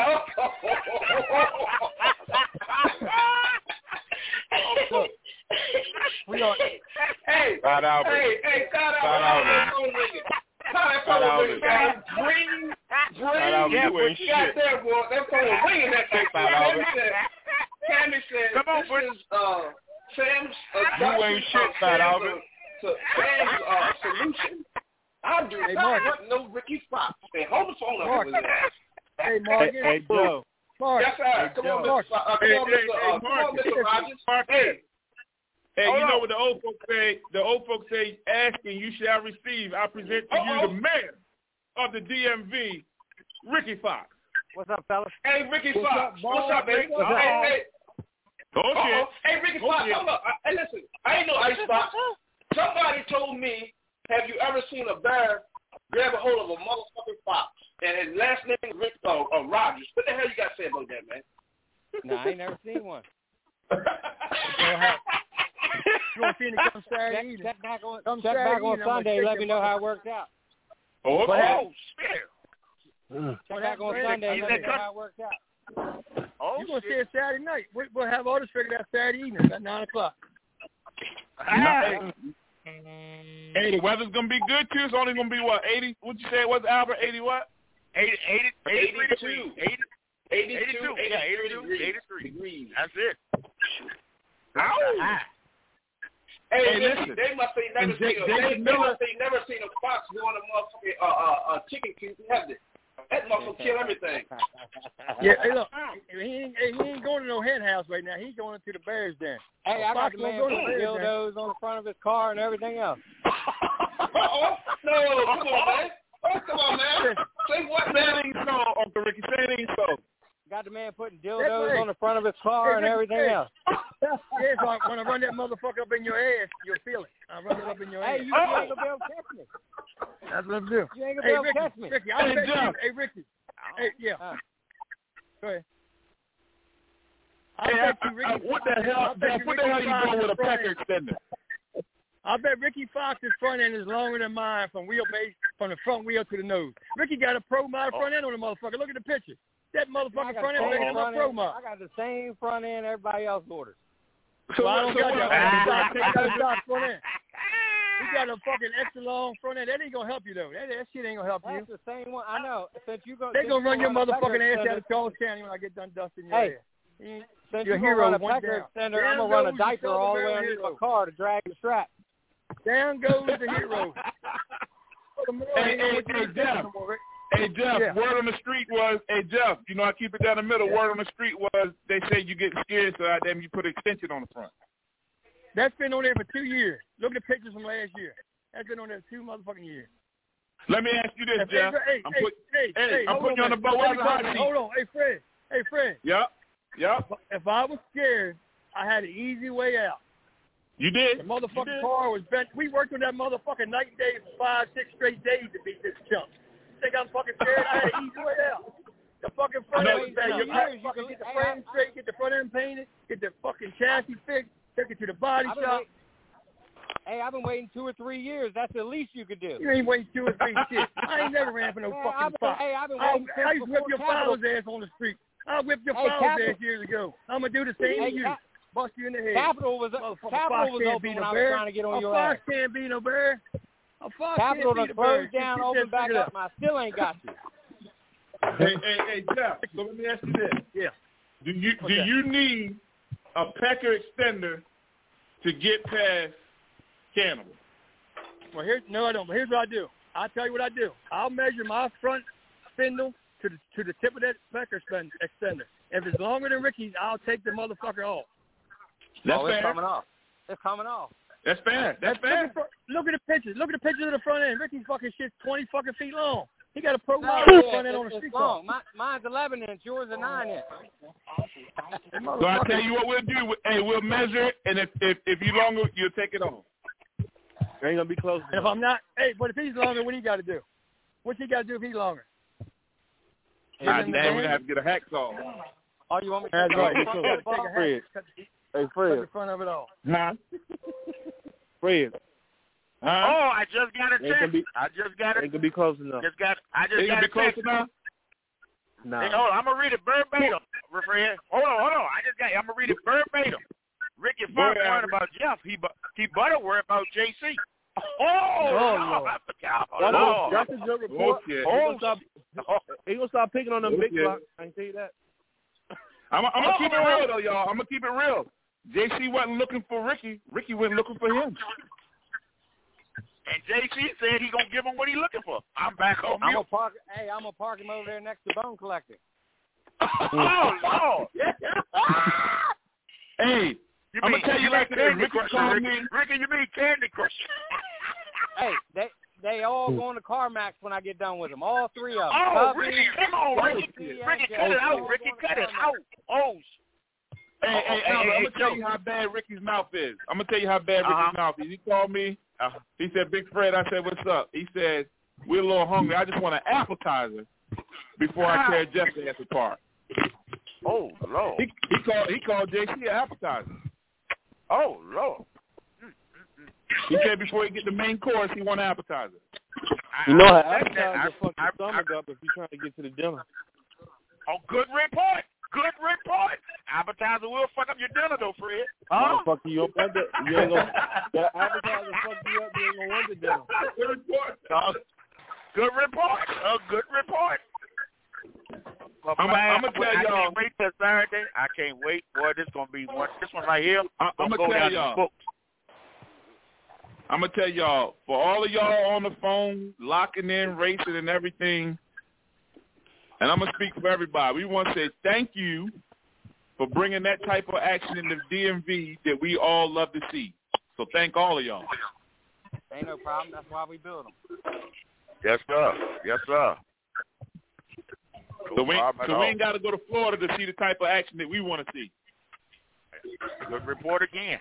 Look, we are. Hey, Fat Albert. hey, hey, Fat Fat Albert. Albert. That Fat phone Albert. ringing, guys. Bring, bring. Fat Albert, you ain't God shit. damn, boy, that phone was ringing that thing. Fat Tammy Albert. said, Tammy said, Come on, this boy. is uh, Sam's You ain't shit, Fat Albert. To Sam's uh, solution. I do Hey, not Mark. want no Ricky Fox. Hey, hold the phone up Mark. with his ass. Hey, Mark. Hey, hey, Joe. Mark. Yes, sir. Come on, Mark. Mister Uh, come Hey, on, hey, Mister hey, Uh, come on, Marcus. Mister Rogers. Marcus. Hey, Hey, Hold you on. know what the old folks say? The old folks say, asking you shall receive. I present to Uh-oh. you the mayor of the D M V, Ricky Fox. What's up, fellas? hey, Ricky What's Fox. up, What's boss? up, baby? What's up? Hey, hey. Oh, Uh-oh. shit. Hey, Ricky Oh, Fox, shit. hold up. I- Hey, listen. I ain't no icebox. Somebody told me, have you ever seen a bear grab a hold of a motherfucking fox? And his last name is Rick uh, uh, Rogers. What the hell you got to say about that, man? No, I ain't never seen one. You want to see him come Saturday Check, evening? check back on, Come check Saturday back on evening, I'm gonna Sunday. check Let your me know how it motherfucker. works out. Oh, What oh, shit. Check back on happened, Sunday. He Let said me know how it works out. Oh, You're going to see shit. it Saturday night. We, we'll have all this figured out Saturday evening at nine o'clock. Hey, hey, the weather's gonna be good too. It's only gonna be what eighty? What'd you say it was, Albert? Eighty what? eighty, eighty, eighty-three eighty-two. degrees. eighty, eighty-two, eighty-two. Yeah, eighty-two, degrees. eighty-three. degrees. That's it. Ow. Hey, Hey, listen, listen. they must say never And seen Jake- a, Jason they, they Miller- must say never seen a fox go on a motherfucking uh, uh, uh, chicken coop, have they? That motherfucker kill everything. Yeah, hey, look, he ain't, hey, he ain't going to no hen house right now. He's going into the Bears den. Hey, I got Fox the won't man go to putting the Bears den. dildos on the front of his car and everything else. Uh-oh. No, come on, man. Oh, come on, man. Say what, Say man? it ain't so, Uncle Ricky. Say it ain't so. Got the man putting That's dildos right. on the front of his car and Hey, everything hey. else. Yeah, so when I run that motherfucker up in your ass, you'll feel it. I'll run it up in your Hey, ass. you, you ain't gonna be able to catch me. That's what I'm doing. You ain't gonna be Hey, able to Ricky, catch me. Ricky, I Hey, bet you. Jeff. Hey, Ricky. Hey, yeah. Uh, Go ahead. I Hey, bet I, you Ricky I, what Fox- the hell? I bet Jeff, you what the Ricky hell you Fox doing with a is front pecker end. extender? I bet Ricky Fox's front end is longer than mine from wheelbase, from the front wheel to the nose. Ricky got a pro mod front end on the motherfucker. Look at the picture. That I motherfucking got front the end bigger same than my front pro end. mod. I got the same front end everybody else orders. So Well, I what? don't So got what? that. I got a stock front end. We got a fucking extra long front end. That ain't gonna help you though. That, that shit ain't gonna help you. That's the same one. I know. Since you go, They since gonna you run your a pecker motherfucking ass extender- out of Charles County when I get done dusting your Hey, ass. You ain't- Since Your you gonna hero run a went pecker down. extender, Down I'm gonna run a goes the diaper all the way Silver underneath Hero. my car to drag the strap. Down goes the hero. Hey, hey, hey, Jeff. Hey, Jeff, Yeah. word on the street was, hey, Jeff, you know, I keep it down the middle. Yeah. Word on the street was they say you get scared, so goddamn you put an extension on the front. That's been on there for two years. Look at the pictures from last year. That's been on there two motherfucking years. Let me ask you this, Hey, Jeff. hey, I'm hey, put, hey, hey, hey, I'm hold putting you on the man. boat Let on me the talk hot to you. seat. Hold on. Hey, Fred. Hey, Fred. Yep, yep. If I was scared, I had an easy way out. You did. The motherfucking You did. car was bent. We worked on that motherfucking night and day for five, six straight days to beat this chump. Think I'm fucking scared? I had an easy way out. The fucking front No, end was you- bent. no, You you- fucking you can- get the hey, frame I- straight, get the front end painted, get the fucking chassis fixed, take it to the body I've been shop. wait- Hey, I've been waiting two or three years. That's the least you could do. You ain't waiting two or three shit. I ain't never ran for no Man, fucking I've been, fox. hey, I've been I, waiting since I used to whip before your Capital. father's ass on the street. I whipped your Hey, father's Capital- ass years ago. I'm gonna do the same Hey, to you. Cap- Bust you in the head. Capital was Motherfucker, Capital fox was can't open beat when a I was bear. trying to get on a your fox ass. can't beat no bear. A fox Capital can't done beat a bear. closed down, Get opened that back figured up, out. and I still ain't got you. Hey, hey, hey, Jeff. So let me ask you this. Yeah. Do you What's do that? you need a pecker extender to get past Cannibal? Well, here's no, I don't. But here's what I do. I'll tell you what I do. I'll measure my front spindle to the to the tip of that pecker spin, extender. If it's longer than Ricky's, I'll take the motherfucker off. That's oh, fair. It's coming off. It's coming off. That's fair. That's fair. Look at, look at the pictures. Look at the pictures of the front end. Ricky's fucking shit's twenty fucking feet long. He got a pro No, model yeah, front end it's, on the it's street long. car. My, mine's eleven inch. Yours is nine inch. So I tell you what we'll do. Hey, we'll measure it, and if if, if you longer, you'll take it off. It ain't gonna be close. And if I'm not, hey, but if he's longer, what do you got to do? What's he got to do if he's longer? God damn, we're gonna have to get a hacksaw. Oh, you want me to That's take right. the front of the Take ball? a Fred. hat, cut, Hey, cut Fred. the front of it off. Huh? Fred. Huh? Oh, I just got a Ain't gonna text. be- I just got it. Ain't gonna be close enough. Just got. I just Ain't got gonna a be close text. enough. Nah. Hey, hold on. I'm gonna read it verbatim, Fred. Hold on, hold on. I just got. I'm gonna read it verbatim. Ricky Fox Boy, worried about Jeff. He bu- he better worry about J C. Oh, Oh, Lord. Lord. I forgot. Oh, That's, Lord. a, that's a good report. Okay. He Oh, gonna stop. He gonna stop picking on them big Okay. blocks. I can tell you that. I'm, I'm gonna Oh, keep it oh. real though, y'all. I'm gonna keep it real. J C wasn't looking for Ricky. Ricky went looking for him. And J C said he gonna give him what he looking for. I'm back on I'm mute. gonna park. Hey, I'm gonna park him over there next to Bone Collector. Oh, Lord. Hey, You I'm mean, gonna tell you you like mean this. Candy Ricky Crush, called Ricky. me. Ricky, you mean Candy Crush? Hey, they they all going to CarMax when I get done with them. All three of them. Oh, Cubby, Ricky, come on, Ricky. J C, Ricky, and cut it Jeff. out. All Ricky, going to cut it CarMax. out. Oh, Hey, hey, Oh, hey, hey, I'm hey, gonna tell Joe. you how bad Ricky's mouth is. I'm gonna tell you how bad Uh-huh. Ricky's mouth is. He called me. Uh-huh. He said, "Big Fred," I said, "What's up?" He said, "We're a little hungry. I just want an appetizer before I tear Jeff's ass apart." oh, Lord. He, he called. He called J C an appetizer. Oh, Lord. He said before he get the main course, he want an appetizer. You know how I- appetizers I- will fuck I- your stomach I- up if you're trying to get to the dinner. Oh, good report. Good report. Appetizer will fuck up your dinner, though, Fred. Huh? Huh? Fuck you up. That, you ain't gonna. That appetizer fuck you up. You ain't gonna want the dinner. Good report. Uh, good report. A good report. Well, I'm man, gonna tell I y'all. can't wait till Saturday. I can't wait. Boy, this gonna be one. This one right here. I, I'm gonna gonna go tell down to y'all. the books. I'm gonna tell y'all, for all of y'all on the phone, locking in, racing, and everything, and I'm gonna speak for everybody. We want to say thank you for bringing that type of action in the D M V that we all love to see. So thank all of y'all. Ain't no problem. That's why we build them. Yes, sir. Yes, sir. So we, problem at so we all. ain't got to go to Florida to see the type of action that we want to see. Good report again.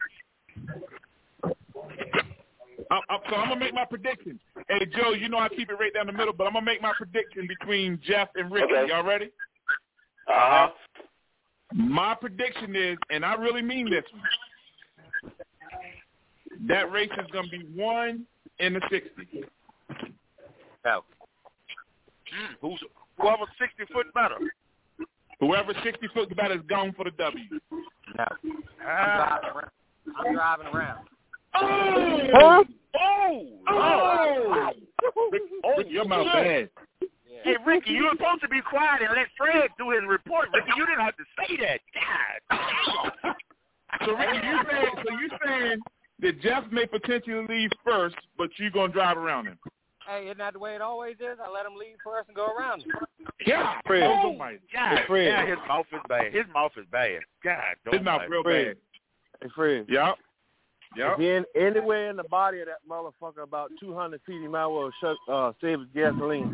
I, I, so I'm gonna make my prediction. Hey Joe, you know I keep it right down the middle, but I'm gonna make my prediction between Jeff and Ricky. Okay. Y'all ready? Uh huh. My prediction is, and I really mean this one, that race is gonna be won in the sixty. No. Mm, who's whoever's sixty foot better? Whoever sixty foot better is gone for the W. No. I'm driving around. I'm driving around. Oh! Huh? Oh! Oh! Oh! Ricky, your mouth bad. Hey, Ricky, you were supposed to be quiet and let Fred do his report. Ricky, you didn't have to say that. God. So Ricky, you saying so you saying that Jeff may potentially leave first, but you gonna drive around him? Hey, isn't that the way it always is? I let him leave first and go around him. Yeah, Fred. Oh my God, Hey, Fred. yeah, his mouth is bad. His mouth is bad. God, don't His mouth real Fred. bad. Hey, Fred. Yep. Yep. If he in, anywhere in the body of that motherfucker about two hundred feet, he might well shut, uh, save his gasoline.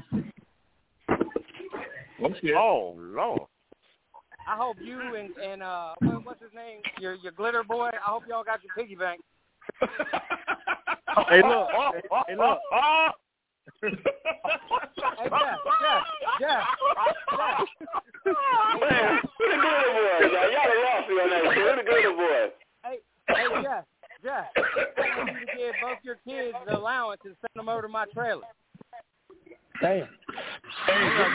Oh, Lord. I hope you and, and uh, what, what's his name? Your your glitter boy. I hope y'all got your piggy bank. Hey, look. Hey, hey, look. Hey, Jeff, Jeff, Jeff, Jeff. Man, who the glitter boy? Y'all, y'all done lost me on that shit. Who the glitter boy? Hey, hey, Jeff, Jeff. I want you to give both your kids the allowance and send them over to my trailer. Damn. Hey,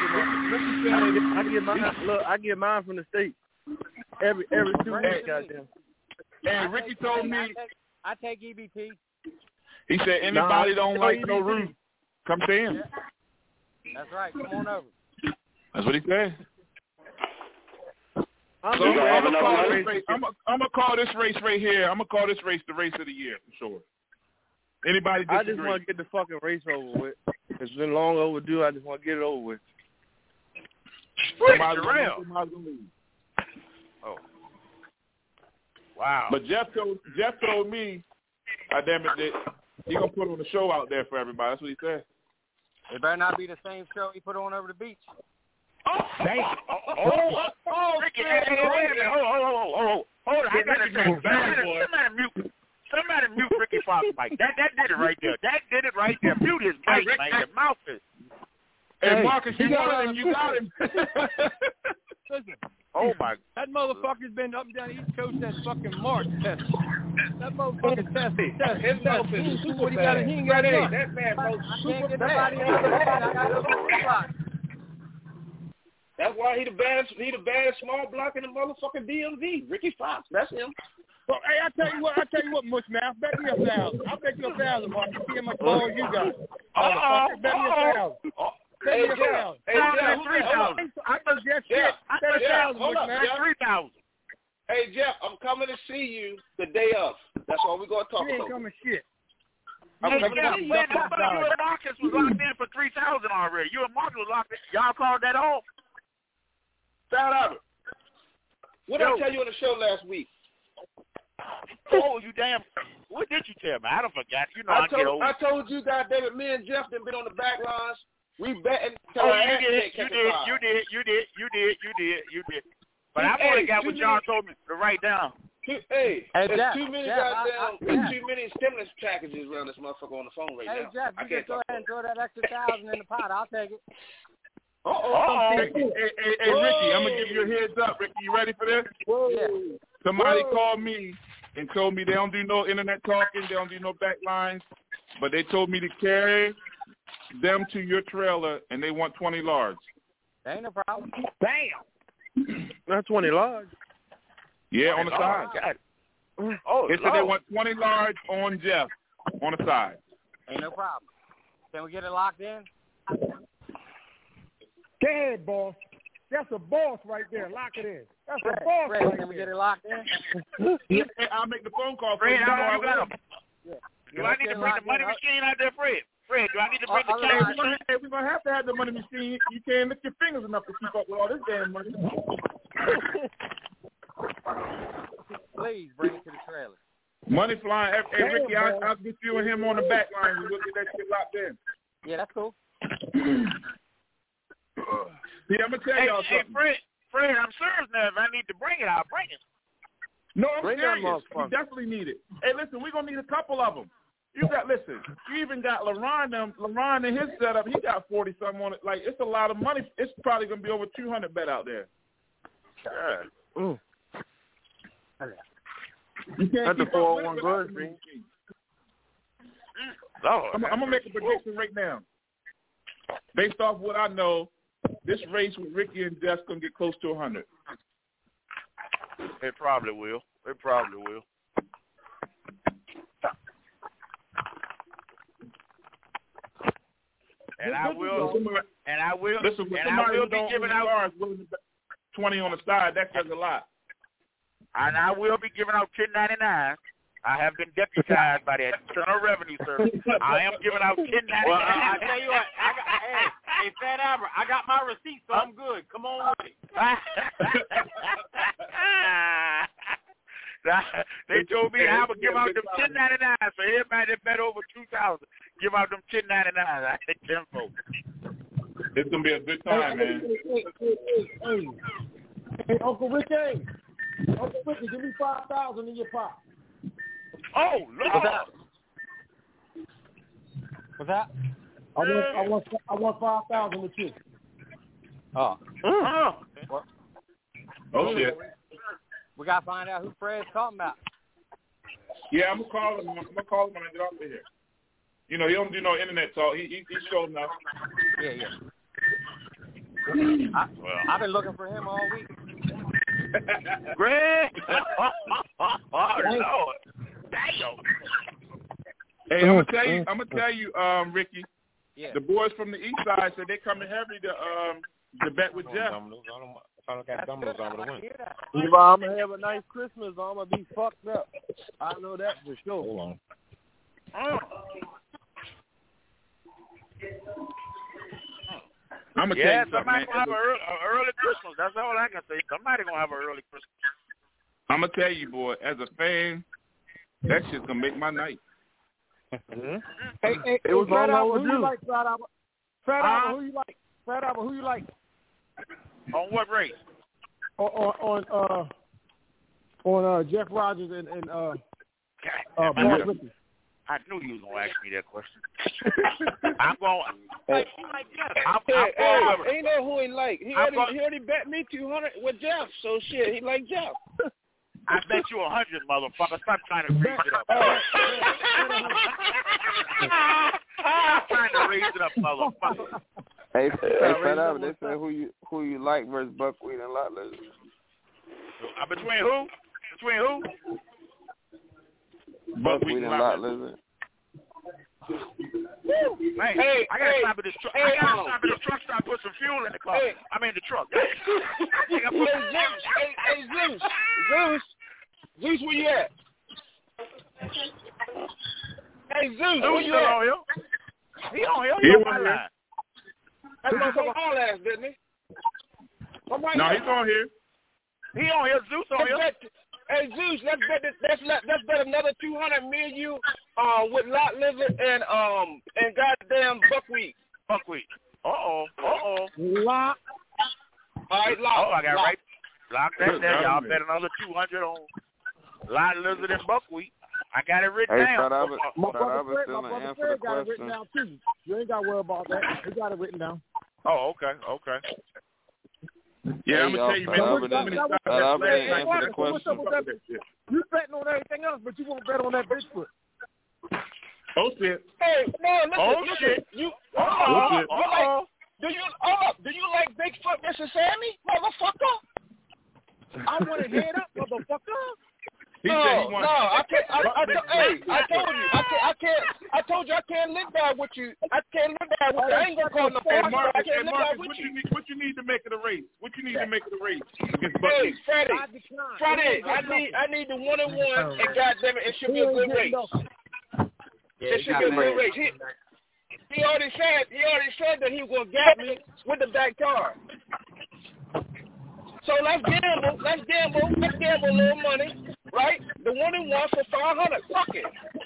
I get mine. Look, I get mine from the state. Every every two Bring it weeks, to me. goddamn. And Ricky told me, I take, I take E B T. he said anybody Nah, don't like no roof, come see him. That's right. Come on over. That's what he said. I'm so gonna call this race. I'm gonna call this race right here. I'm gonna call this race the race of the year for sure. Anybody disagree? I just want to get the fucking race over with. It's been long overdue. I just want to get it over with. Somebody gonna lead. Oh. Wow. But Jeff told Jeff told me, God damn it, that he gonna put on a show out there for everybody. That's what he said. It better not be the same show he put on over the beach. Oh, damn. Oh, oh, oh, oh, Ricky, hey, hey, wait a minute. Hold on, hold on, hold on. Hold on. I got to say, somebody, somebody mute, somebody mute Ricky Fox mic. That, that did it right there. That did it right there. Mute his mic, man. Your mouth is. Hey, hey, Marcus, you got him. You got him. Listen. Oh, my. That motherfucker's been up and down the East Coast since fucking March test. That motherfucker test. Test. His mouth is super bad. He ain't got it. That man goes super bad. I got to That's why he the baddest, he the baddest small block in the motherfucking D M V. Ricky Fox, that's him. Well, hey, I tell you what, I tell you what, Mushmouth, bet me a thousand. I'll bet you a thousand, Mark. See how much ball you got. Uh-oh. Bet me a thousand. Bet me a thousand. Hey, Jeff, three thousand. I know Jeff shit. Bet a thousand, Mushmouth. Three thousand. Hey, Jeff, I'm coming to see you the day of. That's all we're gonna talk about. You ain't about. coming shit. Hey, Jeff, wait, I thought you and Marcus was locked in for three thousand already. You and Marcus was locked in. Y'all called that off. Shout out. What did I tell you on the show last week? Oh, you damn! What did you tell me? I don't forget. You know I, I told get old. I told you, God damn it, me and Jeff done been on the back lines. We betting. Oh, you did, you did, you did, you did, you did, you did, you did. But I've only got what y'all told me to write down. Two, hey, hey, there's Jeff, too many Jeff, goddamn, I, I, there's Jeff. too many stimulus packages around this motherfucker on the phone right hey, now. Hey, Jeff, you just go ahead and throw that extra thousand in the pot. I'll take it. Uh-oh. Hey, hey, hey, hey Ricky, I'm going to give you a heads up. Ricky, you ready for this? Whoa. Yeah. Somebody Whoa. called me and told me they don't do no internet talking, they don't do no back lines, but they told me to carry them to your trailer, and they want twenty large. That ain't no problem. Damn. Not twenty large. Yeah, on the side. God. Oh, they said they want twenty large on Jeff, on the side. Ain't no problem. Can we get it locked in? Go ahead, boss. That's a boss right there. Lock it in. That's Fred, a boss Fred, right can there. we get it locked in? Yeah, I'll make the phone call. Fred, you how know you got him? Yeah. Do I need to bring the money machine out there, Fred? Fred, do I need to bring the cash machine? Hey, we're going to have to have the money machine. You can't lift your fingers enough to keep up with all this damn money. Please bring it to the trailer. Money flying. Hey, hey Ricky, I'll, I'll get you and him on the back line and we'll get that shit locked in. Yeah, that's cool. See, I'm going to tell hey, y'all hey, something. Fred, Fred, I'm serious now. If I need to bring it, I'll bring it. No, I'm bring serious. We definitely need it. Hey, listen, we're going to need a couple of them. You got, listen, you even got LaRon, them, LaRon and his setup, he got forty-something on it. Like, it's a lot of money. It's probably going to be over two hundred bet out there. Yeah. Mm. You can't That's the keep four up oh one with good, it. man. Lord, I'm, I'm going to make a prediction right now. Based off what I know, this race with Ricky and Jeff's going to get close to one hundred. It probably will. It probably will. And I will, and I will, listen, and I will be giving out twenty on the side. That says a lot. And I will be giving out ten ninety-nine. I have been deputized by the Internal Revenue Service. I am giving out ten ninety-nine. Well, I, I tell you what, I got, hey, hey, Fat Albert, I got my receipt, so I'm good. Come on with it. They told me I would give out them ten ninety-nine, so everybody that bet over two thousand, give out them ten ninety-nine. I had ten folks. It's gonna be a good time, hey, man. Hey, hey, hey, hey, hey. hey, Uncle Ricky, Uncle Ricky, give me five thousand in your pot. Oh, Lord. What's that? What's that? I want, I want, I want five thousand with you. Oh. Oh. What? Oh shit. We gotta find out who Fred's talking about. Yeah, I'm gonna call him. I'm gonna call him when I get off of here. You know, he don't do no internet talk. He he, he showed enough. Yeah, yeah. I, well, I've been looking for him all week. Greg. Oh Lord. Damn. Hey, I'm gonna tell you. I'm gonna tell you, um, Ricky. Yeah. The boys from the east side said they coming heavy to um to bet with Jeff. I don't got dominoes over the win. If I'm gonna have a nice Christmas, I'm gonna be fucked up. I know that for sure. Hold on. Oh. I'm gonna yeah, tell you somebody something, gonna have an early, early Christmas. That's all I can say. Somebody gonna have an early Christmas. I'm gonna tell you, boy. As a fan, that shit's gonna make my night. Mm-hmm. Hey, hey, it was Fat long Albert, who you overdue. like, Fat Albert? Fat Uh, Albert, who you like? Fat Albert, who you like? On what race? On on, on uh on uh Jeff Rogers and and uh uh Boss Ricky. I knew you was gonna ask me that question. I'm going. Hey, I'm, hey, I'm hey, going. he know who he like. He I'm already, going- he already bet me two hundred with Jeff. So shit, he like Jeff. I bet you a hundred, motherfucker. Stop trying to raise it up. Stop trying to raise it up, motherfucker. Hey, hey, Fat up Albert, they say who you who you like versus Buckwheat and Lot Lizard. Uh, between who? Between who? Buckwheat and Lot Lizard. Man, Hey, I gotta hey, stop at this truck. hey, I gotta um, stop at this truck stop, put some fuel in the car. Hey. I mean the truck. I Hey, think I put Zeus, hey, hey, Zeus, Zeus, Zeus, where you at? Hey, Zeus, Zeus where you still at? on here. He on here. He He on on my here. line. That motherfucker all ass, didn't he? I'm right No, here. he's on here. He on here. Zeus on Let's here. bet, hey, Zeus, let's bet, that- let's, let, let's bet another two hundred me and you uh, with Lot Lizard and, um, and goddamn Buckwheat. Buckwheat. Uh-oh. Uh-oh. Lock. All right, Lot. Oh, I got Lot. right. Lock that there. Y'all bet another two hundred on Lot Lizard and Buckwheat. I got it written Hey, down. Fat Albert, My Fat brother Albert Fred, still my didn't brother answer Fred the got it written question. down too. You ain't got to worry about that. He got it written down. Oh, okay. Okay. Yeah, I'm Hey, gonna tell you, y'all, man. Fat How Albert many didn't- times Fat Albert that didn't last answer night- the question. What's up with that? You betting on everything else, but you won't bet on that Bigfoot. Oh shit. Hey, man, listen, Oh, listen. shit. You, Uh-oh. uh-oh. You Uh-oh. like, do you, hold up, do you like Bigfoot versus Sammy, motherfucker? I want it head up, motherfucker. He no, said he wants. no, I can't. I, I, Buck- I, hey, I told you, I can't. I can't. I told you, I can't live there with you. I can't live there with you. I ain't gonna call no Hey fuck. I Marcus, hey can't live there Marcus, with what you. you need? What you need to make it a race? What you need to make it a race against Hey, Buckwheat? Freddie, I decline. Freddie, I need, I need the one and one, and goddamn it, it should be a good race. It should be a good race. He, he already said, he already said that he was gonna get me with the back car. So let's gamble, let's gamble, let's gamble a little money, right? The one and one for five hundred. Fuck it.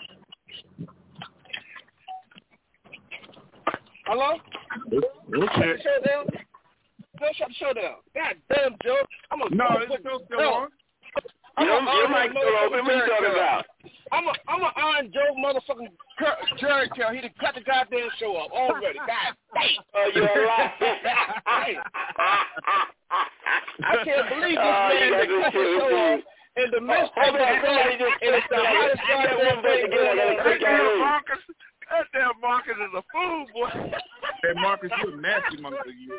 Hello? Okay. Shut the show down. Go shut the show down. God damn, Joe. I'm a No, I'm it's a- still still no. on. I'm Your, a your iron mic's still open. What are you motherfucking talking Jerry about? I'm a I'm a Iron Joe motherfucking Cur- Jerry Curl. He done cut the goddamn show up already. God damn. Oh, you're a lie. I can't believe this Oh, you man got done this cut the shit show with off me. in the midst Hey, of the man, somebody event, just and it's the hottest get that goddamn one button thing again. I going gotta on click right that now. in. Marcus, that damn Marcus is a fool, boy. Hey Marcus, you a nasty motherfucker. You.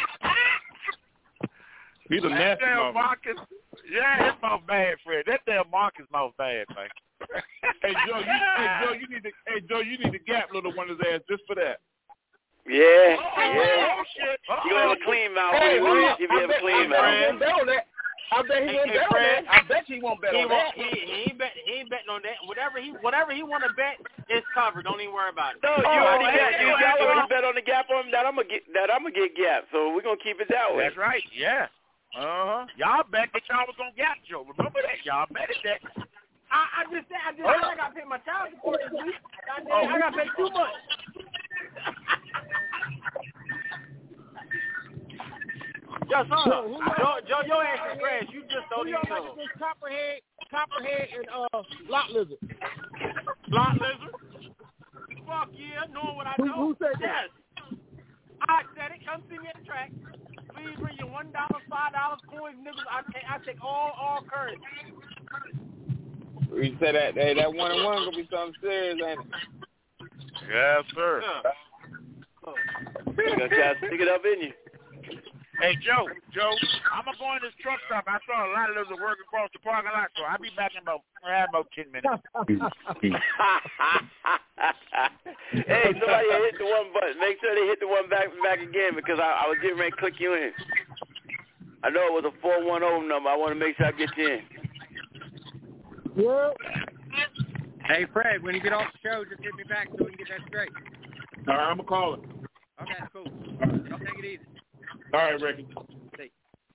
He's a That nasty damn motherfucker. Marcus. Yeah, his mouth bad, Fred. That damn Marcus mouth bad, man. Hey Joe, you, hey Joe, you need to, hey Joe, you need to gap little one his ass just for that. Yeah, Oh, yeah. oh shit. You gonna have a clean mouth. Hey, Hey, hold up. if you I have a bet, clean I bet he mouth. won't bet on that. I bet he Hey, won't hey, bet on Fred, that. I bet he won't bet He on won't. that. He, he ain't bet. He ain't betting on that. Whatever he, whatever he want to bet is covered. Don't even worry about it. No, you Oh, already hey, got you. hey, Y'all hey, already hey. bet on the gap on that. I'm gonna get that. I'm gonna get gap. So we're gonna keep it that way. That's right, yeah. Uh-huh. Y'all bet that y'all was gonna gap Joe. Remember that? Y'all betted that. I, I just said. I just. said I got to pay my child support this week. I, oh. I got to pay too much. Yo, son, Joe, who Joe, Joe, your ass is trash. You just don't Who even y'all know. like against Copperhead, Copperhead and uh Lot Lizard? Lot Lizard. Fuck yeah, knowing what I Who, know. who said that? Yes. I said it. Come see me at the track. Please bring your one dollar, five dollars, coins, nickels. I take, I take all, all currency. You said that hey, that one and one gonna be something serious, ain't it? Yes, sir. You're gonna try to stick it up in you. Hey, Joe, Joe, I'm going to go in this truck stop. I saw a lot of those work across the parking lot, so I'll be back in about, uh, about ten minutes. Hey, somebody hit the one button. Make sure they hit the one back back again because I, I was getting ready to click you in. I know it was a four one zero number. I want to make sure I get you in. Yeah. Hey, Fred, when you get off the show, just hit me back so we can get that straight. All right, I'm going to call it. Okay, cool. Don't take it easy. All right, Ricky. See.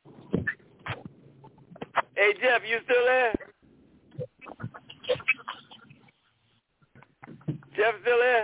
Hey, Jeff, you still there? Jeff still there?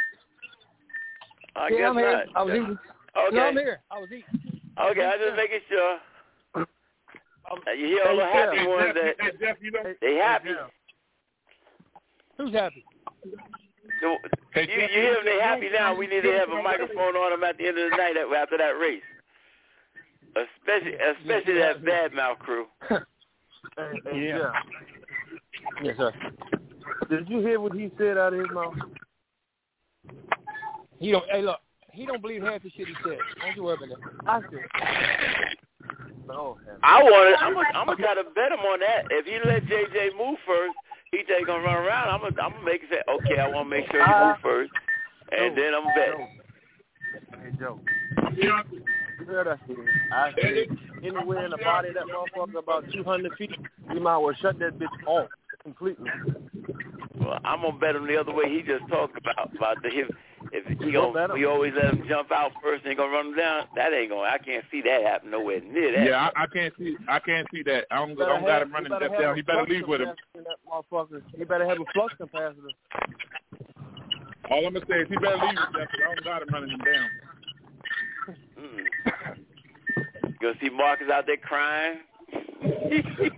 I yeah, guess I'm here. not. I was eating. Okay. No, I'm here. I was eating. Okay, I'm just making sure. Uh, you hear all the happy hey, ones Jeff, that hey, Jeff, you know, they happy. Who's happy? So, hey, you, Jeff, you hear them, they happy now. We need to have a microphone on them at the end of the night after that race. Especially especially yeah, that bad mouth crew. Hey, hey, Yeah. yeah. Yes, sir. Did you hear what he said out of his mouth? He don't. Hey, look. He don't believe half the shit he said. Don't you worry about that. I do. No. I want to. I'm gonna I'm gonna try to bet him on that. If he let J J move first, he just gonna run around. I'm gonna I'm gonna make it say, okay, I want to make sure he move first, and Joe, then I'm betting. Hey, Joe. Yeah. I said anywhere in the body of that motherfucker about two hundred feet, you might well shut that bitch off completely. Well, I'm gonna bet him the other way. He just talked about about the him. If he gonna, we always let him jump out first and he gonna run him down. That ain't gonna. I can't see that happen nowhere near that. Yeah, I, I can't see. I can't see that. I don't, I don't got him running step down. He better leave with him. That motherfucker. He better have a flux capacitor. All I'm gonna say is he better leave with that because I don't got him running him down. Mm. You gonna see Marcus out there crying? hey,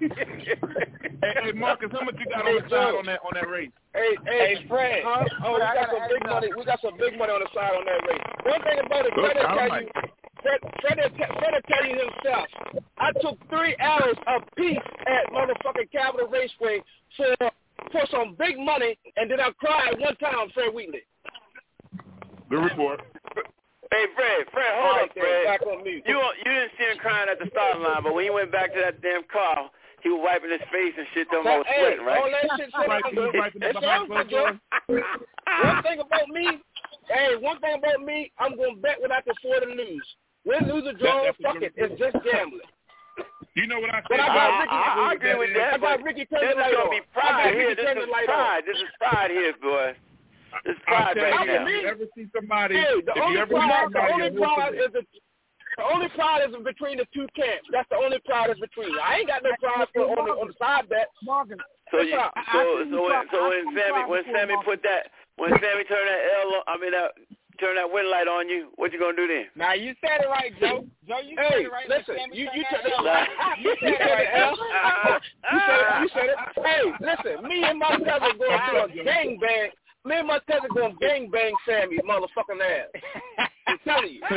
hey, Marcus, how much you got on the side on that on that race? Hey, hey, Hey, Fred. huh? Oh, we got some big money. We got some big money on the side on that race. One thing about it, Fred will tell you, Fred, Fred, Fred will tell you himself. I took three arrows apiece at motherfucking Capitol Raceway for for some big money, and then I cried one time, Fred Wheatley. Good report. Hey, Fred, Fred, hold All right, up, Fred. back on me. You you didn't see him crying at the starting line, but when he went back to that damn car, he was wiping his face and shit. Them all Hey, sweating, right? all that shit said Right, he was wiping his behind closed doors. One thing about me, hey, one thing about me, I'm gonna bet what I can afford to lose. Win, lose, or draw, That, fuck it. It's just gambling. You know what I But said? I got I, Ricky. I, I agree with that. I got but Ricky this turning the is light gonna on. be I pride got here. Ricky This turning is the light pride. on. This is pride here, boy. This is I'll pride tell right you, now. if you ever see somebody, Hey, the if only you ever see pride, the somebody only emotional- pride is the, the only pride is between the two camps. That's the only pride is between. I ain't got no pride for on the on the side bet. Morgan. So you, so so when so when Sammy when Sammy put that when Sammy turned that L on, I mean that turn that wind light on you, what you gonna do then? Now you said it right, Joe. Joe, you Hey, said it right. listen, Sammy you turned you that said L. it. You You said said it it. right. You said it. You said it. Hey, listen, me and my cousin going to a gang bang. Me and my cousin going gang bang Sammy, motherfucking ass. I'm telling you,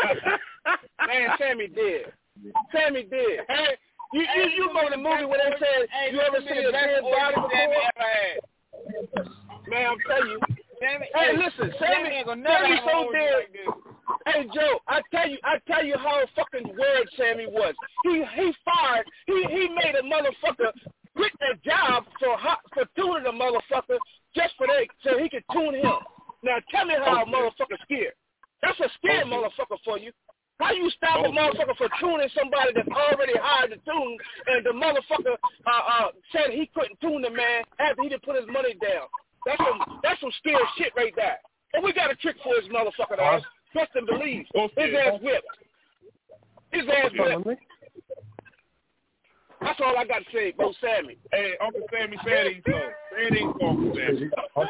man, Sammy did. Sammy did. Hey, you you you remember the movie when they said Hey, you ever this seen is the a best dead body orgy Sammy before? ever had. Man, I'm telling you. Sammy, Hey, listen, Sammy, ain't gonna never Sammy have a so orgy dead. like this. Hey Joe, I tell you, I tell you how fucking weird Sammy was. He he fired. He he made a motherfucker quit that job for hot, for tuning a motherfucker just for that so he could tune him. Now tell me how Okay. a motherfucker scared. That's a scared Okay. motherfucker for you. How you stop Okay. a motherfucker for tuning somebody that's already hired to tune, and the motherfucker uh, uh, said he couldn't tune the man after he didn't put his money down? That's some that's some scared shit right there. And we got a trick for his motherfucking ass. Trust and believe. Okay. His ass whipped. His ass whipped. That's all I got to say about Sammy. Hey, Uncle Sammy said he so. Said he so, Uncle Sammy.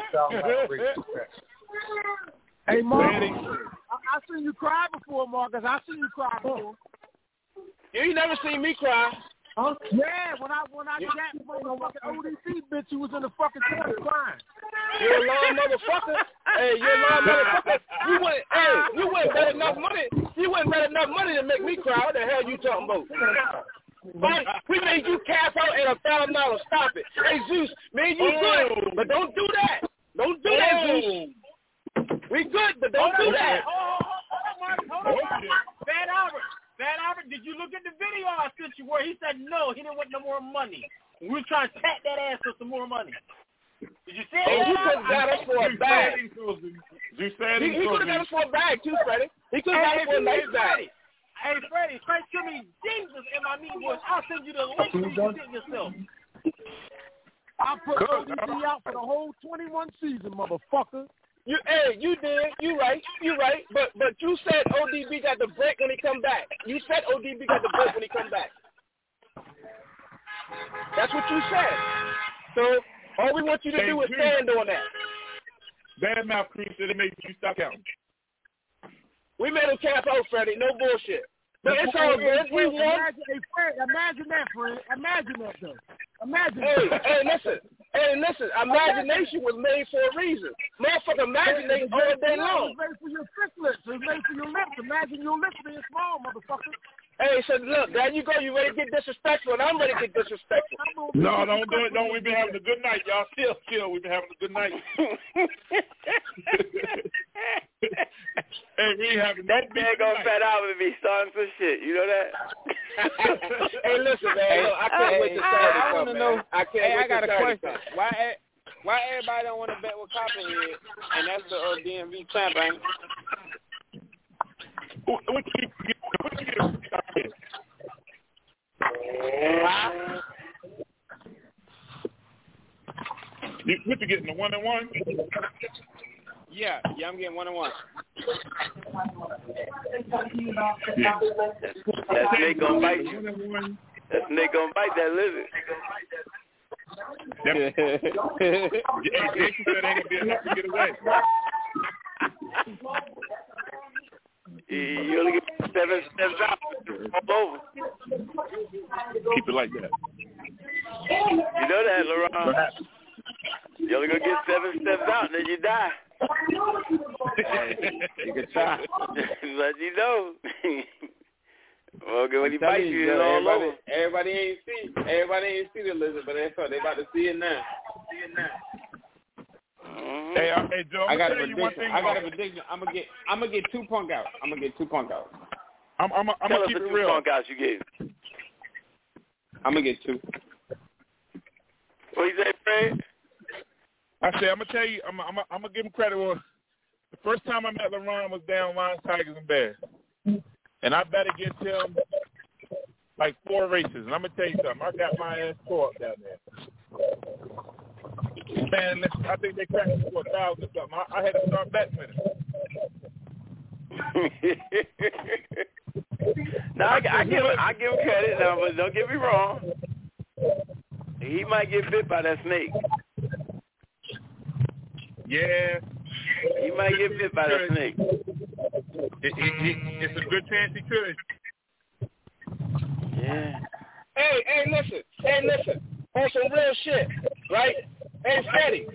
Hey, Marcus, Said he I, I seen you cry before, Marcus. I seen you cry before. You ain't never seen me cry. Huh? Yeah, when I when I got from the fucking O D C bitch, you was in the fucking corner crying. You're a long motherfucker. Hey, you're a long motherfucker. You wouldn't, hey, you wouldn't bet enough money. You wouldn't bet enough money to make me cry. What the hell you talking about? Right? We made you cash out at a thousand dollars. Stop it. Hey Zeus, man, you good, but don't do that. Don't do that, Zeus. We good, but don't do that. Oh, hold on, hold on, hold on. Fat Albert, Fat Albert, did you look at the video I sent you where he said no, he didn't want no more money. We were trying to tap that ass for some more money. Did you see Hey, that? he could have got us for a bag. You said He, he he could have got us for a bag too, Freddie. He could have got us for a nice bag. hey, Freddie, Frank to me, Jesus in my meat voice. I'll send you the link so you can get yourself. I put O D B out for the whole twenty-one season, motherfucker. You, hey, you did. You right. You right. But but you said O D B got the break when he come back. You said O D B got the break when he come back. That's what you said. So all we want you to do is stand on that. Bad mouth cream said it made you stop counting. We made him cap out, Freddie. No bullshit. But it's all good. We won. Imagine, hey, Fred, imagine that, Fred. Imagine that, though. Imagine hey, that. Hey, listen. Hey, listen. Imagination was made for a reason. Motherfucker, imaginate all day long. It was made for your lips. It was made for your lips. Imagine your lips being small, motherfucker. Hey, so look, there you go. You ready to get disrespectful, and I'm ready to get disrespectful. No, don't do it. Don't. We've been having a good night, y'all. Still, chill. We've been having a good night. Hey, we having that bag on Fat Albert be starting some shit. You know that? Hey, listen, man. Look, I can't hey, wait to Saturday I come, want to man. know. I can't hey, wait I got to a Saturday question. come. Why? Why everybody don't want to bet with Copperhead? And that's the uh, D M V champ, ain't it? What you get? What you get? You, what you getting, the one and one? Yeah, yeah, I'm getting one and one. Yeah. That snake gonna bite you. That snake gonna bite that lizard. Yep. Hey, Jason said ain't gonna be enough to get away. You only get seven steps out, all over. Keep it like that. You know that, Laurent. You only gonna get seven steps out, and then you die. Hey, you can try. Let you know. Well, when he bites you, it's all everybody, over. Everybody ain't see. Everybody ain't see the lizard, but that's all. They about to see it now. See it now. Mm-hmm. Hey, uh, hey, Joe. I got a prediction. prediction. I got a prediction. I'm gonna get. I'm gonna get two punk out. I'm gonna get two punk out. I'm. I'm. I'm Tell gonna us keep the it two real. punk outs you gave. I'm gonna get two. What you say, Fred? I say I'm gonna tell you. I'm. I'm. I'm gonna give him credit. Well, the first time I met LeBron was down Lions, Tigers, and Bears, and I bet against him like four races. And I'm gonna tell you something. I got my ass tore up down there. Man, listen, I think they cracked me for a thousand or something. I, I had to start betting with him. No, I, I give him, I give him credit now, but don't get me wrong. He might get bit by that snake. Yeah. He might get bit by that snake. It, it, it, it's a good chance he could. Yeah. Hey, hey, listen. Hey, listen. On some real shit, right? Hey, Freddie.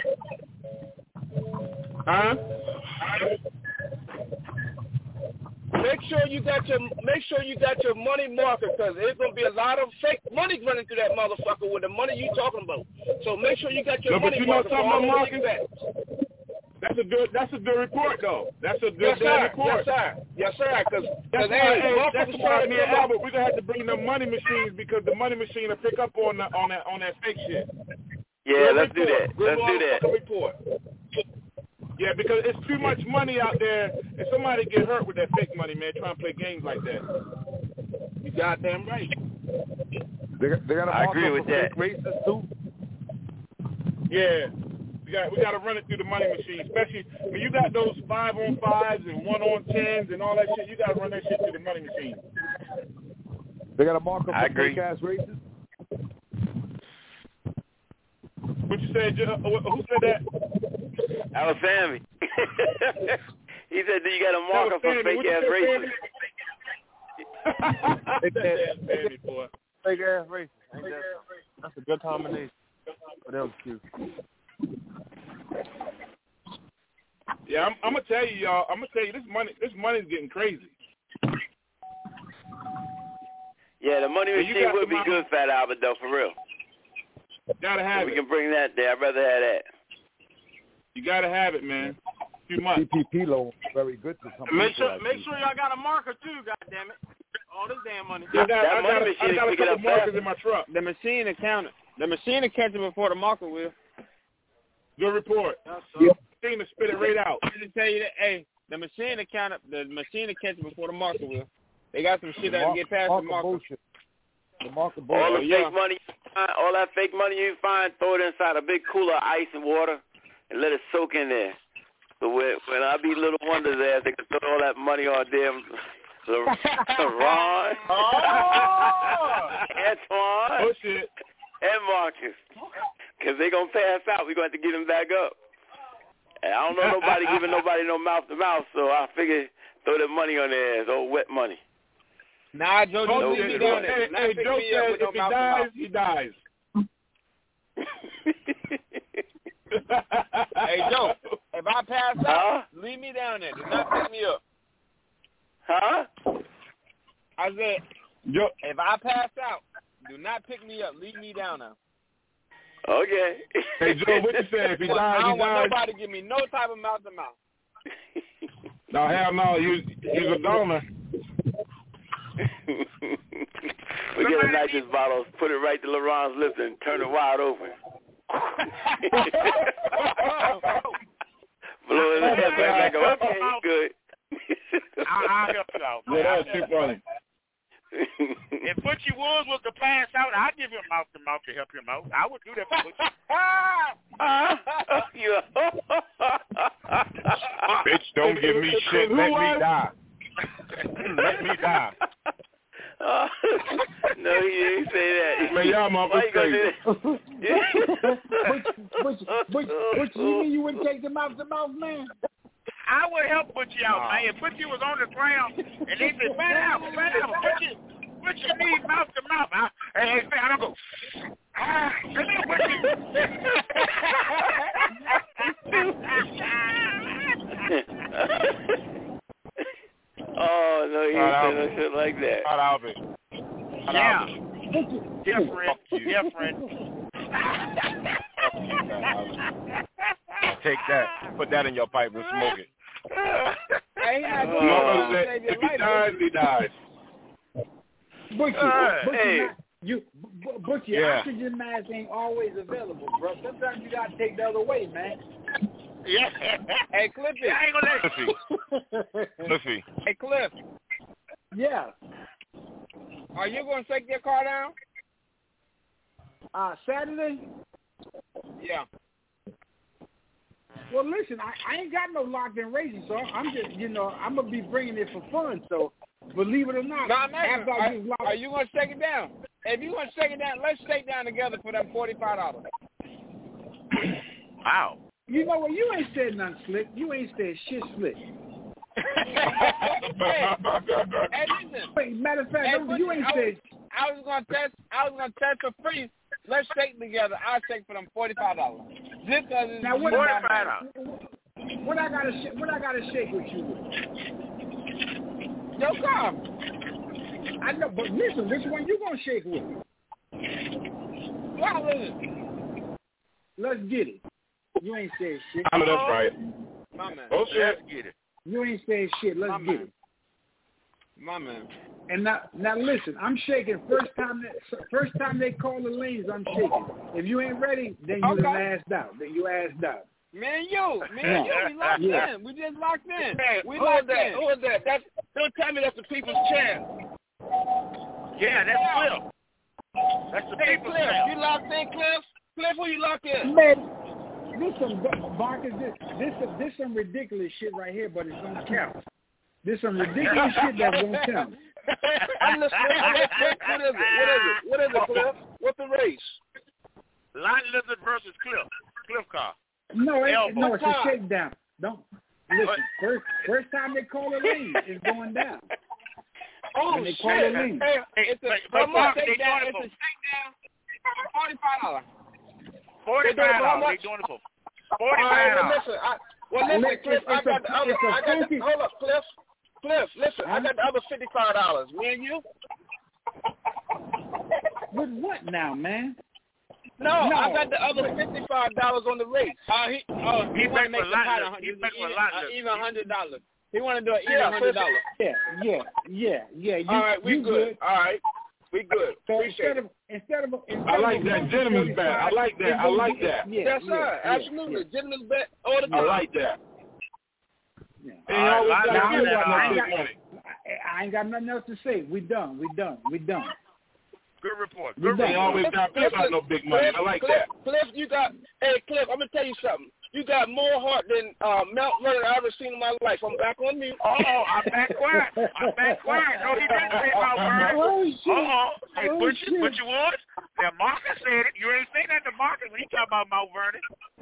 Huh? Make sure you got your make sure you got your money marker, because there's gonna be a lot of fake money running through that motherfucker with the money you talking about. So make sure you got your no, money but you know marker. something about Marcus? That's a good. That's a good report, though. That's a good yes, sir. report. Yes, sir. Yes, sir. Because that's why, hey, hey, that's why me and up. Albert, we're gonna have to bring the money machines, because the money machine will pick up on the, on that on that fake shit. Yeah, good let's report. do that. Good let's do that. Report. Yeah, because it's too much money out there, and somebody get hurt with that fake money, man, trying to play games like that. You goddamn right. They, they got I agree with that. Races too. Yeah, we got we got to run it through the money machine, especially when you got those five on fives and one on tens and all that shit. You got to run that shit through the money machine. They got a mark up I for agree. fake ass races. What you said? Who said that? That was Sammy. He said, "Do you got a marker for Sammy. fake ass races?" Fake ass Sammy, boy. Fake ass races. Ain't that, that's a good combination for them two. Yeah, I'm, I'm gonna tell you, y'all. I'm gonna tell you, this money, this money's getting crazy. Yeah, the money Hey, machine would be good, Fat Albert, though, for real. Gotta have so it. We can bring that there. I'd rather have that. You gotta have it, man. Too much. P P P loan very good to some Make people, sure, make sure y'all got a marker too. God damn it! All this damn money. I got, that I money got, machine I got a pick it couple up markers fast. in my truck. The machine account it. The machine will catch it before the marker will. Good report. That's Yeah. Machine to spit it right out. I just tell you that, hey, the machine account it. The machine will catch it before the marker will. They got some shit that get past the market. The market all the yeah. fake money, all that fake money you find, throw it inside a big cooler of ice and water, and let it soak in there. So when, when I be Little Wonders there, they can throw all that money on them. Ron, oh! Antoine, oh, shit. and Marcus. Because they're going to pass out. We're going to have to get them back up. And I don't know nobody giving nobody no mouth-to-mouth, so I figure throw that money on their ass, old wet money. Nah, Joe, no, just leave me down there. Hey, hey Joe said if he dies, he dies. Hey, Joe, if I pass out, huh? leave me down there. Do not pick me up. Huh? I said, Joe. if I pass out, do not pick me up. Leave me down there. Okay. Hey, Joe, what you say? If he well, dies, I don't he want dies. nobody to give me no type of mouth-to-mouth. No, hell no. You, he's a donor. We get a nitrous bottle, put it right to LaRon's lips, and turn it wide open. Blow it in the back and go, okay, good. I'll, I'll help you out. Yeah, that's too funny. If Butchie Woods was to pass out, I'd give him mouth to mouth to help him out. I would do that for Butchie. Bitch, don't give me shit. Let me die. Let me die. Uh, no, he didn't say that. Man, y'all motherfuckers crazy. But you mean you wouldn't take them out the mouth, man? I would help Butchie out, uh, man. If Butchie was on the ground and they said, "Man out, man out, Butchie, Butchie needs mouth to mouth." I, hey, hey, I don't go. Ah, come here, Butchie. Oh no, he didn't say no shit like that. Not Albert. Yeah. Yeah, friend. Yeah, friend. Take that. Put that in your pipe and smoke it. Hey, uh, said, if he dies, he dies. Butchie, uh, Butchie, hey. not, you, Butchie, Yeah. oxygen mask ain't always available, bro. Sometimes you gotta take the other way, man. Yeah. Hey, Cliff, I ain't gonna let you. Cliffy. Hey, Cliff. Yeah. Are you gonna take your car down? Uh, Saturday? Yeah. Well, listen, I, I ain't got no locked-in racing, so I'm just, you know, I'm gonna be bringing it for fun. So, believe it or not, no, man, after I are, get locked, are you gonna shake it down? If you gonna shake it down, let's shake down together for that forty-five dollars. Wow. You know what? You ain't said nothing slick. You ain't said shit slick. hey, hey, listen. Wait, matter of fact, hey, no, you ain't I said. Was, I was gonna test. I was gonna test for free. Let's shake together. I'll shake for them forty-five dollars. Just cause it's now what? forty-five dollars. What I gotta sh- what I gotta shake with you with? Your car. I know, but listen, which one you gonna shake with? Well, listen. Let's get it. You ain't said shit. I know that's right. My man. Oh shit. Let's get it. You ain't said shit. Let's My get man. it. My man. And now, now listen. I'm shaking. First time, that, first time they call the lanes, I'm shaking. If you ain't ready, then you Okay. done asked out. Then you asked out. Man, you, man, you, we locked Yeah. in. We just locked in. Hey, we who locked is that? in. Who is that? That's, don't tell me that's the people's champ. Yeah, that's Cliff. That's the Hey, people's Cliff, champ. you locked in, Cliff? Cliff, who you locked in? Man, this some Marcus. This this this some ridiculous shit right here, but it's gonna count. This some ridiculous shit that's gonna count. I'm listening. I'm listening. What is it? What is it? What is it, Cliff? What's the race? Light Lizard versus Cliff. Cliff car. No, it, Elbow. no, it's a shakedown. Don't listen. First first time they call a lane, it's going down. Oh, when they shit. call a lane. Hey, It's a, But- it's but a Mark, they shakedown. doing it It's a for- shakedown for forty-five dollars. Forty-five dollars. much? They doing it for All right, forty-five well, dollars. listen. I, well, listen, It's- Cliff, I it's got a- the other. it's a I got the, funky- hold up, Cliff. Cliff, listen, I Huh? got the other fifty-five dollars. Me and you? With what now, man? No, No. I got the other fifty-five dollars on the race. Oh, he, oh, he, He want to bet make for the lot pot less. a He hundred, bet for even, lot uh, less. even hundred dollars. He want to do an even Yeah, hundred dollars. Yeah, yeah, yeah, yeah. You, All right, we you good. All right, we good. So Appreciate instead it. of instead of instead I like of that gentleman's bet. I like that. I like that. Yeah, Yes, yeah, sir. yeah, Absolutely. Gentlemen's bet all the I time. like that. Yeah. Ain't always All right, got to Light be Lizard, about I no ain't big got- money. I ain't got nothing else to say. We done. We done. We done. Good report. We Good done. They always got Cliff about no big money. I like Cliff, that. Cliff, you got, hey, Cliff, I'm going to tell you something. You got more heart than uh, Mount Vernon I've ever seen in my life. I'm back on mute. Oh, I'm back quiet. I'm back quiet. No, he didn't say Mount Vernon. Oh, shit. Uh-oh. Hey, Oh, but, you, shit. but you was. Now, Marcus said it. You ain't saying that to Marcus when he talk about Mount Vernon.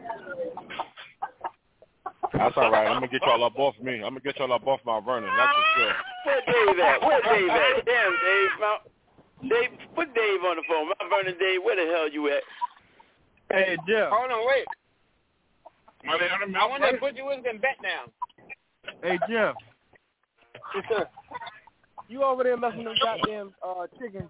That's all right. I'm gonna get y'all up off me. I'm gonna get y'all up off Mount Vernon. That's for sure. Where Dave at? Where Dave at? Damn, Dave. Mount, Dave, put Dave on the phone. Mount Vernon, Dave, where the hell you at? Hey, Jeff. Hold on, wait. I want to put you in some bet now. Hey, Jeff. Yes, sir. You over there messing with them goddamn uh, chickens.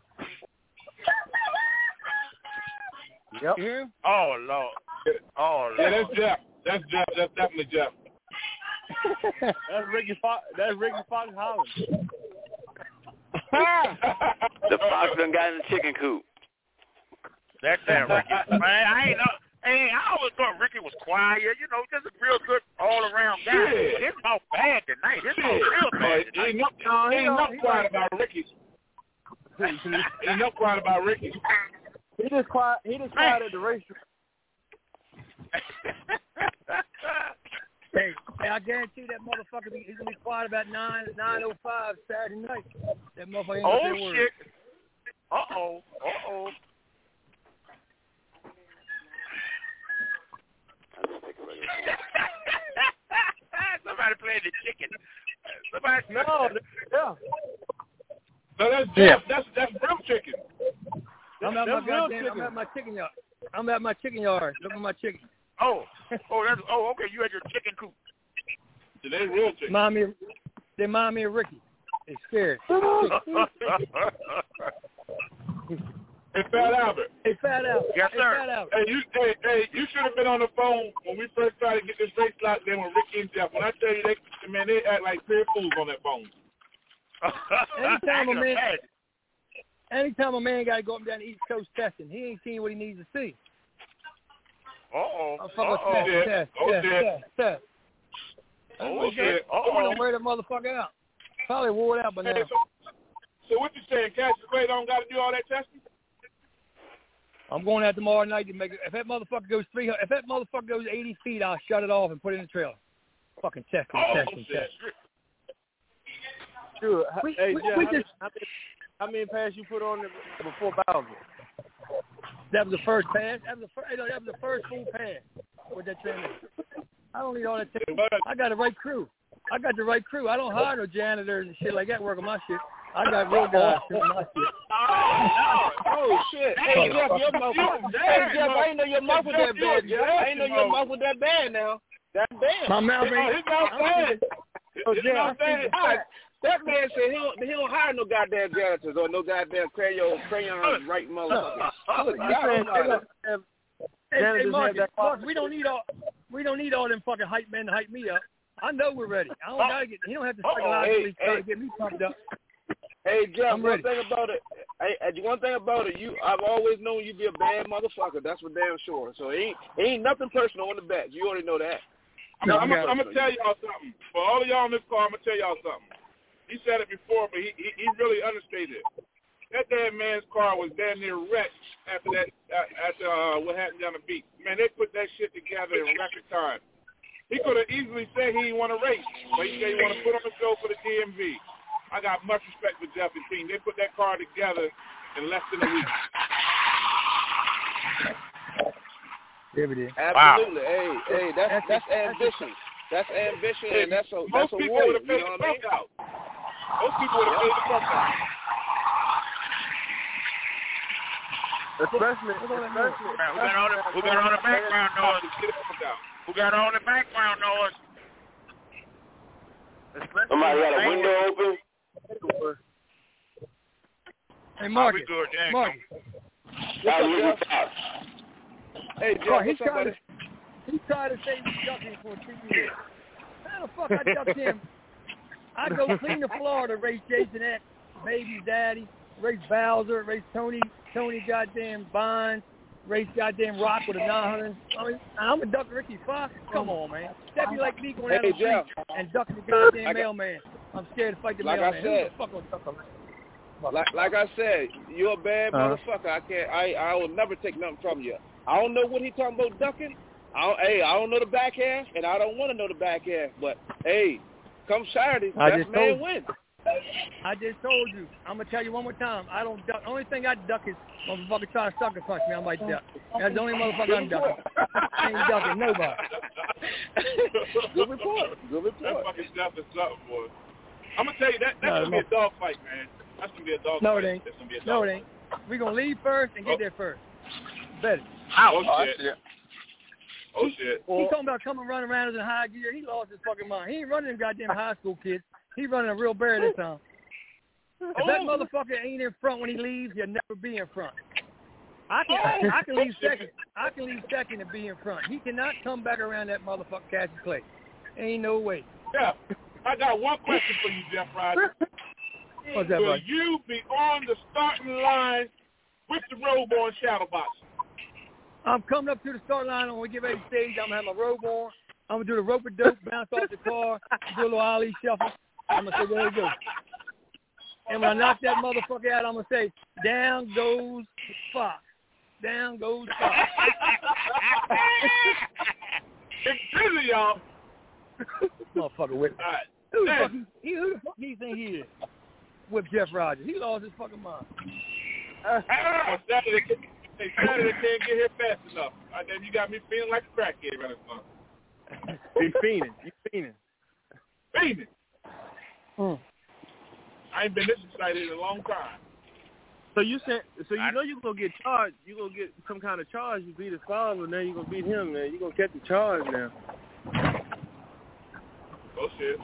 Yep. Yeah. Oh, Lord. Oh, Lord. Yeah, that's Jeff. That's Jeff. That's definitely Jeff. That's Ricky Fox. That's Ricky Fox Holland. The fox done got in the chicken coop. That's damn Ricky. Man, I ain't know. Hey, I always thought Ricky was quiet, you know, just a real good all-around guy. Yeah. It's all bad tonight. It's all real bad tonight. Ain't no, ain't no quiet about Ricky. Ain't no quiet about Ricky. He just quiet. He just quiet at the racetrack. Hey, hey, I guarantee that motherfucker be, he's gonna be quiet about nine nine oh five Saturday night. That motherfucker ain't Oh gonna say a word. shit! Uh oh! Uh oh! Somebody playing the chicken. Somebody. No, yeah. No, that's Jeff. That's that's real chicken. I'm at my That's real goddamn. I'm chicken. at my chicken yard. I'm at my chicken yard. Look at my chicken. Oh, oh, that's oh, okay. You had your chicken coop. So they real chicken. Remind me, of, they remind me of Ricky. They scared. Hey, Fat Albert. Hey, Fat Albert. Yes, hey, sir. Fat Albert. Hey, you, hey, hey, you should have been on the phone when we first tried to get this race locked in with Ricky and Jeff. When I tell you, they, man, they act like pure fools on that phone. Anytime a man, anytime a man got to go up and down the East Coast testing, he ain't seen what he needs to see. Uh-oh. Oh, fuck Uh-oh. test, shit. test, Oh, test, shit. test, test. Oh, shit. I'm gonna wear that motherfucker out. Probably wore it out by now. Hey, so, so what you saying, Cassius Clay don't got to do all that testing? I'm going out tomorrow night to make it. If that motherfucker goes three hundred, if that motherfucker goes eighty feet, I'll shut it off and put it in the trailer. Fucking test and Oh, test and shit. test. Sure. We- Hey, we- Jeff, we how, just- many, how many passes you put on the, before Bowser? That was the first pass. That was the first. That was the first full pass with that transmission. I don't need all that. T- I got the right crew. I got the right crew. I don't hire no janitors and shit like that working my shit. I got real guys doing my shit. Oh, shit. Hey, Jeff, your mouth. Hey, Jeff, I ain't know your mouth was that bad, Jeff. I ain't know your mouth was that bad now. That bad. My mouth Oh, ain't. his mouth bad. Oh, His Jeff, mouth bad. That man said he don't, he don't hire no goddamn janitors or no goddamn crayon, crayon right motherfuckers. Good God Almighty. Hey, hey, Mark, Mark, we don't need all. We don't need all them fucking hype men to hype me up. I know we're ready. I don't gotta get. He don't have to psychologically hey, try hey. to get me pumped up. Hey, Jeff, I'm one ready. thing about it, hey, hey, one thing about it, you, I've always known you be a bad motherfucker. That's for damn sure. So it ain't, it ain't nothing personal on the back. You already know that. Now, I'm going to tell y'all something. For all of y'all on this call, I'm going to tell y'all something. He said it before, but he, he, he really understated it. That damn man's car was damn near wrecked after that, uh, after uh, what happened down the beach. Man, they put that shit together in record time. He could have easily said he didn't want to race, but he said he want to put on a show for the D M V. I got much respect for Jeff and team. They put that car together in less than a week. Absolutely. Wow. Hey, hey, that's that's ambition. That's ambition, and that's a that's a warrior. You know what I mean? Out. Most people would have paid the fuck out. Especially, Who especially. got all the who got all the background noise? Who got all the background noise? Somebody got a window open. Hey, Mark. Good, Mark. Hey, Jeff, oh, he what's up, tried buddy? to he tried to say we ducked him for two years. How the fuck I ducked him? I go clean the floor to race Jason X, Baby's daddy, race Bowser, race Tony, Tony goddamn Bonds, race goddamn Rock with a nine hundred. I mean, I'm a duck Ricky Fox. Come on, man. That'd be like me going out Hey, on the street Jeff. and ducking the goddamn I got, mailman. I'm scared to fight the like mailman. I Who the said, fuck gonna duck a like, like I said, you're a bad Uh-huh. motherfucker. I can't. I I will never take nothing from you. I don't know what he talking about ducking. I don't, hey, I don't know the back half, and I don't want to know the back half. But hey, come Saturday, I best just man told you. wins. I just told you. I'm gonna tell you one more time. I don't duck. Only thing I duck is motherfucker try to sucker punch me. I might duck. That's the only motherfucker I'm ducking. I ain't ducking nobody. Good report. Good report. That fucking stuff is something, boy. I'm gonna tell you that that's No, gonna be no. a dog fight, man. That's gonna be a dog No, fight. it ain't. That's gonna be a dog No, it fight. ain't. We gonna leave first and get Oh. there first. Better. Oh, shit. Oh shit. He talking about coming running around in high gear. He lost his fucking mind. He ain't running them goddamn high school kids. He running a real bear this time. If that motherfucker ain't in front when he leaves, he'll never be in front. I can I can leave second. I can leave second and be in front. He cannot come back around that motherfucker Cassius Clay. Ain't no way. Yeah. I got one question for you, Jeff Ryder. What's that, Will buddy? you be on the starting line with the robe on shadow box? I'm coming up to the start line. When we get ready to stage, I'm going to have my robe on. I'm going to do the rope a dope, bounce off the car, do a little Ali shuffle. I'm going to say, there you go. And when I knock that motherfucker out, I'm going to say, down goes Fox. Down goes Fox. It's busy, y'all. Motherfucker whip. All right. Who the fuck he, he, who the fuck he think he is? Whip Jeff Rogers. He lost his fucking mind. Uh, Saturday, hey, Saturday can't get here fast enough. Uh, then you got me feeling like a crackhead right now. He fiending. He fiending. Fiending. Hmm. I ain't been this excited in a long time. So you said, so you know you're gonna get charged. You're gonna get some kind of charge. You beat his father, and then you're gonna beat him. Man, you're gonna get the charge now. Oh shit.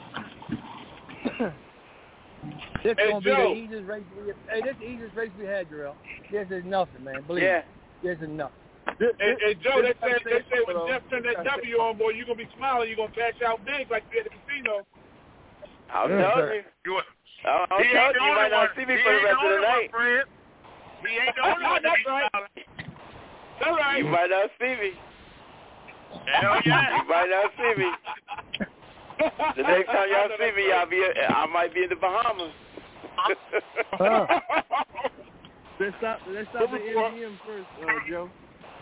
This Hey, gonna Joe. be the easiest race we hey, this is the easiest race we had, Jarrell. This is nothing, man. Believe Yeah. me. This is nothing. Hey, hey Joe, they say they say when Hold on. Jeff turned that W on, boy, you're gonna be smiling. You're gonna cash out big like you at the casino. I'll Yeah, tell sir. you. You, I'll, I'll he tell ain't you. the You only might not one. see me He for the ain't rest the of the only one, night. Fred. He ain't the only one to That's be right. smiling. That's right. You might not see me. Hell yeah. You might not see me. The next time y'all see me, I'll be. I might be in the Bahamas. Huh. Let's stop. Let's stop the M G M first, uh, Joe.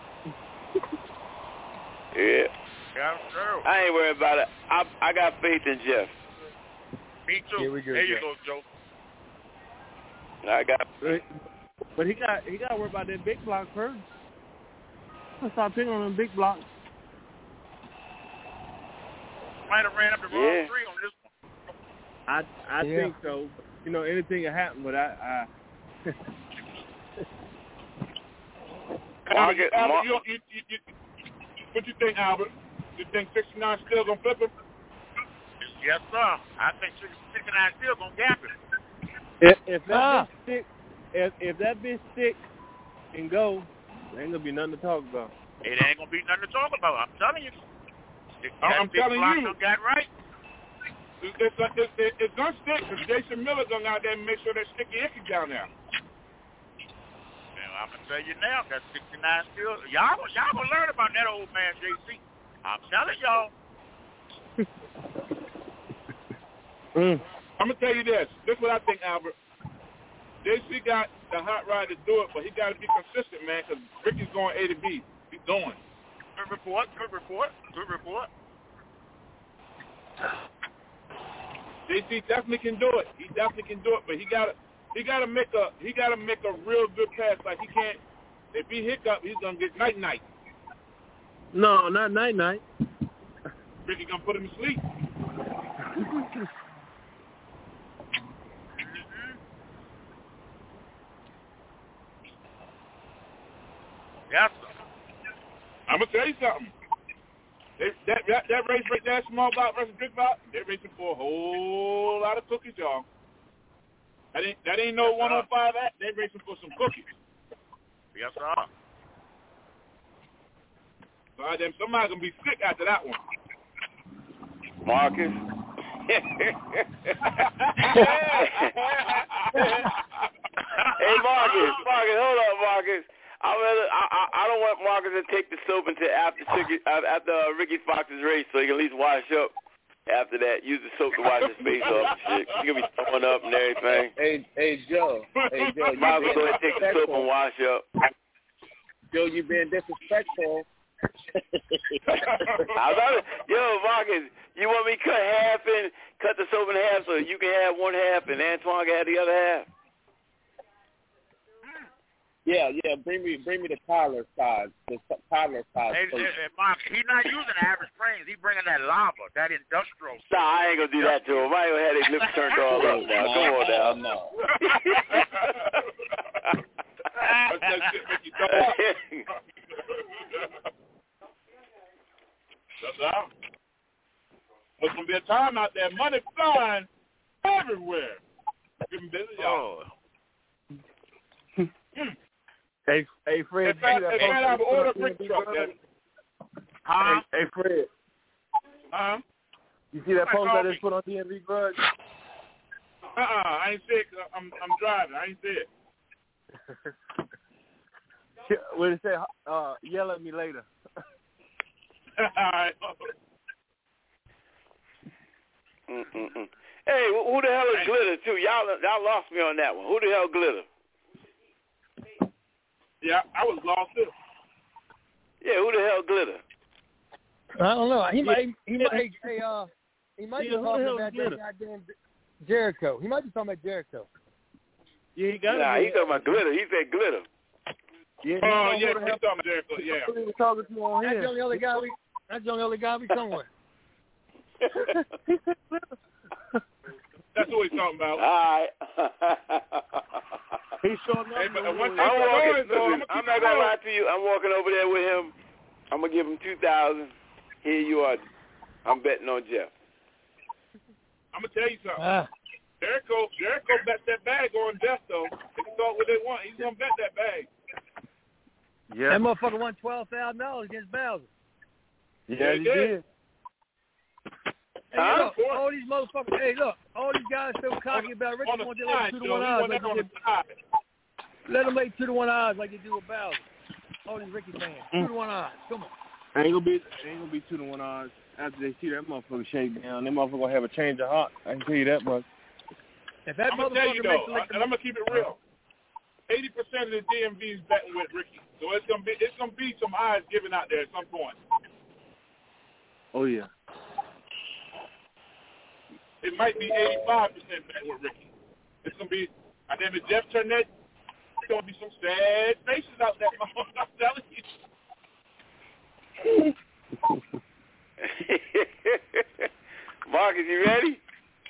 Yeah. Yeah, sure. I ain't worried about it. I I got faith in Jeff. Me too. Here we go, there you Jeff. go, Joe. I got. But, but he got he got to worry about that big block first. Let's stop picking on them big blocks. Might have ran up the wrong Yeah. tree on this one. I I Yeah. think so. You know, anything can happen, but I. I Market, Albert, Mar- you, you, you, you, what you think, Albert? You think sixty-nine still gonna flip him? Yes, sir. I think sixty-nine still gonna gap him. if if that Ah. bitch stick, if if that bitch stick and go, there ain't gonna be nothing to talk about. It ain't gonna be nothing to talk about. I'm telling you. It, I'm that big telling block you. done got right. It's, it's, it's, it's, it's gonna stick because Jason Miller gonna go out there and make sure that sticky icky down there. Well, I'm gonna tell you now, that sixty-nine still. Y'all, y'all gonna learn about that old man J C. I'm telling y'all. Mm. I'm gonna tell you this. This is what I think, Albert. J C got the hot rod to do it, but he got to be consistent, man, because Ricky's going A to B. He's going. Good report. Good report. Good report. J C definitely can do it. He definitely can do it, but he got to he got to make a he got to make a real good pass. Like he can't. If he hiccup, he's gonna get night night. No, not night night. Ricky gonna put him to sleep. Yes, sir. I'm gonna tell you something. They, that, that that race right there, small block versus big block, they're racing for a whole lot of cookies, y'all. That ain't that ain't no one oh five act. They're racing for some cookies. Yes, sir. So I damn somebody's gonna be sick after that one. Marcus. Hey Marcus, Marcus, hold up, Marcus. I rather I, I I don't want Marcus to take the soap until after Chicky, uh, after uh, Ricky Fox's race, so he can at least wash up. After that, use the soap to wash his face off and shit. He's going to be throwing up and everything. Hey, hey, Joe. Hey, Joe. Might as well go ahead and take the soap and wash up. Joe, you being disrespectful. I love it. Yo, Marcus, you want me to cut half and cut the soap in half so you can have one half and Antoine can have the other half? Yeah, yeah. Bring me, bring me the toddler size, the toddler size. Hey, hey, hey, Mark, he's not using average frames. He's bringing that lava, that industrial. Nah, I ain't gonna do that to him. I ain't gonna have his lips turned all up now. No, Come on now. No. that shit make you throw up. That's out. There's gonna be a time out there, money flying everywhere. Getting busy, y'all. Hey, hey, Fred. In fact, in fact I've ordered a brick truck. Huh? Hey, hey, Fred. Huh? You see that post I just put on D M V Grudge? Uh-uh, I ain't see it. I'm, I'm driving. I ain't see it. What did it say? Uh, yell at me later. All right. Mm-mm-mm. Hey, who the hell is Glitter, too? Y'all, y'all lost me on that one. Who the hell Glitter? Yeah, I was lost too. Yeah, who the hell Glitter? I don't know. He might, he might, hey, uh, he might yeah, be talking about that Glitter? goddamn Jericho. He might be talking about Jericho. Yeah, he got Nah, it. he's talking about Glitter. He said Glitter. Yeah, oh, yeah, he's talking about Jericho. Yeah. He was talking to on That's here. the only other guy we. That's the only other guy we somewhere. That's what he's talking about. All right. He's showing up. Hey, but once I'm, walking, noise, though, listen, I'm not gonna lie to you. I'm walking over there with him. I'm gonna give him two thousand. Here you are. I'm betting on Jeff. I'm gonna tell you something. Ah. Jericho, Jericho bet that bag on Jeff though. They can talk what they want. He's gonna bet that bag. Yeah. That motherfucker won twelve thousand dollars against Bowser. Yeah, he did. Hey, Huh? look, all these motherfuckers. Hey, look, all these guys so cocky about Ricky want to lay two to one odds. Like they, let them lay two to one odds like they do with Bowser. All these Ricky fans, Mm. two to one odds. Come on. Ain't gonna be, ain't gonna be two to one odds after they see that motherfucker shake down. That motherfucker gonna have a change of heart. I can tell you that much. If that I'm gonna tell you motherfucker though, makes and I'm gonna keep it real. Eighty percent of the D M V is betting with Ricky, so it's gonna be it's gonna be some odds given out there at some point. Oh yeah. It might be eighty-five percent betting with Ricky. It's gonna be. And then if Jeff Turnett, there's gonna be some sad faces out there. I'm telling you. Marcus, you ready?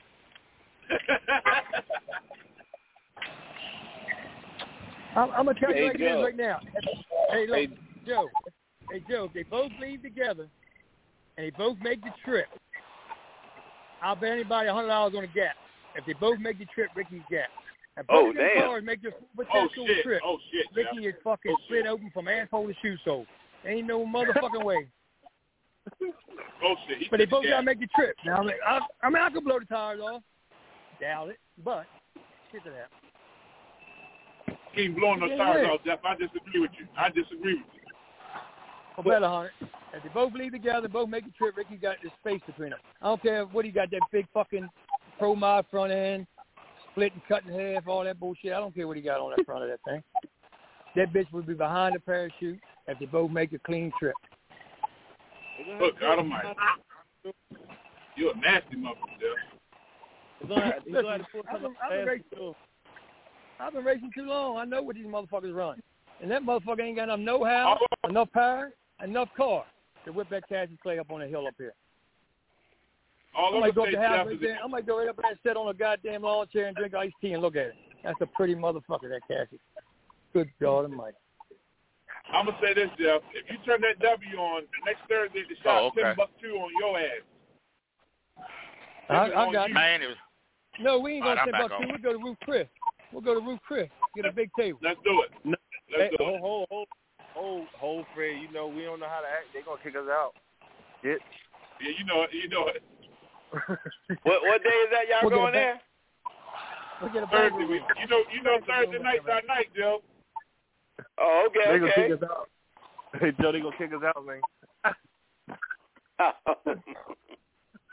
I'm, I'm gonna tell you Hey, like it Joe. is right now. Hey, look, Hey. Joe. Hey, Joe. If they both leave together and they both make the trip, I'll bet anybody a hundred dollars on a gap. If they both make the trip, Ricky's gap. If both Oh, of them damn. cars make the Oh potential shit! trip, Oh shit! Ricky yeah. is fucking Oh, split shit. open from asshole to shoe sole. Ain't no motherfucking way. Oh shit! He But they took both the gotta gas. make the trip. Now, I mean, I, I mean, I could blow the tires off. Doubt it, but shit to that. Keep blowing those Yeah, tires yeah. off, Jeff. I disagree with you. I disagree with you. I'll bet a hundred. If they both leave together, both make the trip, Ricky got this space between them. I don't care what he got, that big fucking Pro Mod front end, split and cut in half, all that bullshit. I don't care what he got on that front of that thing. That bitch would be behind the parachute if they both make a clean trip. Look, God Almighty, you're a nasty motherfucker, Jeff. Listen, I've, been, I've, been racing, I've been racing too long. I know what these motherfuckers run. And that motherfucker ain't got enough know-how, enough power, enough car to whip that Cassius Clay up on a hill up here. All I might go up say, the house Jeff, right is there. I might go right up there and sit on a goddamn lawn chair and drink iced tea and look at it. That's a pretty motherfucker, that Cassius. Good God Almighty. I'm gonna say this, Jeff. If you turn that W on next Thursday, the shot Oh, okay. ten bucks two on your ass. I, I got Man, it was, No, we ain't All going to right, send I'm bucks back two. We'll go to Roof Chris. We'll go to Roof Chris. Get a big table. Let's do it. No, Let's hey, do it. hold, hold, hold, hold, Fred. You know we don't know how to act. They gonna kick us out. Get. Yeah, you know it. You know it. What what day is that y'all We'll going get a there? We'll get a Thursday. big We, you know, you know Thursday night's our night, Joe. Oh, okay, They gonna okay. kick us out. Hey, Joe, they gonna kick us out, man.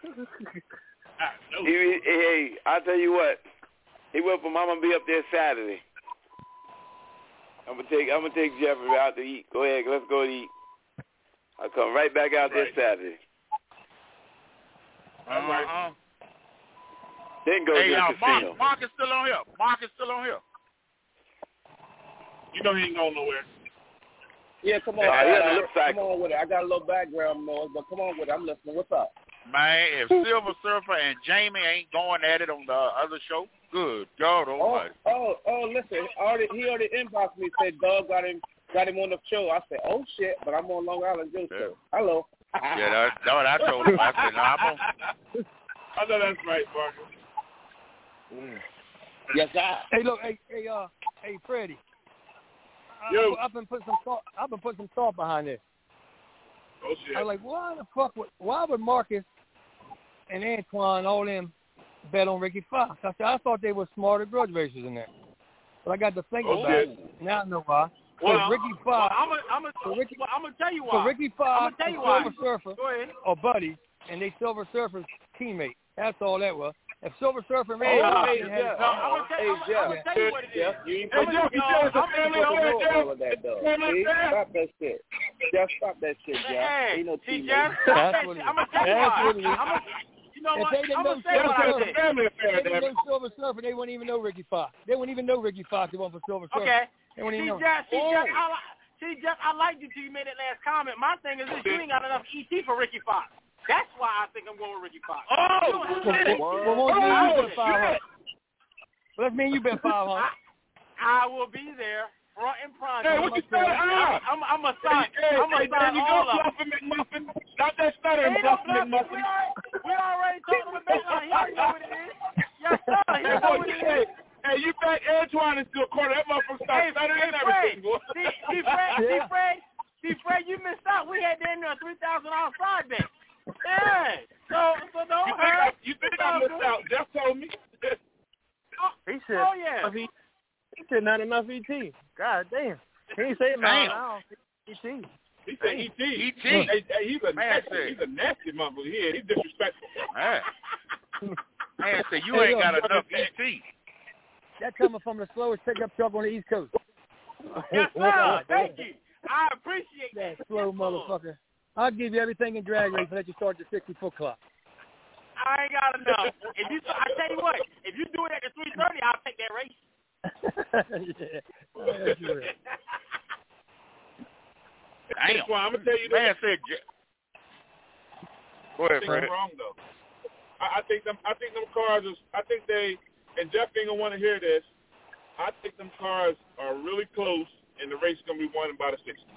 he, hey, I'll tell you what. He went from I'm gonna be up there Saturday. I'm gonna take I'm gonna take Jeffrey out to eat. Go ahead, let's go to eat. I'll come right back out there Saturday. All right. Uh-huh. Then go hey, to the uh, casino. Mark, Mark is still on here. Mark is still on here. You know he ain't going nowhere. Yeah, come on. Uh, I, yeah, I, come on with it. I got a little background noise, but come on with it. I'm listening. What's up? Man, if Silver Surfer and Jamie ain't going at it on the other show, good God almighty. Oh, oh, oh, listen. Already, he already inboxed me, said Doug got him got him on the show. I said, oh, shit, but I'm on Long Island Joe yeah. show. Hello. Yeah, that's that what I told him. I said, no, I'm on. I know that's right, Parker. Mm. Yes, I. Hey, look, hey, hey, uh, hey, Freddie. Yo. I, I've been putting some thought. I've been putting some thought behind this. Oh shit. I was like, why the fuck would why would Marcus and Antoine all them bet on Ricky Fox? I said I thought they were smarter grudge racers in there, but I got to think oh, about shit. it. Now I know why. Well, so Ricky Fox. Well, I'm gonna I'm so Ricky, well, I'm tell you why. So Ricky Fox tell and you why. Silver Surfer Go ahead. are buddies, and they Silver Surfer's teammate. That's all that was. If Silver Surfer and Hey, Randy hey, Orton Jeff. had, No, I'm gonna tell, Hey, I'm, Jeff. I'm gonna tell you what it is. Jeff, you ain't Hey, Jeff, you said it's a family I'm over gonna there, that, though. Jeff. See? Stop that shit. Jeff, stop that shit, Jeff. Hey, Ain't no see, teammate. Jeff, stop that shit. I'm gonna tell you why. That's what it is. I'm gonna, you know if what? they didn't I'm know gonna say what I Silver did. Family If affair, they didn't damn it. know Silver Surfer, they wouldn't even know Ricky Fox. They wouldn't even know Ricky Fox. They went for Silver Surfer. Okay. They wouldn't See, even know. Jeff, see, Oh. Jeff, I li- see, Jeff, I liked you till you made that last comment. My thing is this: you ain't got enough E T for Ricky Fox. That's why I think I'm going with Ricky Fox. Oh, Well, won't you Oh, bet five hundred? Well, that means you bet five hundred. I, I will be there, front and prime. Hey, what you saying? Ah. I'm, I'm, I'm a sign. Hey, I'm a hey, sign there you all go, up. Bluffin' McMuffin. Stop that stuttering, Ain't no Bluffin' bluffing. We McMuffin. already, we already talked to the baseline. He already know what it is. Yes, sir. He Hey, know boy, what it hey, is. hey, you back Antoine into a corner. That motherfucker Hey, started stuttering hey, and Fred. everything, boy. See, see, Fred, see, Fred, see, Fred, you missed out. We had damn near a three thousand dollars side bet. Yeah. So, so don't You think I, hurt. you think I missed out? Jeff told me. Oh, He said, oh yeah. he, he said not enough E T. God damn. He ain't say Damn. no. E T. He said E T. E T. Hey, hey, he's a Man nasty, said. he's a nasty motherfucker. Yeah, he's disrespectful. Man, man said you Hey, ain't got look, enough E T. That coming from the slowest pickup truck on the East Coast. Yes, sir. Thank you. I appreciate That that. slow Yes, motherfucker. I'll give you everything in drag race and let you start the sixty-foot clock. I ain't got enough. If you, I tell you what, if you do it at the three thirty, I'll take that race. Yeah. That's real. Damn. That's why I'm gonna tell you this. Man said, Je- go I ahead, think Fred. I'm wrong though. I, I think them. I think them cars is. I think they. And Jeff ain't gonna want to hear this. I think them cars are really close, and the race is gonna be won by the sixty.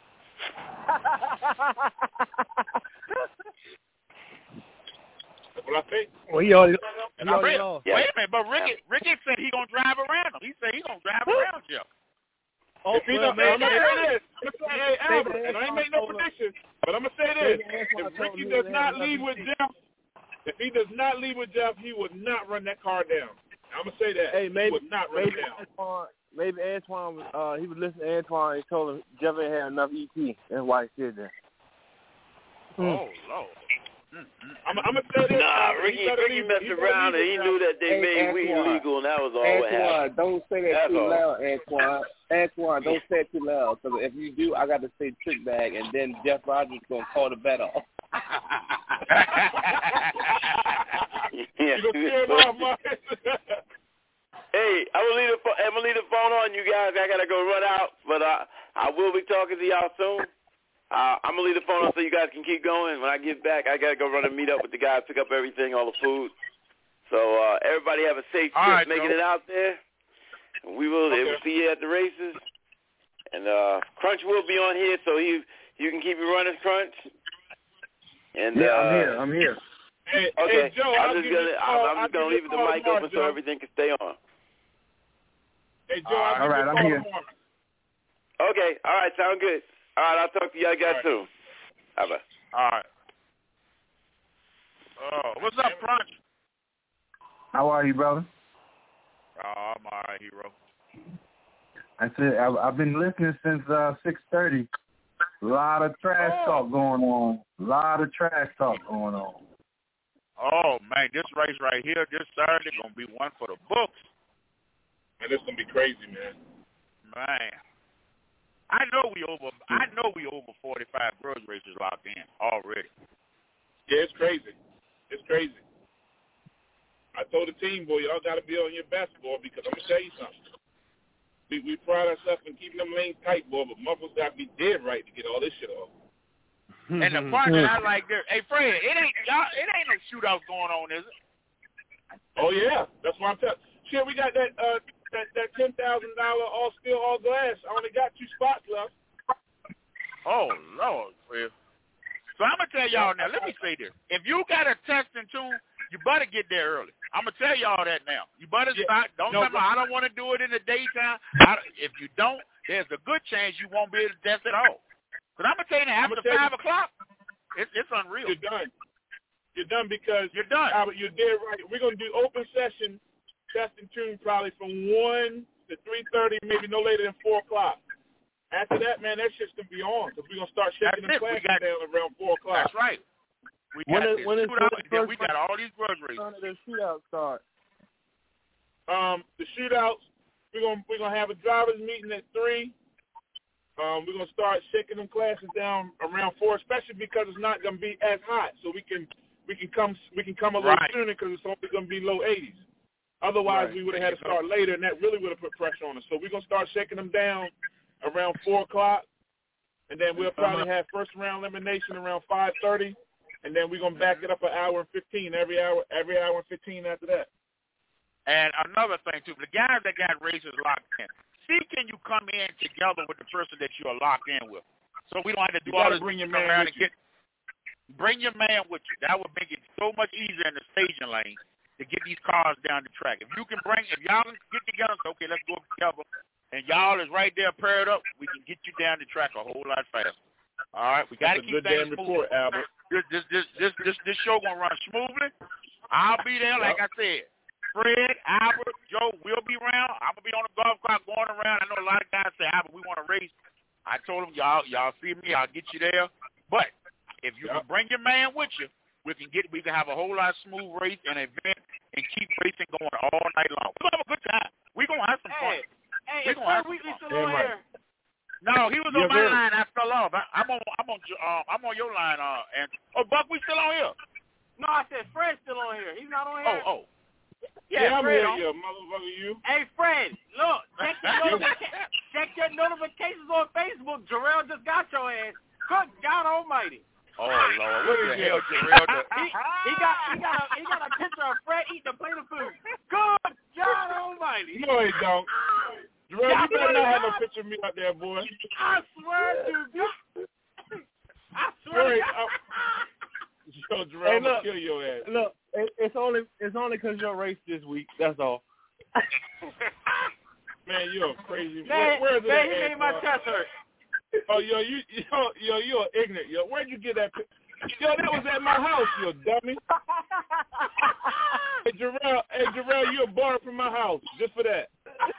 That's what I think. Well, he already, And he I already read, lost. wait a minute, but Ricky, Ricky said he gonna drive around him. He said he gonna drive around Jeff. Oh, If he well, don't, I'm man, gonna say this. I'm gonna say, hey, Albert, David and I ain't make no Antoine told us- prediction, but I'm gonna say this: David Antoine if told Ricky me does they not had leave enough with E T. Jeff, if he does not leave with Jeff, he would not run that car down. I'm gonna say that. Hey, maybe, he would not run maybe it down. Antoine, maybe Antoine, was, uh, he was listening to Antoine. He told him Jeff ain't had enough E T. That's why he said that. Oh Lord. I'm, I'm gonna say this. Nah, Albert, Ricky, he better Ricky leave- messed he better around leave and he with knew Jeff. that they Hey, made weed Antoine. illegal, and that was all what Antoine, happened. don't say that That's too all. loud, Antoine. Antoine, don't say it too loud, because if you do, I got to say trick bag, and then Jeff Rogers gonna call the bet off. Yeah. You gonna scare him off, Mark? Hey, I'm gonna leave the pho- I'm gonna leave the phone on, you guys. I gotta go run out, but uh, I will be talking to y'all soon. Uh, I'm gonna leave the phone on so you guys can keep going. When I get back, I gotta go run and meet up with the guys, pick up everything, all the food. So uh, everybody have a safe trip All right, making Joe. it out there. We will. Okay. We'll see you at the races. And uh, Crunch will be on here, so you you can keep it running, Crunch. And Yeah, uh, I'm here. I'm here. Hey, Okay, hey, Joe, I'm I'll just give gonna you a I'm, call. I'm I'll just gonna give you leave a the call mic tomorrow, open so Joe. everything can stay on. Hey, Joe, I'll All give right, you a I'm call here. tomorrow. Okay, all right, sound good. All right, I'll talk to y'all guys All right. soon. Bye bye. All right. Oh, what's up, Crunch? How are you, brother? Oh, I'm all right, hero. I said I've, I've been listening since uh, six thirty. A lot of trash Oh. talk going on. A lot of trash talk going on. Oh, man, this race right here, this Saturday, going to be one for the books. And it's going to be crazy, man. Man. I know we over I know we over forty-five grudge races locked in already. Yeah, it's crazy. It's crazy. I told the team, boy, y'all got to be on your best, boy, because I'm going to tell you something. We, we pride ourselves in keeping them lanes tight, boy, but muffles got to be dead right to get all this shit off. And the part that I like there, hey, Fred, it ain't y'all, it ain't no shootouts going on, is it? Oh, yeah. That's why I'm telling you. Shit, we got that uh, that, that ten thousand dollars all steel, all glass. I only got two spots left. Oh, Lord, Fred. So I'm going to tell y'all now, let me say this. If you got a test and tune, you better get there early. I'm going to tell y'all that now. You better Yeah. start. Don't No, tell me, I don't want to do it in the daytime. I, if you don't, there's a good chance you won't be able to test at all. Because I'm going to tell you now, after five you, o'clock, it's, it's unreal. You're done. You're done because you're done. Albert, you're dead right. We're going to do open session, test and tune probably from one to three thirty, maybe no later than four o'clock. After that, man, that shit's going to be on because we're going to start shaking the classes got, down around four o'clock. That's right. We when got is, when is, shootout, when is we got all these grudge races. When does the shootout start? Um, the shootouts, we're going we're gonna have a driver's meeting at three. Um, we're going to start shaking them classes down around four, especially because it's not going to be as hot. So we can we can come we can come a little right. sooner because it's only going to be low eighties. Otherwise, right. we would have had to start later, and that really would have put pressure on us. So we're going to start shaking them down around four o'clock, and then we'll probably have first round elimination around five thirty, and then we're going to back it up an hour and fifteen every hour every hour and fifteen after that. And another thing, too, the guys that got races locked in, see can you come in together with the person that you are locked in with. So we don't have to do you all this. Bring your man man with you. Get, bring your man with you. That would make it so much easier in the staging lane to get these cars down the track. If you can bring, if y'all can get together, so, okay, let's go together, and y'all is right there paired up, we can get you down the track a whole lot faster. All right, we got to keep good things damn report, moving. Albert. This, this, this, this, this, this show gonna run smoothly. I'll be there, like yep. I said. Fred, Albert, Joe will be around. I'm gonna be on the golf cart going around. I know a lot of guys say, Albert, we want to race. I told them, y'all, y'all see me, I'll get you there. But if you yep. can bring your man with you, we can get, we can have a whole lot of smooth race and event and keep racing going all night long. We're gonna have a good time. We're gonna have some fun. Hey, hey, We're is gonna have Fred Wheatley still fun. on here? No, he was yes, on my sir. line. I fell off. I, I'm on, I'm on, um, I'm on your line. Uh, and oh, Buck, we still on here? No, I said Fred's still on here. He's not on here. Oh, oh. Yeah, Yeah, I'm Fred, here, you motherfucker, you. Hey, Fred, look, check your, notifica- check your notifications on Facebook. Jarrell just got your ass. Good God Almighty. Oh Lord, what the hell, Jarrell? he, he got he got a he got a picture of Fred eating a plate of food. Good God Almighty. No, he don't. Jarrell, you better not have no picture of me out there, boy. I swear to God. I swear to God. Yo, Jarrell, hey, I'm gonna look, kill your ass. Look, it, it's only it's only because you're race this week. That's all. Man, you're crazy. Man, Where, where's it man, at, he made my chest hurt. Oh, yo, you, yo, yo, you're ignorant, yo. Where'd you get that? Yo, that was at my house, you dummy. Hey, Jarrell, hey, Jarrell, you're borrowed from my house just for that.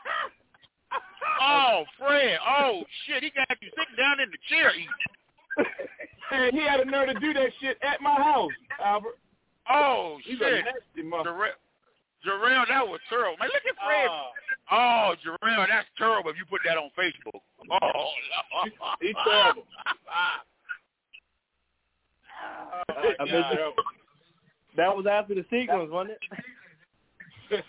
Oh, Fred. Oh, shit. He got you sitting down in the chair eating. And he had a nerve to do that shit at my house, Albert. Oh, He's shit. a nasty mother. Jarrell, Jarrell, that was terrible. Man, look at Fred. Uh, oh, Jarrell, that's terrible if you put that on Facebook. Oh, He's, he's terrible. I, I bet you, that was after the sequence, wasn't it?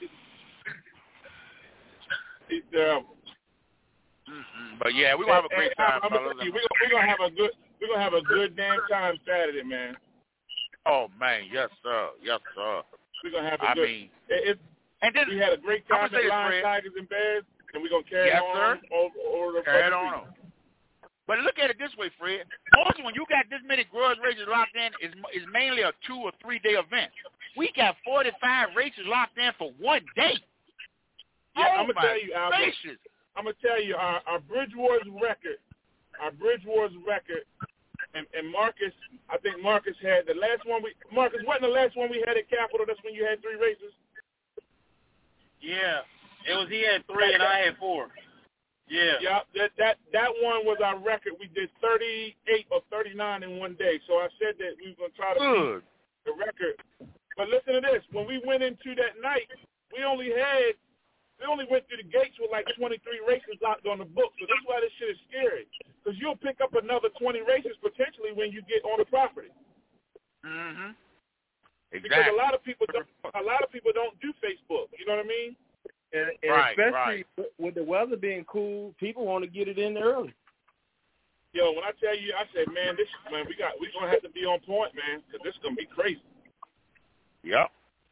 He's terrible. Mm-hmm. But yeah, we're gonna have a great hey, time, I'm, fellas. I'm we're gonna, we gonna have a good we're gonna have a good damn time Saturday, man. Oh man, yes sir, yes sir. We're gonna have a I good. mean, it, it, and then we had a great time at Lions, Tigers, and Bears, and we're gonna carry yes, on sir. over, over the carry it on. But look at it this way, Fred. Also, when you got this many grudge races locked in, is is mainly a two or three day event. We got forty-five races locked in for one day. Yeah, oh, I'm gonna tell you, Albert. Gracious. I'm gonna tell you, our, our Bridge Wars record, our Bridge Wars record, and, and Marcus, I think Marcus had the last one. We Marcus wasn't the last one we had at Capitol. That's when you had three races. yeah, it was he had three and I had four. Yeah. Yeah, that that that one was our record. We did thirty-eight or thirty-nine in one day. So I said that we were gonna try to beat the record but listen to this. When we went into that night, we only had, we only went through the gates with like twenty-three races locked on the book. So that's why this shit is scary. Because you'll pick up another twenty races potentially when you get on the property. Mm-hmm. Exactly. Because a lot of people don't, a lot of people don't do Facebook. You know what I mean? And, and right, especially right. with the weather being cool, people want to get it in early. Yo, when I tell you, I said, man, this man, we got, we gonna have to be on point, man, because this is gonna be crazy. Yep.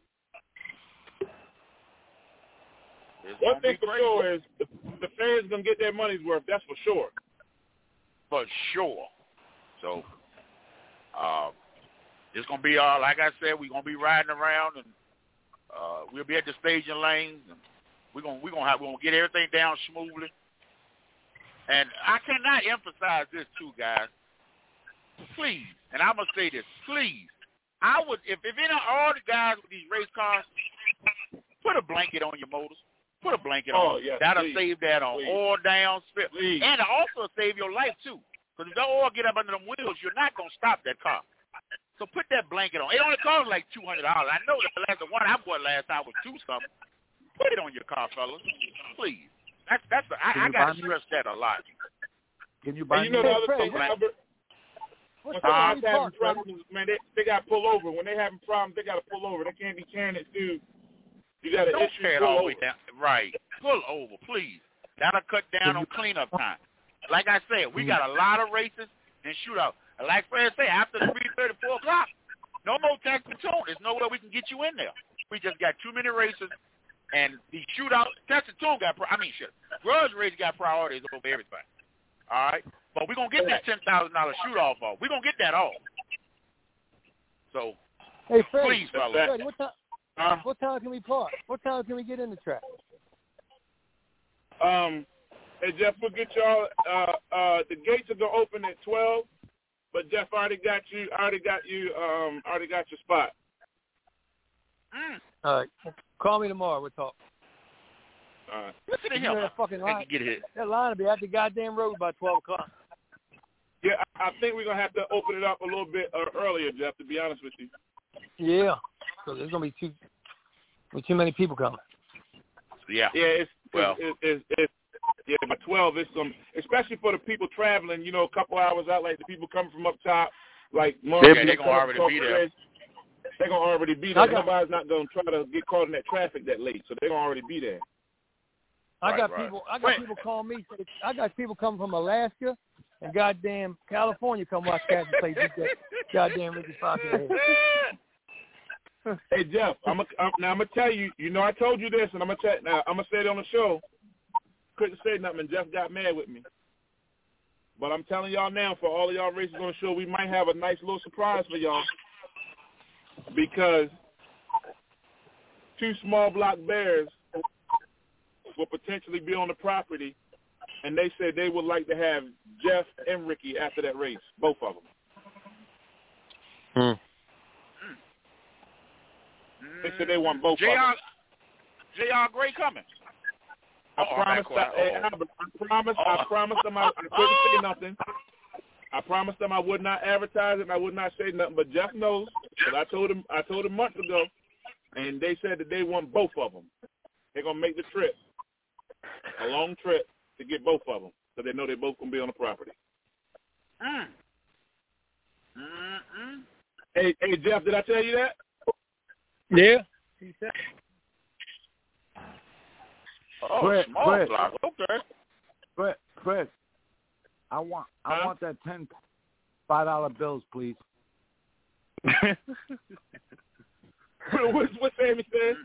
One thing for sure is the, the fans gonna get their money's worth. That's for sure. For sure. So, uh, it's gonna be uh, like I said, we're gonna be riding around, and uh, we'll be at the staging lanes, and we're gonna we're gonna have we're gonna get everything down smoothly. And I cannot emphasize this too, guys. Please, and I'm gonna say this, please. I would, if if any all the guys with these race cars, put a blanket on your motors. Put a blanket oh, on. Yes, That'll please, save that on please. oil down, spit, please. and it'll also save your life too. Because if the oil get up under them wheels, you're not gonna stop that car. So put that blanket on. It only costs like two hundred dollars. I know the last the one I bought last time was two something. Put it on your car, fellas, please. That's that's. A, I, I gotta stress that a lot. Can you buy and you know me the other thing, Albert? When somebody's having problems, man, they they got to pull over. When they having problems, they got to pull over. They can't be carrying it through. You got to Don't issue carry it pull all the over. way down. Right. Pull over, please. That'll cut down on cleanup time. Like I said, we got a lot of races and shootouts. Like Fred said, after three thirty, four o'clock, no more tax platoon. There's nowhere we can get you in there. We just got too many races, and the shootout, tax platoon got, I mean, shit, grudge race got priorities over everything. All right? But we're going to get this ten thousand dollars shoot-off off. We're going to get that off. So, hey, Freddie, please, fellas. Freddie, what time? Uh, what time can we park? What time can we get in the track? Um, hey Jeff, we'll get y'all. Uh, uh, the gates are gonna open at twelve, but Jeff already got you. Already got you. Um, already got your spot. Mm. All right, call me tomorrow. We'll talk. All right. Listen to you know him. that fucking line. Get it. That line will be at the goddamn road by twelve o'clock. Yeah, I, I think we're gonna have to open it up a little bit uh, earlier, Jeff. To be honest with you. Yeah, because there's gonna be too, too many people coming. Yeah. Yeah, it's well, it's, it's, it's yeah, by twelve, it's some, especially for the people traveling. You know, a couple hours out, like the people coming from up top, like yeah, they're gonna already be there. They're gonna already be there. Nobody's not gonna try to get caught in that traffic that late, so they're gonna already be there. I right, got right. people. I got Wait. people calling me. I got people coming from Alaska and goddamn California come watch Cassie play beat that goddamn Ricky Fox in the head. Hey Jeff, I'm, a, I'm now I'm gonna tell you. You know I told you this, and I'm gonna tell now I'm gonna say it on the show. Couldn't say nothing, and Jeff got mad with me. But I'm telling y'all now, for all of y'all races on the show, we might have a nice little surprise for y'all because two small block bears will potentially be on the property, and they said they would like to have Jeff and Ricky after that race, both of them. Hmm. They said they want both J R, of them. J R Gray coming. I Uh-oh, promised. I, hey, Albert, I promised. I promised them. I, I couldn't say nothing. I promised them I would not advertise it. And I would not say nothing. But Jeff knows. Because I told him. I told him months ago, and they said that they want both of them. They're gonna make the trip, a long trip, to get both of them, so they know they both gonna be on the property. Mm. Mm-mm. Hey, hey, Jeff, did I tell you that? Yeah. He said. Oh, Fred, small Fred, block. Okay. Fred, Fred, I want, I huh? want that ten five dollar bills, please. What's what Sammy said?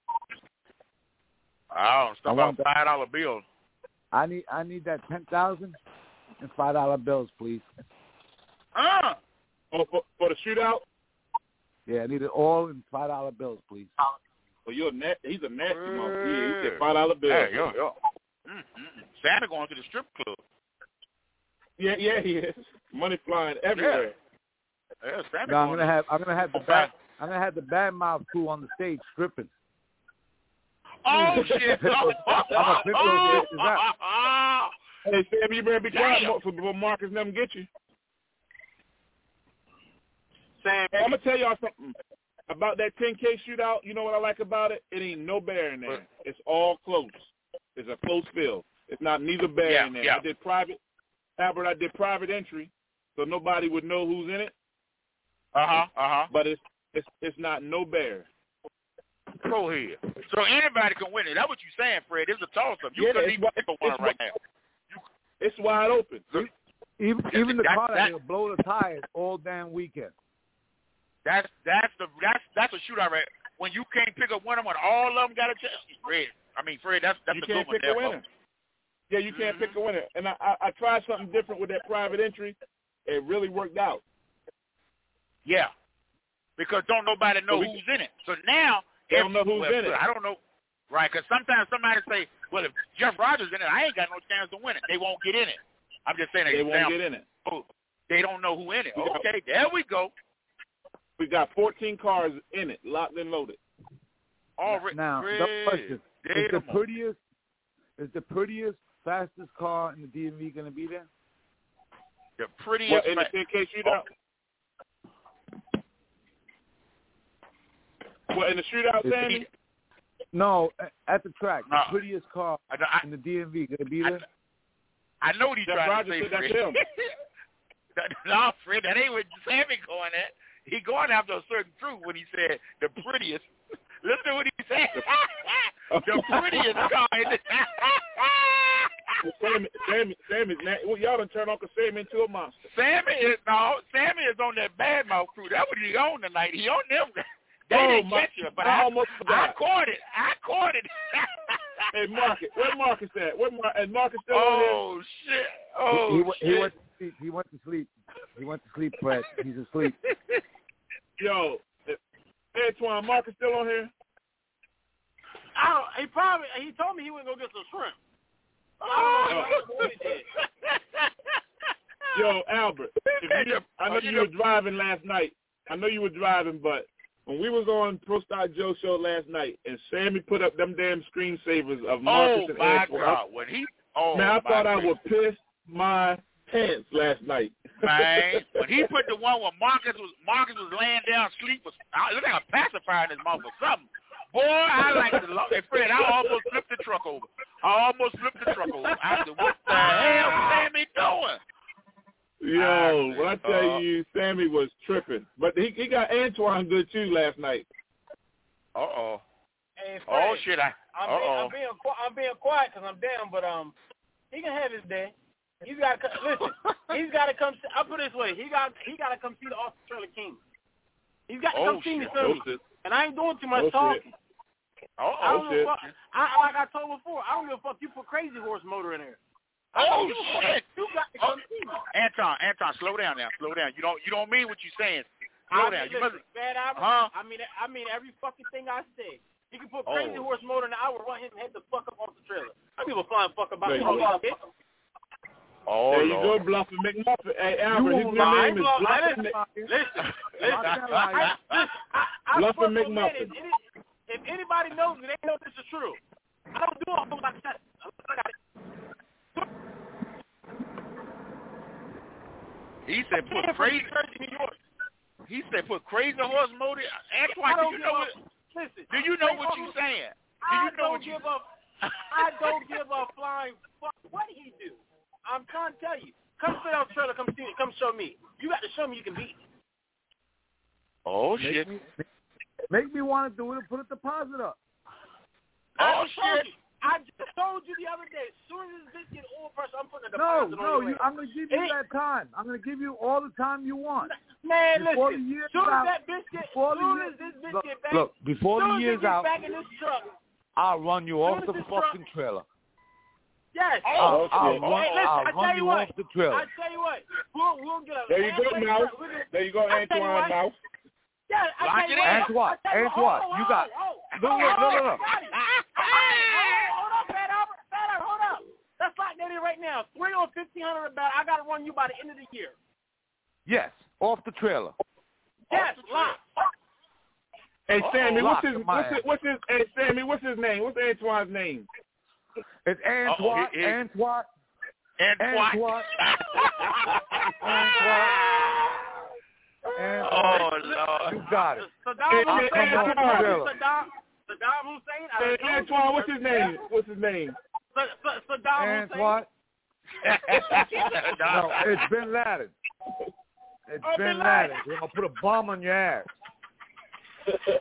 Oh, stuff about that. five dollar bills. I need, I need that ten thousand and five dollar bills, please. Ah. Oh, for, for the shootout? Yeah, I need it all in five dollar bills, please. Well, you're a na- he's a nasty motherfucker. Yeah, he said five dollar bills. Hey, yo, yo. Mm-mm. Santa going to the strip club. Yeah, yeah, he is. Money flying everywhere. Yeah, yeah Santa No, I'm going gonna have, I'm gonna have the Okay. bad, I'm gonna have the bad mouth crew on the stage stripping. Oh shit! I'm a pimp. Is that? Hey, Sam, you better be quiet before Marcus and them get you. Sam, hey, I'm gonna tell y'all something. about that ten K shootout, you know what I like about it? It ain't no bear in there. It's all close. It's a close field. It's not neither bear yeah, in there. Yeah. I did private, Albert, I did private entry, so nobody would know who's in it. Uh-huh, uh-huh. But it's it's it's not no bear. Go ahead. So anybody can win it. That's what you're saying, Fred. It's a toss-up. You Yeah, couldn't it's even wi- pick a one it's right wi- now. It's wide open. Even even the That- car that- that will blow the tires all damn weekend. That's that's the that's that's a shootout right. When you can't pick up one of them, when all of them got a chance, Fred. I mean, Fred, that's that's You a can't good one pick a there, winner. folks. Yeah, you can't pick a winner. And I, I, I tried something different with that private entry. It really worked out. Yeah, because don't nobody know So we- who's in it. So now They don't know every- who's well, in it. I don't know, right? Because sometimes somebody say, "Well, if Jeff Rogers in it, I ain't got no chance to win it." They won't get in it. I'm just saying. An They won't example. get in it. Oh, they don't know who in it. We got- Okay, there we go. We got fourteen cars in it, locked and loaded. Already. Now, Fred, the question is damn the 'em. prettiest, is the prettiest, fastest car in the D M V going to be there? The prettiest. What, in the fa- ten K shootout? What, in the shootout, Is- Sandy? No, a- at the track, No. the prettiest car I, I, in the D M V going to be there? I know what he's Jeff trying Rogers to say, said that's Fred. him. That- no, Fred, that ain't what Sammy going at. He going after a certain truth when he said the prettiest. Listen to what he said. The prettiest car in the Sammy, Sammy, Sammy, well, y'all done turned Uncle Sammy into a monster. Sammy is no, Sammy is on that bad mouth crew. That's what he on tonight. He on them. They Oh, didn't my- catch you, but I I, almost I forgot. caught it. I caught it. Hey, Marcus, where Marcus at? Where Mar- is Marcus still on here? Oh shit! Oh he, he, shit! he went to sleep. He went to sleep. He went to sleep, Fred. He's asleep. Yo, Antoine, Marcus still on here? I don't. He probably. He told me he went to go get some shrimp. I don't know I don't know what he did. Yo, Albert, if you, I know you were driving last night. I know you were driving, but when we was on Pro Star Joe show last night, and Sammy put up them damn screensavers of Marcus Oh and my Antoine, God! When he oh man, I my thought I goodness. would piss my pants last night. Man, when he put the one where Marcus was Marcus was laying down asleep, was I look like a pacifier in his mouth or something. Boy, I like to love. Hey, Fred, I almost flipped the truck over. I almost flipped the truck over. I said, "What the hell, Sammy doing?" Yo, I when I said, tell uh, you, Sammy was tripping, but he he got Antoine good too last night. Uh oh. Hey, Fred, Oh shit! I. I'm, Uh being, oh. I'm being qui- I'm being quiet because I'm down, but um, he can have his day. He's got to listen. He's got to come. See, I put it this way. He got he got to come see the Austin Trailer King. He's got to Oh, come see me, shit. feel Oh, me. shit. And I ain't doing too much Oh, talking. shit. Uh I oh. don't give a fuck. I, like I told before, I don't give a fuck. You put Crazy Horse motor in there. I Oh don't give a fuck. shit! You got to Oh, come see me. Anton, Anton, slow down now. Slow down. You don't you don't mean what you're saying. Slow I down. mean, You must. listen, Bad Albert, Huh? I mean, I mean every fucking thing I say. You can put Oh. Crazy Horse motor in the hour, run him head the fuck up off the trailer. I don't give a flying fuck about There it. you go. Oh there you Lord. go, Bluffing McMuffin. Hey, Albert, his new Nah, I name ain't is bluff- Bluffing listen, Mc- listen, listen. I, listen, I, I Bluffing swear to man, McMuffin. if, any, if anybody knows me, they know this is true. I don't do a whole lot of that. He said put crazy. He said put crazy horse motor. I Antoine, do don't you give know a, what? listen, Do you know what you saying? Do I you know don't what you? give a, I don't give a flying fuck what he do. I'm trying to tell you. Come sit on the trailer. Come see me. Come show me. You got to show me you can beat me. Oh Make shit! me, make me want to do it and put a deposit up. Oh I just told shit! you. I just told you the other day. As soon as this get oil pressure, I'm putting a No, deposit no, on you, your I'm going to give you It- that time. I'm going to give you all the time you want. Man, Before listen. the year's Soon out- as that bitch get, before the soon year- as this bitch look, get back, look, before soon the as year's it get out, back in this truck. I'll run you off Soon the as this truck- fucking trailer. Yes. I'll, I'll shit. run, Hey, listen, I'll I run tell you you what. off the trailer. I tell you what. We'll we'll get a. There you go, halfway Mouse. truck. We're gonna- There you go, I tell you Antoine what. Mouse. Yeah, I Lock tell you it in. what. Antoine, I tell you what. Antoine, Oh, you oh, got- oh, oh, look, oh, look, oh, look, look. got it. Hold hold up, Fat Albert. Fat Albert, hold up. Let's lock that in right now. Three or fifteen hundred about. I got to run you by the end of the year. Yes, off the trailer. Yes, lock. Hey, Sammy, Lock what's his, in my what's his, what's his, hey, Sammy, what's his name? What's Antoine's name? It's Antoine, he- he- Antoine, Antoine. Antoine, Antoine. Oh Lord. Lord. You got it. Saddam I'll Hussein. come I off just the told you trailer. Saddam. Saddam Hussein. I Hey, told you. Antoine, what's his name? What's his name? Sa- Sa- Saddam Antoine? No, it's Bin Laden. It's Oh, Bin Bin Laden. Laden. We're going to put a bomb on your ass. Okay.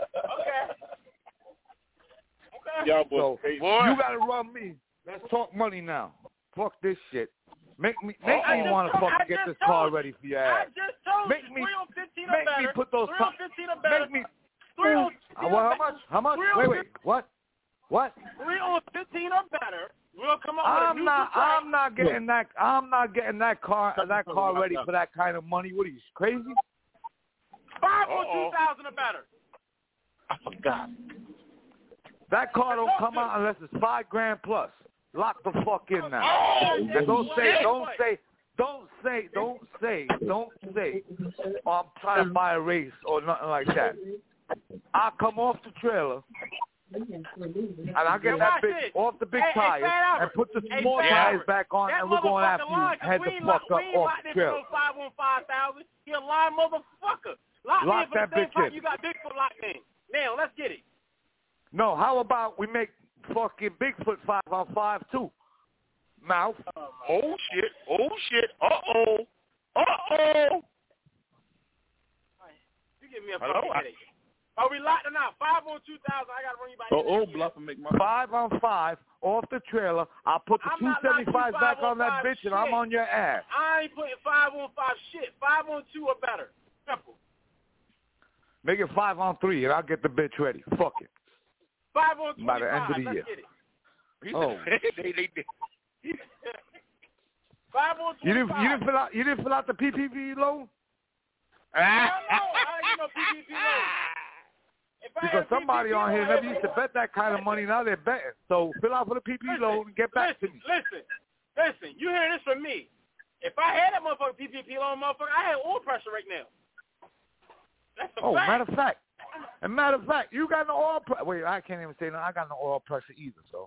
Y'all boys So, crazy. you got to run me. Let's talk money now. Fuck this shit. Make me make I me just want to told- fucking I get just this car told ready for your I ass. just told Make you. me- three on fifteen or Make better. me put those three on fu- fifteen or better. Make me. Three on Uh, fifteen well, or how much? How much? Three on Wait, wait. What? What? Three on fifteen or better. We'll come up with a I'm new not. track. I'm not getting that. I'm not getting that car. That car ready for that kind of money. What are you crazy? Five on two thousand or better. I forgot. That car don't come out unless it's five grand plus. Lock the fuck in now. Oh, And don't say. shit. Don't say. Don't say. Don't say. Don't say. Oh, I'm trying to buy a race or nothing like that. I'll come off the trailer. And I'll get that bitch off the big Hey, hey, tires Fat and Albert. put the Hey, small Fat tires Albert. back on, That and we're going after motherfucker you. lying, 'cause Head we the ain't fuck locked- we up ain't off locked the in trailer. for no five on five thousand. He a lying motherfucker. Lock Lock in for that the same bitch price in. you got Bigfoot locked in. Now, let's get it. No, how about we make fucking Bigfoot five on five too? Mouth. Oh shit! Oh shit! Uh oh! Uh oh! You give me a Hello? fucking headache. Are we locked or not? Five on two thousand. I gotta run you by. So old bluff and make my Five on five off the trailer. I'll put the I'm two not knocking seventy-fives you back five on on that five bitch, and I'm shit. on your ass. I ain't putting five on five shit. Five on two or better. Simple. Make it five on three, and I'll get the bitch ready. Fuck it. Five on By twenty-five. the end of the Let's year. get it. Oh. they, they, they. Five on You twenty-five. didn't. You didn't fill out. You didn't fill out the P P P loan. I don't know. I ain't get no P P P loan. If I Because had P P P somebody on here loan, never used to bet that kind of money. Now they're betting. So fill out for the P P P loan and get back listen, to me. Listen, listen. You hear this from me? If I had that motherfucking P P P loan, motherfucker, I had oil pressure right now. That's a Oh, fact. matter of fact. And matter of fact, you got no oil pressure. Wait, I can't even say no. I got no oil pressure either. So.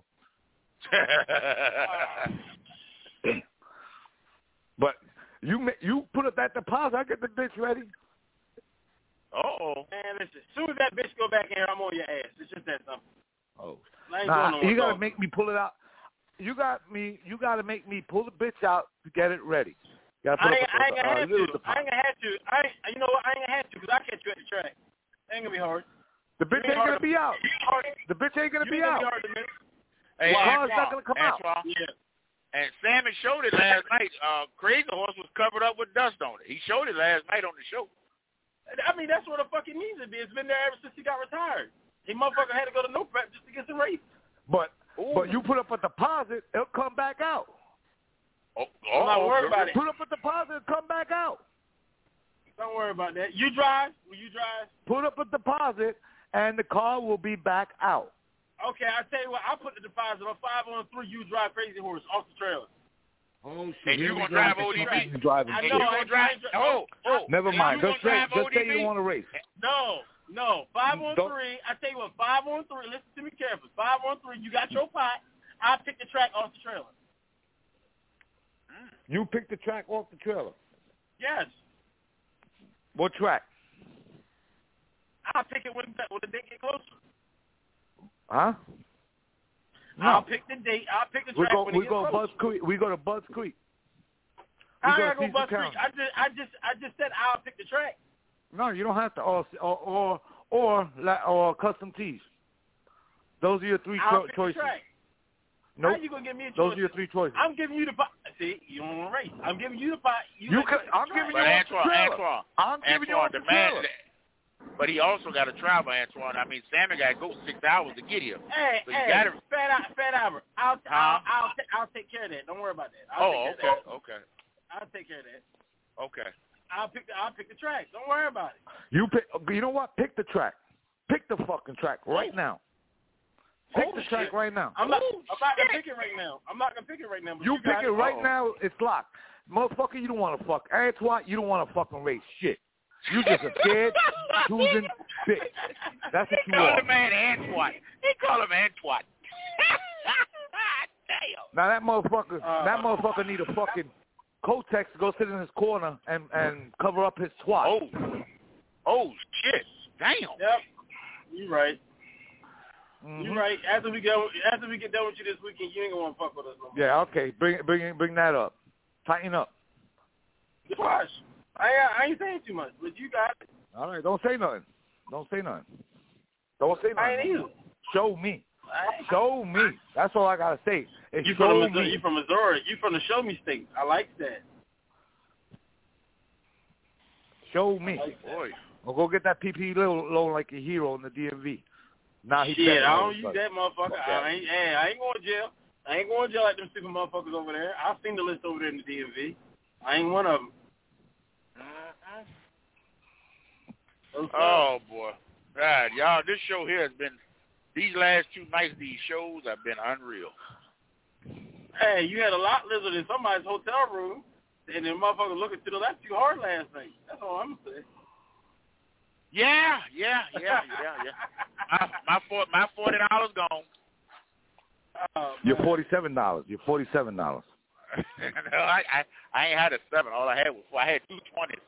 But you ma- you put up that deposit, I get the bitch ready. Uh-oh. Man, listen, as soon as that bitch go back in here, I'm on your ass. It's just that simple. Oh. I ain't Nah, doing no you gotta talk. make me pull it out. You got me. You gotta make me pull the bitch out to get it ready. You gotta I put ain't, up I ain't a, gonna a, a have little to. I deposit. ain't gonna have to. I ain't, you know what? I ain't gonna have to because I catch you at the track. Ain't gonna be hard. The bitch You ain't hard gonna to- be out. Hard. The bitch ain't gonna You be ain't gonna out. be hard to miss. Hey, The car's Antoine, not gonna come out. Antoine. Yeah. And Sammy showed it last night. Uh, Crazy Horse was covered up with dust on it. He showed it last night on the show. I mean, that's what the fuck it needs to be. It's been there ever since he got retired. He motherfucker had to go to no prep just to get some race. But but you put up a deposit, it'll come back out. Oh, I'm not worried about it. Put up a deposit, it'll come back out. Don't worry about that. You drive? Will you drive? Put up a deposit, and the car will be back out. Okay, I tell you what. I'll put the deposit on five on three. You drive Crazy Horse off the trailer. Oh shit! And you gonna drive O D B? Driving. I And know. you I gonna drive? drive. Oh, oh. Never And mind. you Just gonna say, drive just say O D B? you want to race. No, no. Five on Don't- three. I tell you what. Five on three. Listen to me carefully. Five on three. You got your pot. I'll pick the track off the trailer. You pick the track off the trailer. Yes. What track? I'll pick it when when the date get closer. Huh? I'll pick the date. I'll pick the We track go. when it We gets go closer. Buzz Creek. We go to Buzz Creek. We I go gotta to go Caesar Buzz County. Creek. I just, I just, I just said I'll pick the track. No, you don't have to. Or or or or, la- or custom tees. Those are your three I'll cho- pick choices. the track. Nope. How you gonna give me a choice? Those are your three choices. I'm giving you the pot. See, you don't want to race. I'm giving you the pot. You, You let me can- pick the I'm track. giving But you off Antoine, the trailer. Antoine, I'm giving you Antoine, off the the man. trailer. But he also got to travel, Antoine. I mean, Sammy got to go six hours to get here. Hey, So you hey, gotta- Fat, Al- Fat Albert, I'll, Huh? I'll, I'll, ta- I'll take care of that. Don't worry about that. I'll Oh, take care okay, of that. okay, I'll take care of that. okay. I'll pick the, I'll pick the track. Don't worry about it. You pick. You know what? Pick the track. Pick the fucking track right now. Pick Oh, the track shit. right now. I'm not, I'm not gonna pick it right now. I'm not gonna pick it right now. But You you pick got it right Uh-oh. now. It's locked, motherfucker. You don't want to fuck Antoine. You don't want to fucking race shit. You just a scared, choosing bitch. That's what He you called are. the man Antoine. He called him Antoine. Damn. Now that motherfucker, Uh, that motherfucker need a fucking Kotex to go sit in his corner and and cover up his twat. Oh. Oh shit! Damn. Yep. You right. Mm-hmm. You right. After we go, after we get done with you this weekend, you ain't gonna fuck with us no more. Yeah. Okay. Bring bring bring that up. Tighten up. Gosh, I ain't, I ain't saying too much, but you got it. All right. Don't say nothing. Don't say nothing. Don't say nothing. I ain't either. Show me. Show me. That's all I gotta say. It's You show from Missouri? me. You from Missouri? You from the Show Me State? I like that. Show me. Like Boy. Or go get that P P loan like a hero in the D M V. Nah, he Shit, I better. don't use that motherfucker. I ain't, hey, I ain't going to jail. I ain't going to jail like them stupid motherfuckers over there. I've seen the list over there in the D M V. I ain't one of them. Oh boy, God, y'all, this show here has been. These last two nights, these shows have been unreal. Hey, you had a lot lizard in somebody's hotel room, and the motherfucker looking to the left too hard last night. That's all I'm gonna say. Yeah, yeah, yeah, yeah, yeah. My my, four, my forty dollars gone. Oh, You're forty-seven dollars. You're forty-seven dollars. no, I, I I ain't had a seven. All I had was four. I had two twenties.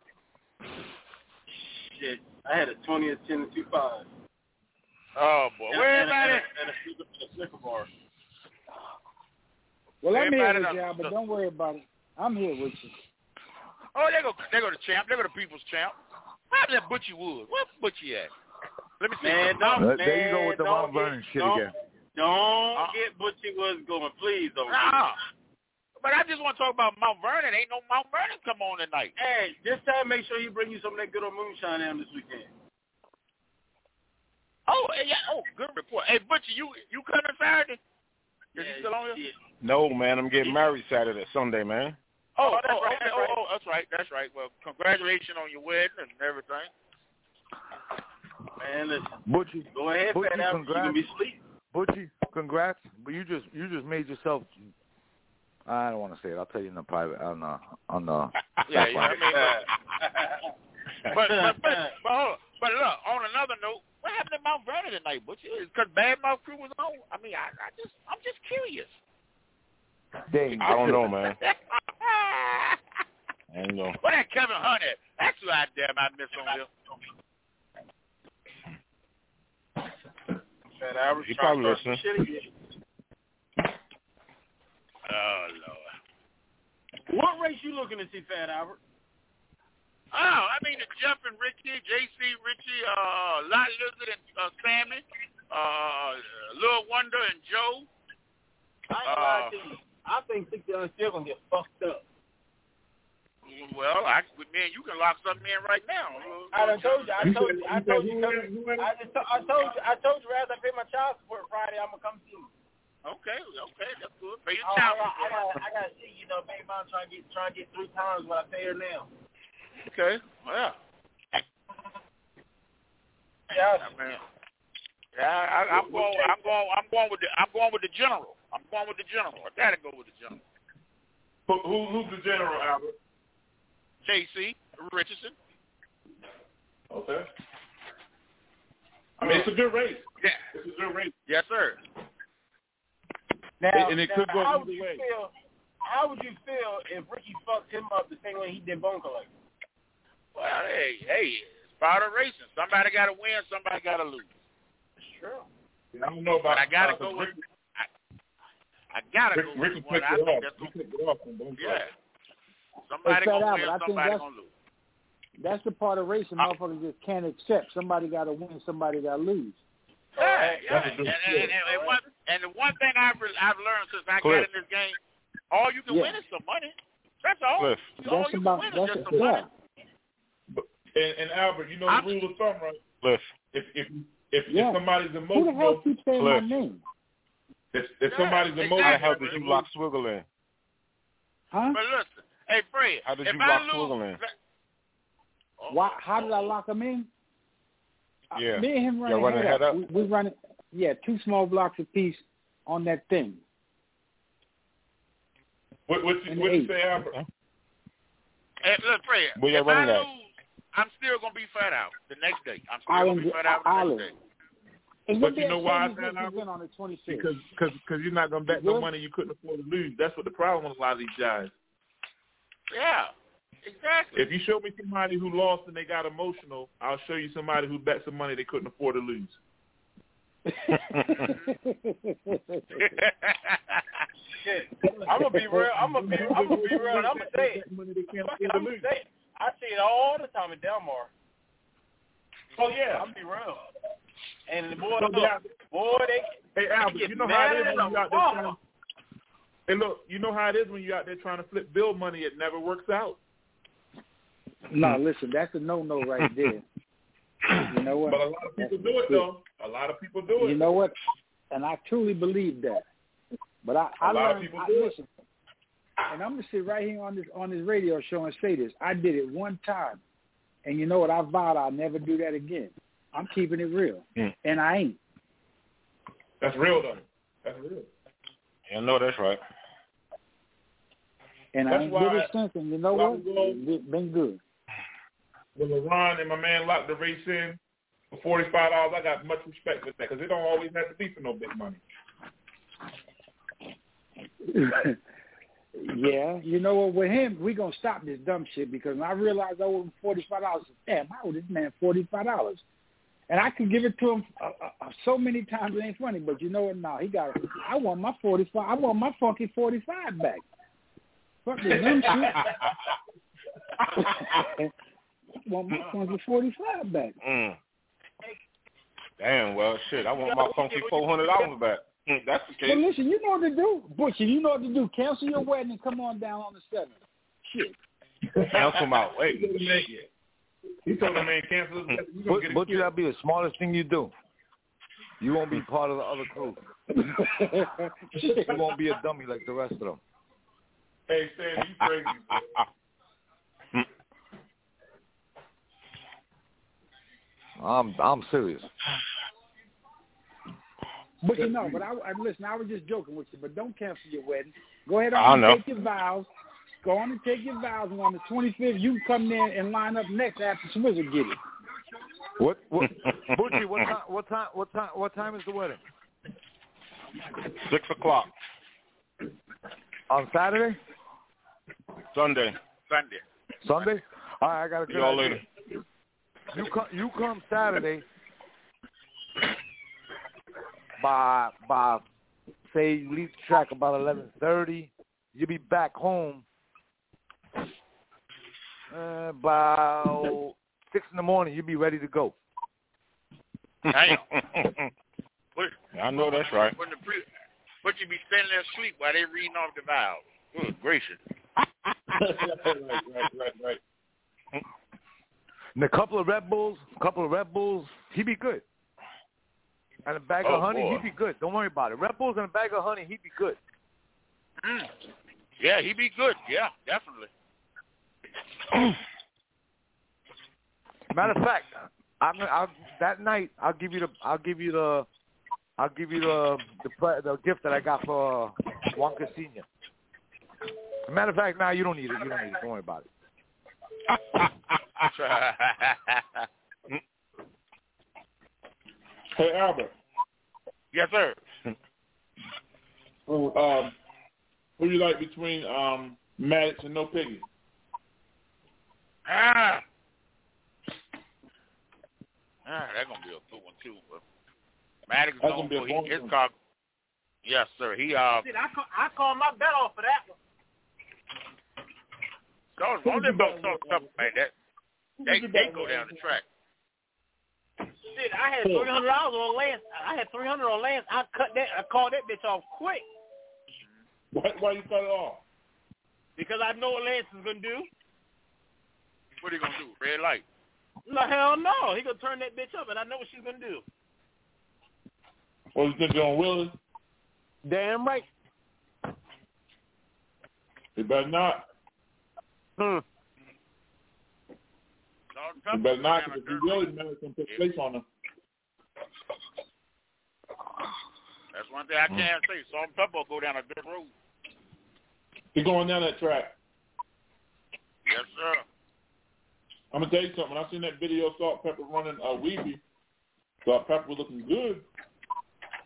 Shit, I had a twenty, a ten, and two five. Oh boy, where everybody? And a, and a Snicker bar. Well, I'm here Everybody with y'all, but don't worry about it. I'm here with you. Oh, there go, there go the champ. There go the people's champ. How's that Butchie Woods? Where's Butchie at? Let me see. Man, don't, Uh, man, there you go with the Mount get, Vernon shit don't, again. Don't Uh, get Butchie Woods going, please. Don't. Nah. But I just want to talk about Mount Vernon. Ain't no Mount Vernon come on tonight. Hey, this time make sure you bring you some of that good old moonshine down this weekend. Oh, yeah. Oh, good report. Hey, Butchie, you you coming Saturday? Is Yeah, you still on here? No, man, I'm getting married Saturday, Sunday, man. Oh, Oh, that's oh, right, okay. that's oh, right. oh, that's right, that's right. Well, congratulations on your wedding and everything. Man, listen. Butchie, Go ahead, Butchie, Fat Albert. You congrats. gonna be asleep. Butchie, congrats. But you just you just made yourself. I don't want to say it. I'll tell you in the private on the on the. Yeah, yeah. I mean, but, but, but, but, hold on. But look, on another note, what happened in Mount Vernon tonight, Butchie? Because Bad Mouth Crew was on. I mean, I, I just, I'm just curious. Dang. I don't know, man. I don't know. What that Kevin Hunt at? That's who I damn I miss on here. Fat Albert, He trying probably to start some listening. shit again. Oh Lord. What race you looking to see, Fat Albert? Oh, I mean, the Jeff and Richie, J C, Richie, uh, Lot Lizard and uh, Sammy, uh, Lil Wonder and Joe. I ain't gonna lie to you. I think sixty-nine still gonna get fucked up. Well, I, with me and you can lock something in right now. I done told you. I told you. I told you. I just. I told you. I told you. As I pay my child support Friday, I'm gonna come see you. Okay, okay, that's good. Pay your Oh, child I got. I support. got. I got to see. You know, baby mom trying to get trying to get three times what I pay her now. Okay, well. Yeah. I mean, yeah, I, I'm going. I'm going. I'm going with the. I'm going with the general. I'm going with the general. I gotta go with the general. Who, who who's the general, Albert? J C Richardson. Okay. I mean, it's a good race. Yeah. It's a good race. Yes, sir. Now, and it now, could go how either would you way. feel? How would you feel if Ricky fucked him up the same way he did Bone Collector? Well, hey, hey, it's part of racing. Somebody got to win. Somebody got to lose. Sure. I don't know about. But I gotta uh, go with. Ricky, I, I gotta Ricky, go Ricky with one. picked I it think off. that's He gonna, picked it off from both yeah. sides. Somebody Hey, Fat gonna Albert, win. I think Somebody that's- gonna lose. That's the part of racing motherfuckers just can't accept. Somebody got to win, somebody got to lose. Yeah, yeah. And, and, and, and, one, and the one thing I've re- I've learned since I Cliff. got in this game, all you can Yeah. win is some money. That's all. Cliff. All That's you about. can win is That's just some yeah. money. And, and Albert, you know I'm- the rule of thumb, right? Cliff. If if if, Yeah. if somebody's Who the hell emotional, keeps saying my Cliff. name? if, if Yeah, somebody's exactly. emotional, How did you lock Swiggle in? Huh? But listen, hey Fred, How did if you I lock lose, Swiggle in? Oh, Why? How did I lock him in? Yeah. Uh, me and him Y'all running, running head head up. up? We, we running. Yeah, two small blocks apiece on that thing. what what you, And what you eight. say, Albert? Hey, look, Fred, Where y'all if I running at? lose, I'm still gonna be fat out the next day. I'm still Island, gonna be fat out the Island. next day. And But your you know dad why I told me said this Albert? is in on the twenty-sixth. Because cause, cause you're not gonna bet no money you couldn't afford to lose. That's what the problem with a lot of these guys. Yeah. Exactly. If you show me somebody who lost and they got emotional, I'll show you somebody who bet some money they couldn't afford to lose. Shit. I'm gonna be real. I'm gonna be. I'm gonna be real. And I'm gonna say it. Fuck it, I'm gonna say it. I see it all the time in Delmar. Oh yeah. I'm gonna be real. And the boy, So, look, yeah. boy, they. Hey Albert, they you know get how it is mad when you out there at trying. Hey, look, you know how it is when you out there trying to flip bill money. It never works out. No, listen, that's a no-no right there. You know what? But a lot of people do it, though. A lot of people do it. You know what? And I truly believe that. But I, I a lot learned, of people I, do listen, it. And I'm gonna sit right here on this on this radio show and say this. I did it one time, and you know what? I vowed I'll never do that again. I'm keeping it real, mm. and I ain't. That's real, though. That's real. Yeah, no, that's right. And that's I ain't why did it since, and you know what? It's been good. When LeBron and my man locked the race in for forty-five dollars, I got much respect for that because it don't always have to be for no big money. Yeah, you know what? With him, we gonna stop this dumb shit because when I realized I owed him forty-five dollars, damn, I owe this man forty-five dollars, and I could give it to him uh, uh, so many times it ain't funny. But you know what? No, he got. I want my forty-five. I want my funky forty-five back. Fuck this dumb shit. I want my funky forty-five back. Mm. Damn, well, shit, I want my funky four hundred dollars back. Mm, that's the case. Well, listen, you know what to do. Butcher, you know what to do. Cancel your wedding and come on down on the seventh. Shit. Cancel my wedding. He told the man cancel his wedding. Butcher, that'll be the smartest thing you do. You won't be part of the other crew. You won't be a dummy like the rest of them. Hey, Stan, you crazy. I'm I'm serious. But you know, but I, I listen. I was just joking with you. But don't cancel your wedding. Go ahead on and take your vows. Go on and take your vows, and on the twenty-fifth, you can come there and line up next after Swizzer get it. What? What? Butchie, what time? What time? What time? What time is the wedding? Six o'clock. On Saturday? Sunday. Sunday. Sunday? All right, I got a good See y'all idea. later. You come. You come Saturday. By by, say you leave the track about eleven thirty. You'll be back home uh, about six in the morning. You'll be ready to go. Damn. I know that's right. When the pre, but you be standing there asleep while they reading off the vows. Good gracious. right, right, right, right. And a couple of Red Bulls, a couple of Red Bulls, he'd be good. And a bag oh, of honey, boy. he'd be good. Don't worry about it. Red Bulls and a bag of honey, he'd be good. Mm. Yeah, he'd be good. Yeah, definitely. Matter of fact, I'm, I'll, that night I'll give you the I'll give you the I'll give you the the, the gift that I got for uh, Wonka Senior. Matter of fact, now nah, you don't need it. You don't need it. Don't worry about it. Hey, Albert. Yes, sir. Oh, um, who do you like between um, Maddox and No Piggy? Ah. Ah, that's going to be a good one, too. But Maddox is going to be a his car. Yes, sir. He, uh... Shit, I, call, I call my bet off for that one. Don't, don't let them talk something, man. That, they, they go down the track. Shit, I had three hundred dollars on Lance. I had three hundred on Lance. I cut that. I called that bitch off quick. Why? Why you cut it off? Because I know what Lance is gonna do. What are you gonna do? Red light? No, hell no. He gonna turn that bitch up, and I know what she's gonna do. What you think on Willis? Damn right. He better not. Hmm. You better not, because if you really Maddox can put place on him. That's one thing I can't say. Salt and Pepper will go down a dirt road. He's going down that track. Yes, sir. I'm going to tell you something. When I seen that video of Salt and Pepper running uh, Weeby, Salt and Pepper was looking good.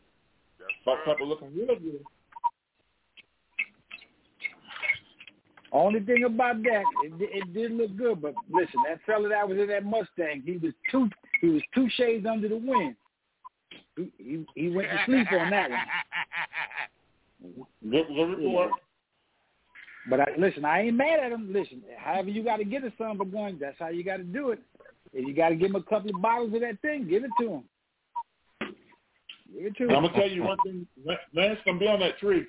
Yes, Salt and Pepper looking real good. Only thing about that, it, it did look good. But listen, that fella that was in that Mustang, he was two he was two shades under the wind. He he, he went to sleep on that one. Good, good report. Yeah. But I, listen, I ain't mad at him. Listen, however you got to get a son of a gun, that's how you got to do it. If you got to give him a couple of bottles of that thing, give it to him. Give it to him. I'm gonna tell you one thing. Lance gonna be on that tree.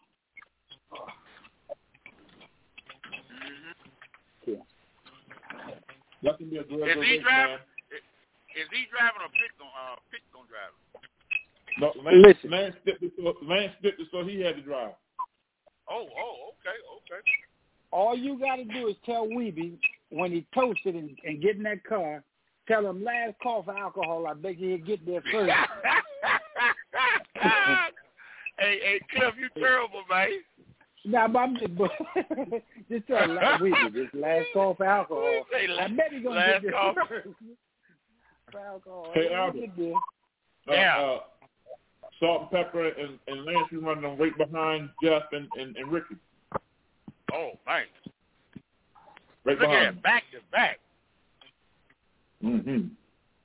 Yeah. That can be a good. Is he driving? Is he driving or Pitt gonna uh, Pitt gonna drive? No, Lance, Lance dipped it so Lance dipped it so he had to drive. Oh, oh, okay, okay. All you got to do is tell Weeby when he toasted and, and get in that car, tell him last call for alcohol. I bet you he'll get there first. hey, hey, Cliff, you terrible, man. Nah, but I'm just, just tell him Weeby, this last call for alcohol. I bet he's going to get there call. first. For alcohol. Hey, Albert. Uh, yeah. Uh, Salt and Pepper and, and Lance is running them right behind Jeff and, and, and Ricky. Oh, man. Right Look behind at it, back to back. Mm-hmm.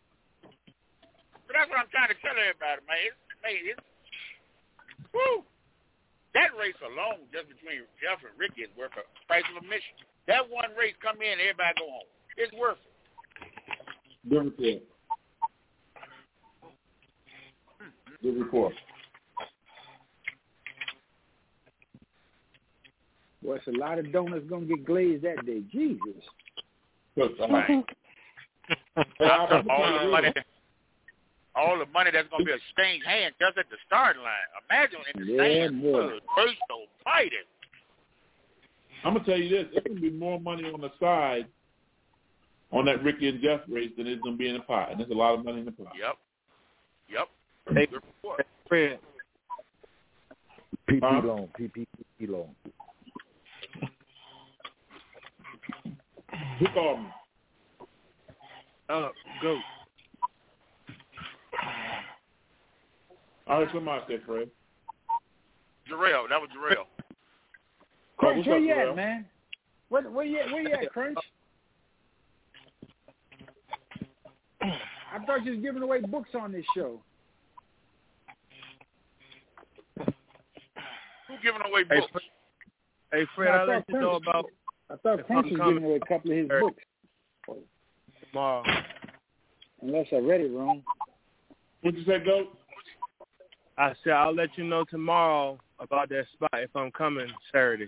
So that's what I'm trying to tell everybody, man. It's, man, it's, woo. That race alone, just between Jeff and Ricky, is worth a price of admission. That one race come in, everybody go home. It's worth it. Good report. Good report. Boy, it's a lot of donuts going to get glazed that day. Jesus. Good. Right. all the money, all the money that's going to be exchanged hands just at the starting line. Imagine in the Yeah, stands. boy. First, no fighting. I'm going to tell you this. There's going to be more money on the side on that Ricky and Jeff race than there's going to be in the pot. And there's a lot of money in the pot. Yep. Yep. Hey, Good report. Fred. P P Huh? loan, P P P loan. Who called me? Uh, go. I heard somebody say Fred. Jarrell. That was Jarrell. Crunch, what's where up, you Jarrell? at, man? Where, where you at, where you at, Crunch? I thought you was giving away books on this show. Who giving away Hey, books? Hey, Fred, No, I I'll thought let you know Prince- about I thought If Prince I'm was coming- giving away a couple of his Eric. books. tomorrow. Unless I read it wrong. What'd you say, Goat? I said I'll let you know tomorrow about that spot if I'm coming Saturday.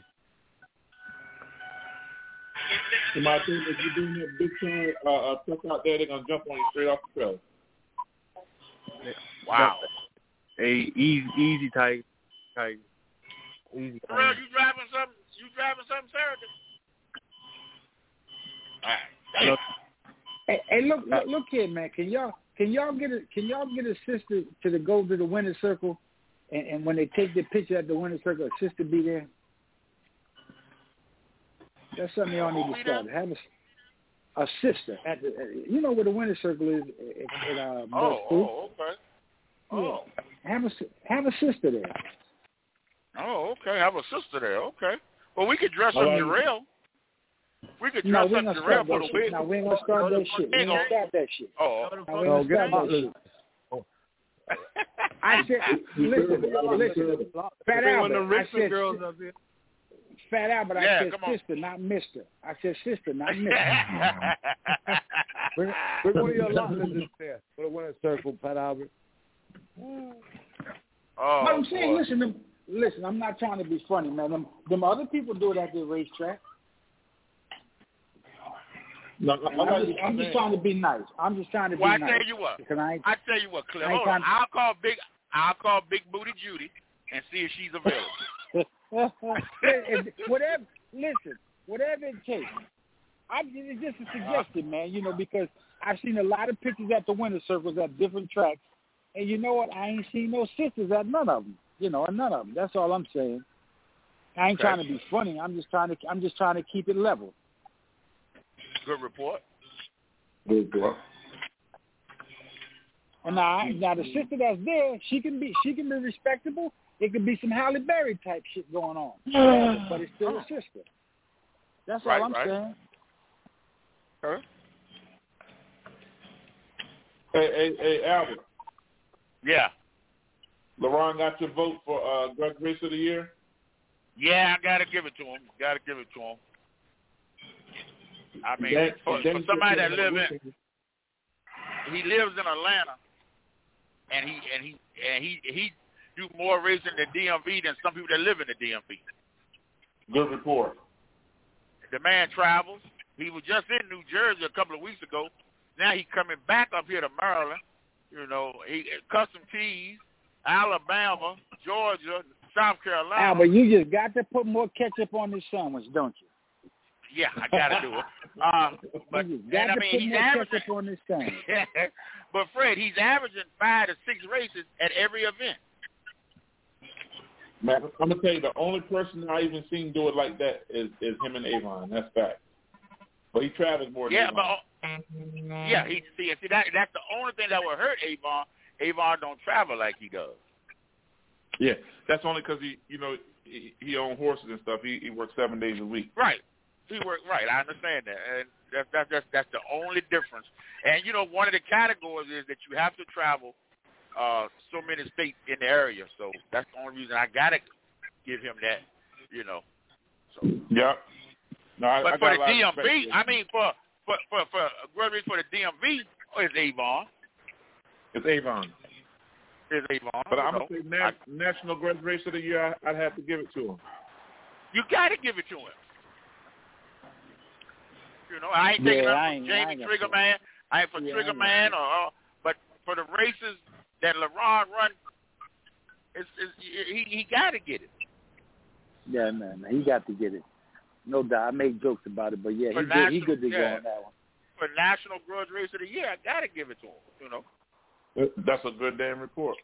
Somebody think if you're doing that big time uh, uh, truck out there, they're going to jump on you straight off the trailer. Wow. Hey, easy, easy type, type, easy. Jarrell, you driving something? You driving something Saturday? All right. Hey, hey look, look, look here, man. Can y'all can y'all get a can y'all get a sister to the go to the winner's circle, and, and when they take the picture at the winner's circle, a sister be there. That's something y'all need to start. Have a, a sister at the you know where the winner's circle is at, at uh, Oh, Bus Two? oh, okay. Oh. Yeah. Have a have a sister there. Oh, okay. I have a sister there. Okay. Well, we could dress up All right. Jarrell. We could No, dress we up ain't gonna Jarrell start for that the shit. wig. No, we ain't gonna start that shit. We ain't gonna start that shit. Oh. No, we ain't gonna start that shit. I said, listen, listen, Fat Albert. I said, girls up here. Fat Albert. I Yeah, said come on. sister, not Mister. I said sister, not Mister. Bring, bring one of your lot lizards there for the winner's circle, Pat Albert. Oh, But I'm saying, boy. listen, them, listen. I'm not trying to be funny, man. Them, them other people do it at the racetrack. No, I'm, I'm, just, I'm just trying to be nice. I'm just trying to be Well, I nice. tell you what. Because I ain't, I tell you what, Cliff. I ain't Hold on. trying- I'll call Big. I'll call Big Booty Judy and see if she's available. If- whatever. Listen, whatever it takes. I it's just a suggestion, man. You know, because I've seen a lot of pictures at the winter circles at different tracks, and you know what? I ain't seen no sisters at none of them. You know, at none of them. That's all I'm saying. I ain't Okay. trying to be funny. I'm just trying to. I'm just trying to keep it level. Good report. Good boy. And now, now the sister that's there, she can be. She can be respectable. It could be some Halle Berry type shit going on, but it's still a sister. That's right, all I'm right. saying. Huh? Hey, hey, hey, Albert. Yeah. LeBron got your vote for uh, Grudge Race of the Year? Yeah, I got to give it to him. Got to give it to him. I mean, Then, for, then for somebody that live in, he lives in Atlanta, and he and he and he he do more racing in the D M V than some people that live in the D M V. Good report. The man travels. He was just in New Jersey a couple of weeks ago. Now he's coming back up here to Maryland. You know, he Custom Tees, Alabama, Georgia, South Carolina. Ah, but you just got to put more ketchup on this sandwich, don't you? Yeah, I gotta do it. Uh, but you got and, to I mean, put he's more averaging. ketchup on this sandwich. But Fred, he's averaging five to six races at every event. Man, I'm gonna tell you, the only person I even seen do it like that is, is him and Avon. That's fact. But he travels more than Yeah, Avon. but yeah, he see, see that that's the only thing that would hurt Avon. Avon don't travel like he does. Yeah, that's only because he, you know, he, he owns horses and stuff. He, he works seven days a week. Right. He work right. I understand that, and that's that's that's, that's the only difference. And you know, one of the categories is that you have to travel uh, so many states in the area. So that's the only reason I gotta give him that. You know. So. Yep. No, I, but I for got the a lot D of M V, respect for I mean, for for for for Grudge for the D M V, it's Avon. It's Avon. It's Avon. But I'm know. gonna say na- National Grudge Race of the Year. I, I'd have to give it to him. You gotta give it to him. You know, I ain't taking Yeah, nothing I from ain't- I Jamie ain't got Trigger to. Man. I ain't for Yeah, I Trigger ain't got Man, to. or, or but for the races that LeBron run, it's, it's, he he got to get it. Yeah, man, he got to get it. No doubt. I made jokes about it, but yeah, For he good, he national- good to go yeah. on that one. For National Grudge Race of the Year, I got to give it to him. You know. That's a good damn report.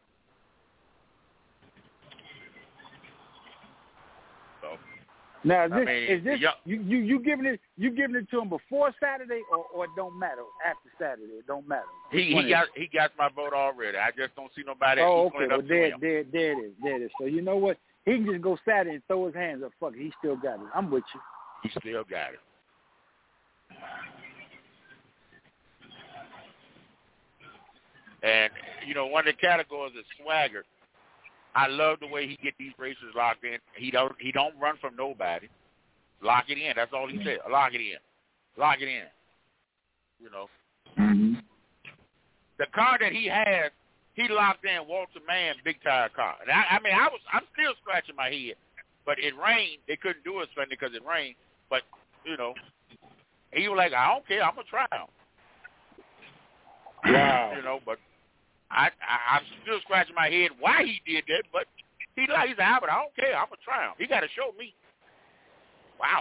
So. Now, is I this, mean, is this yeah. you, you you giving it you giving it to him before Saturday or, or it don't matter after Saturday? It don't matter. He When he is got it? he got my vote already. I just don't see nobody Oh, equaling okay. Well, up to there, him. there, there it is. There it is. So you know what? He can just go Saturday and throw his hands up. Fuck it. He still got it. I'm with you. He still got it. And you know, one of the categories is swagger. I love the way he get these races locked in. He don't he don't run from nobody. Lock it in. That's all he said. Lock it in. Lock it in. You know. Mm-hmm. The car that he has, he locked in Walter Mann big tire car. And I, I mean, I was I'm still scratching my head. But it rained. They couldn't do it Sunday because it rained. But you know, he was like, I don't care. I'm gonna try him. Wow. You know, but I, I I'm still scratching my head why he did that. But he like he's Albert. I don't care. I'm gonna try him. He got to show me. Wow.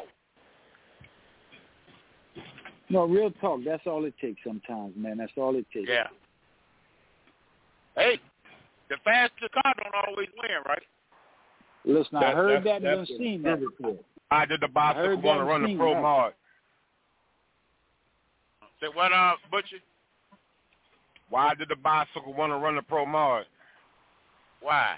No, real talk. That's all it takes sometimes, man. That's all it takes. Yeah. Hey, the faster car don't always win, right? Listen, I That- heard that's- that and that's done a seen good that. report. I did the I bicycle heard want to that run the and pro seen that. mod. Say what, uh, Butcher? Why did the bicycle want to run the pro mod? Why?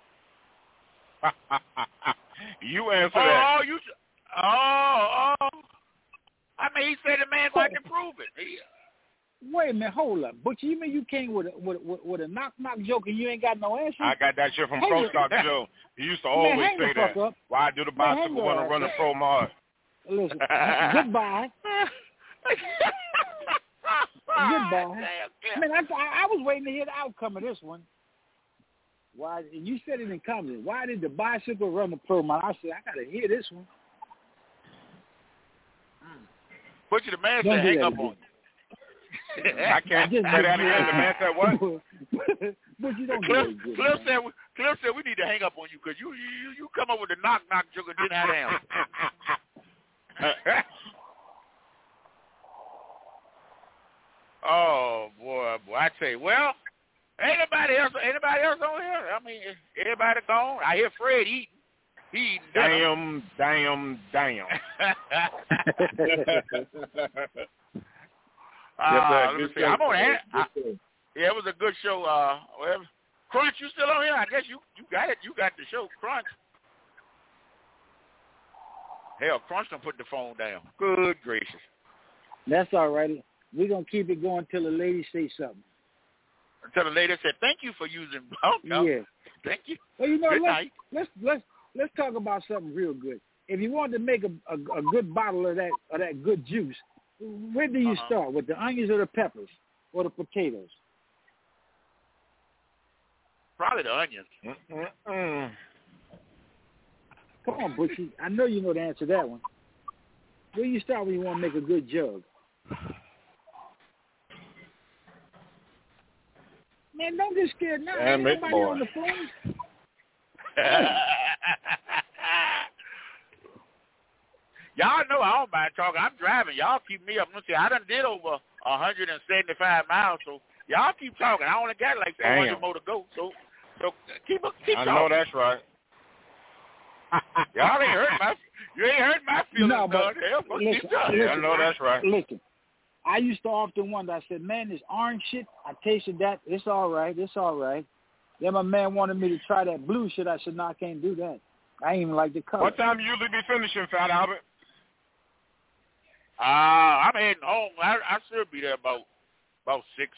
You answer oh, that. Oh, you. Oh, oh. I mean, he said the man got to prove it. He, Wait a minute, hold up. But you mean you came with a with, a- with, with a knock knock joke and you ain't got no answer? I got that shit from Hang Pro it- Stock Joe. He used to Man, always hang the say fuck that. up. Why do the Man, hang bicycle your want to ass run the up. pro mod? Listen, goodbye. Goodbye. Man, I, I I was waiting to hear the outcome of this one. Why? And you said it in comments. Why did the bicycle run the pro mod? I said I gotta hear this one. Butcher, the man Don't said do hang that up again. on you. I can't Just- say that again. The man said what? But you don't do Cliff, that again. Cliff man. said, we, Cliff said we need to hang up on you because you, you you come up with the knock knock joke and didn't have to answer. Oh boy, boy! I tell you, well, anybody else? Anybody else on here? I mean, everybody gone. I hear Fred eating. He eating dinner. Damn, damn, damn. Uh, Yes, sir. let me Good see. show. I'm on Good that. I, show. yeah, it was a good show. Uh, well, Crunch, you still on here? I guess you you got it. You got the show, Crunch. Hell, Crunch done put the phone down. Good gracious. That's all right. We're going to keep it going until the lady say something. Until the lady said, thank you for using oh, no. Yeah. Thank you. Well, you know, Good let's, night. let's let's let's talk about something real good. If you want to make a, a, a good bottle of that of that good juice, where do you uh-huh. start? With the onions or the peppers or the potatoes? Probably the onions. Mm-mm. Come on, Butchie. I know you know the answer to that one. Where do you start when you want to make a good jug? Man, don't get scared now. Ain't nobody boy. on the phone. Y'all know I don't mind talking. I'm driving. Y'all keep me up. See, I done did over one hundred seventy-five miles, so y'all keep talking. I only got like four hundred Damn. more to go, so so keep keep I talking. know that's right. Y'all ain't hurt my you ain't hurt my feelings, no, but Hell, listen, keep talking. listen, I know that's right. Listen, I used to often wonder. I said, "Man, this orange shit. I tasted that. It's all right. It's all right." Then my man wanted me to try that blue shit. I said, "No, I can't do that. I ain't even like the color." What time you usually be finishing, Fat Albert? Uh, I'm heading home. I, I should be there about about six.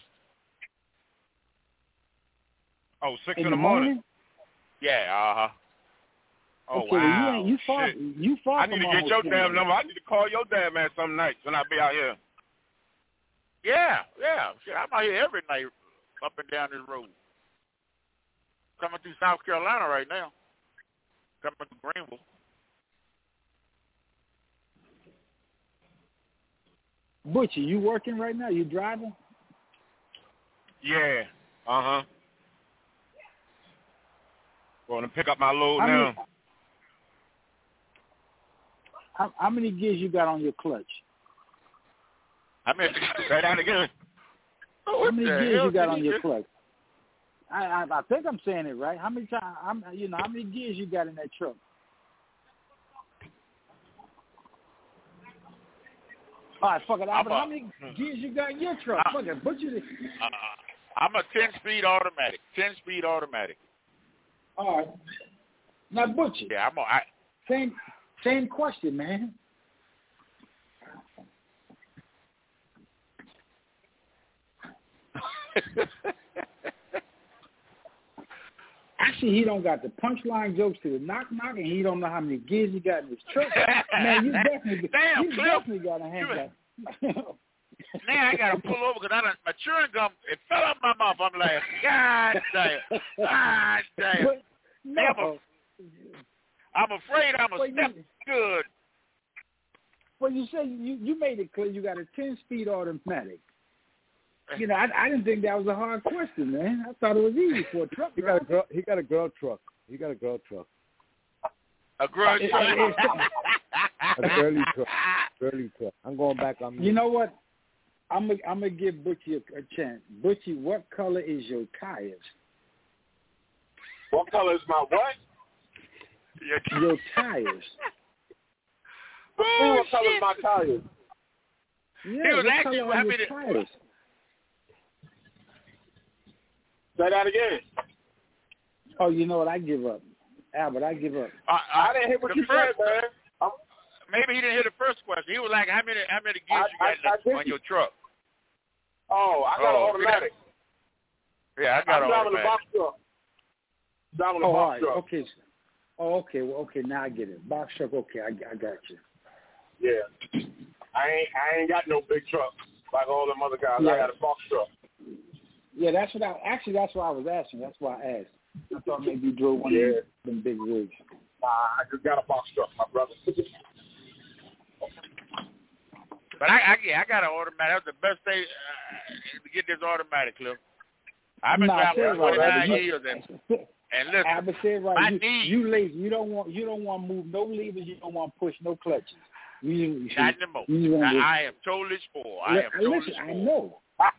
Oh, six in, in the, the morning? morning? Yeah. Uh huh. Oh okay, wow. Well, you ain't you far. Shit. You far I from need to get your damn number. I need to call your damn man some nights when I be out here. Yeah, yeah. Shit, I'm out here every night, up and down this road. Coming through South Carolina right now. Coming to Greenville. Butchie, you working right now? You driving? Yeah. Uh huh. Going to pick up my load how now. Many, how, how many gears you got on your clutch? I mean, say that again. Oh, how many gears you got on your clutch? I, I I think I'm saying it right. How many times? I'm you know how many gears you got in that truck? All right, fuck it, Albert. A, how many gears you got in your truck? I, fuck it, butcher it. Uh, I'm a ten-speed automatic. Ten-speed automatic. All right. Now, butcher. Yeah, I'm. A, I, same same question, man. Actually, he don't got the punchline jokes to the knock knock, and he don't know how many gears he got in his truck. Man, you definitely, Damn, you Cliff. definitely got to have that. Now I got to pull over because I done, my chewing gum, it fell out my mouth. I'm like, God damn, God damn. But, no. I'm, a, I'm afraid I'm a well, step you, good. Well, you said you, you made it clear you got a ten-speed automatic. You know, I, I didn't think that was a hard question, man. I thought it was easy for a truck. He got a girl. He got a girl truck. He got a girl truck. A girl truck. A girly truck. Girly truck. I'm going back on. Me. You know what? I'm gonna I'm gonna give Butchie a, a chance. Butchie, what color is your tires? What color is my what? Your tires. Oh, what color is my tires? Yeah, he was what asking color how are your many. tires? Say that again. Oh, you know what? I give up. Albert, I give up. Uh, I, I didn't hear what you first, said, man. I'm, maybe he didn't hear the first question. He was like, how many how many gears you got I, I on your truck? Oh, I got oh, an automatic. Yeah, I got I'm an driving automatic. the box truck. Driving the oh, box all right. truck. Okay. Oh, okay. Well, okay. Now I get it. Box truck. Okay, I, I got you. Yeah. I ain't I ain't got no big truck like all them other guys. Yeah. I got a box truck. Yeah, that's what I actually. That's why I was asking. That's why I asked. I thought maybe you drove one yeah. of them big rigs. Nah, I just got a box truck, my brother. But I, I, yeah, I got an automatic. That's the best thing uh, to get this automatic, Cliff. I've been nah, driving for twenty-nine right. years, and, and listen, Albert said right. my You, knees. you lazy. You don't want. You don't want to move no levers. You don't want to push no clutches. You, you, Not anymore. You I, to, I am totally spoiled. I am totally listen, spoiled. I know.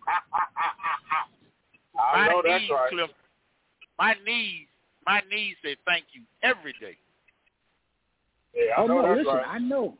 I my know that's knees, right. Cliff, my knees, my knees say thank you every day. Yeah, I oh know no, that's listen, right. I know.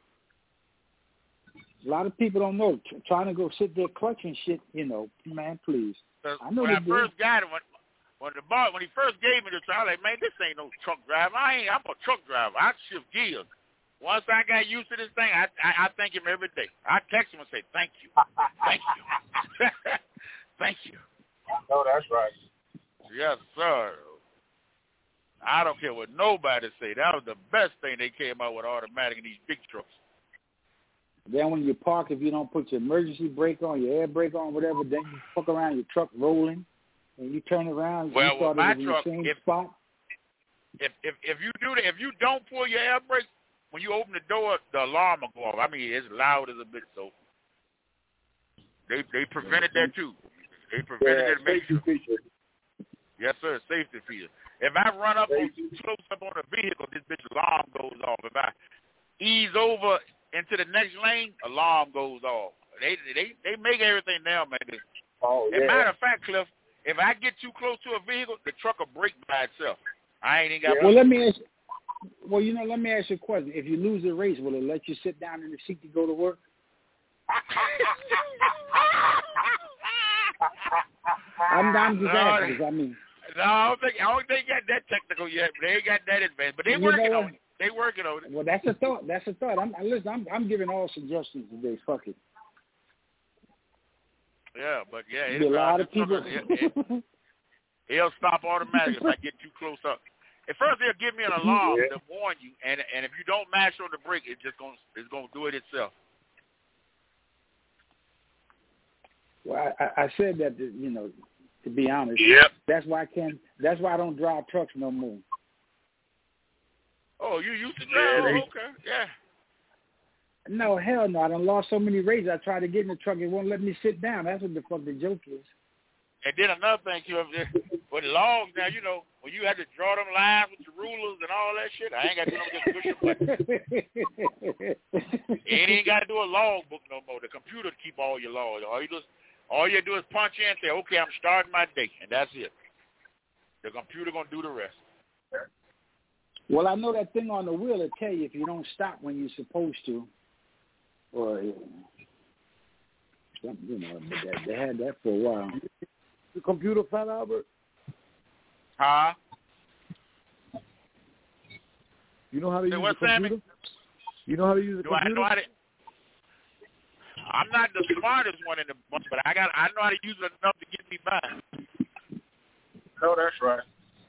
A lot of people don't know. T- trying to go sit there clutching shit, you know, man, please. I know when they I do. first got it, when when the bar, when he first gave me the truck, I was like, man, this ain't no truck driver. I ain't. I'm a truck driver. I shift gears. once I got used to this thing, I, I I thank him every day. I text him and say thank you, thank you, thank you. No, that's right. Yes, sir. I don't care what nobody say. That was the best thing they came out with automatic in these big trucks. Then when you park, if you don't put your emergency brake on, your air brake on, whatever, then you fuck around, your truck rolling, and you turn around, well, you start my in truck, the same if, spot. If if if you do that, if you don't pull your air brake when you open the door, the alarm will go off. I mean, it's loud as a bitch. So they they prevented that too. They prevented yeah, it. Make sure. Feature. Yes, sir. Safety feature. If I run up on, close up on a vehicle, this bitch alarm goes off. If I ease over into the next lane, alarm goes off. They they they make everything now, man. Oh yeah. As a matter of fact, Cliff, if I get too close to a vehicle, the truck will brake by itself. I ain't even got. Yeah. Well, let me ask. Well, you know, let me ask you a question. If you lose the race, will it let you sit down in the seat to go to work? I'm, I'm just no, asking. Cause I mean. No, I don't think I don't think they got that technical yet. But they ain't got that advanced. But they You working know on it. They working on it. Well, that's a thought. That's a thought. I'm listen. I'm, I'm giving all suggestions today. Fuck it. Yeah, but yeah, There'll be a lot of people. It, it, it'll stop automatically if I get too close up. At first, they'll give me an alarm yeah. to warn you, and and if you don't mash on the brake, it's just gonna it's gonna do it itself. Well, I, I said that to, you know, to be honest. Yep. That's why I can't. That's why I don't drive trucks no more. Oh, you used to drive? Yeah, oh, okay, yeah. No, hell no. I done lost so many races. I tried to get in the truck. It won't let me sit down. That's what the fuck the joke is. And then another thing, you with logs now, you know, when you had to draw them lines with your rulers and all that shit, I ain't got to do no just push a button. You ain't got to do a log book no more. The computer keep all your logs. All you do is, all you do is punch in and say, okay, I'm starting my day, and that's it. The computer gonna do the rest. Well, I know that thing on the wheel will tell you if you don't stop when you're supposed to, or you know, they had that for a while. The computer, Fat Albert? Huh? You know how to Say use what, the computer? Sammy? You know how to use the do computer? I know how to? I'm not the smartest one in the bunch, but I got I know how to use it enough to get me by. No, that's right.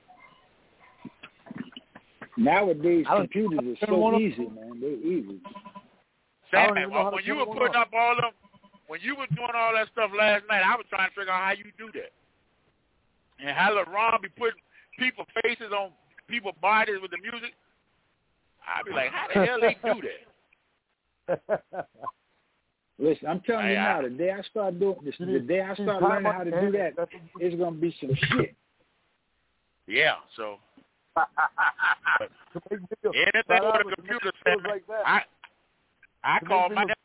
Nowadays, computers are so easy, man. They're easy. Sammy, when you were putting up all them, when you were doing all that stuff last night, I was trying to figure out how you do that. And how LeBron be putting people faces on people's bodies with the music. I'd be like, how the hell they do that? Listen, I'm telling you I, now, the day I start doing this, the day I start learning how to do that, it's gonna be some shit. Yeah, so anything with a computer, Sammy, I I call my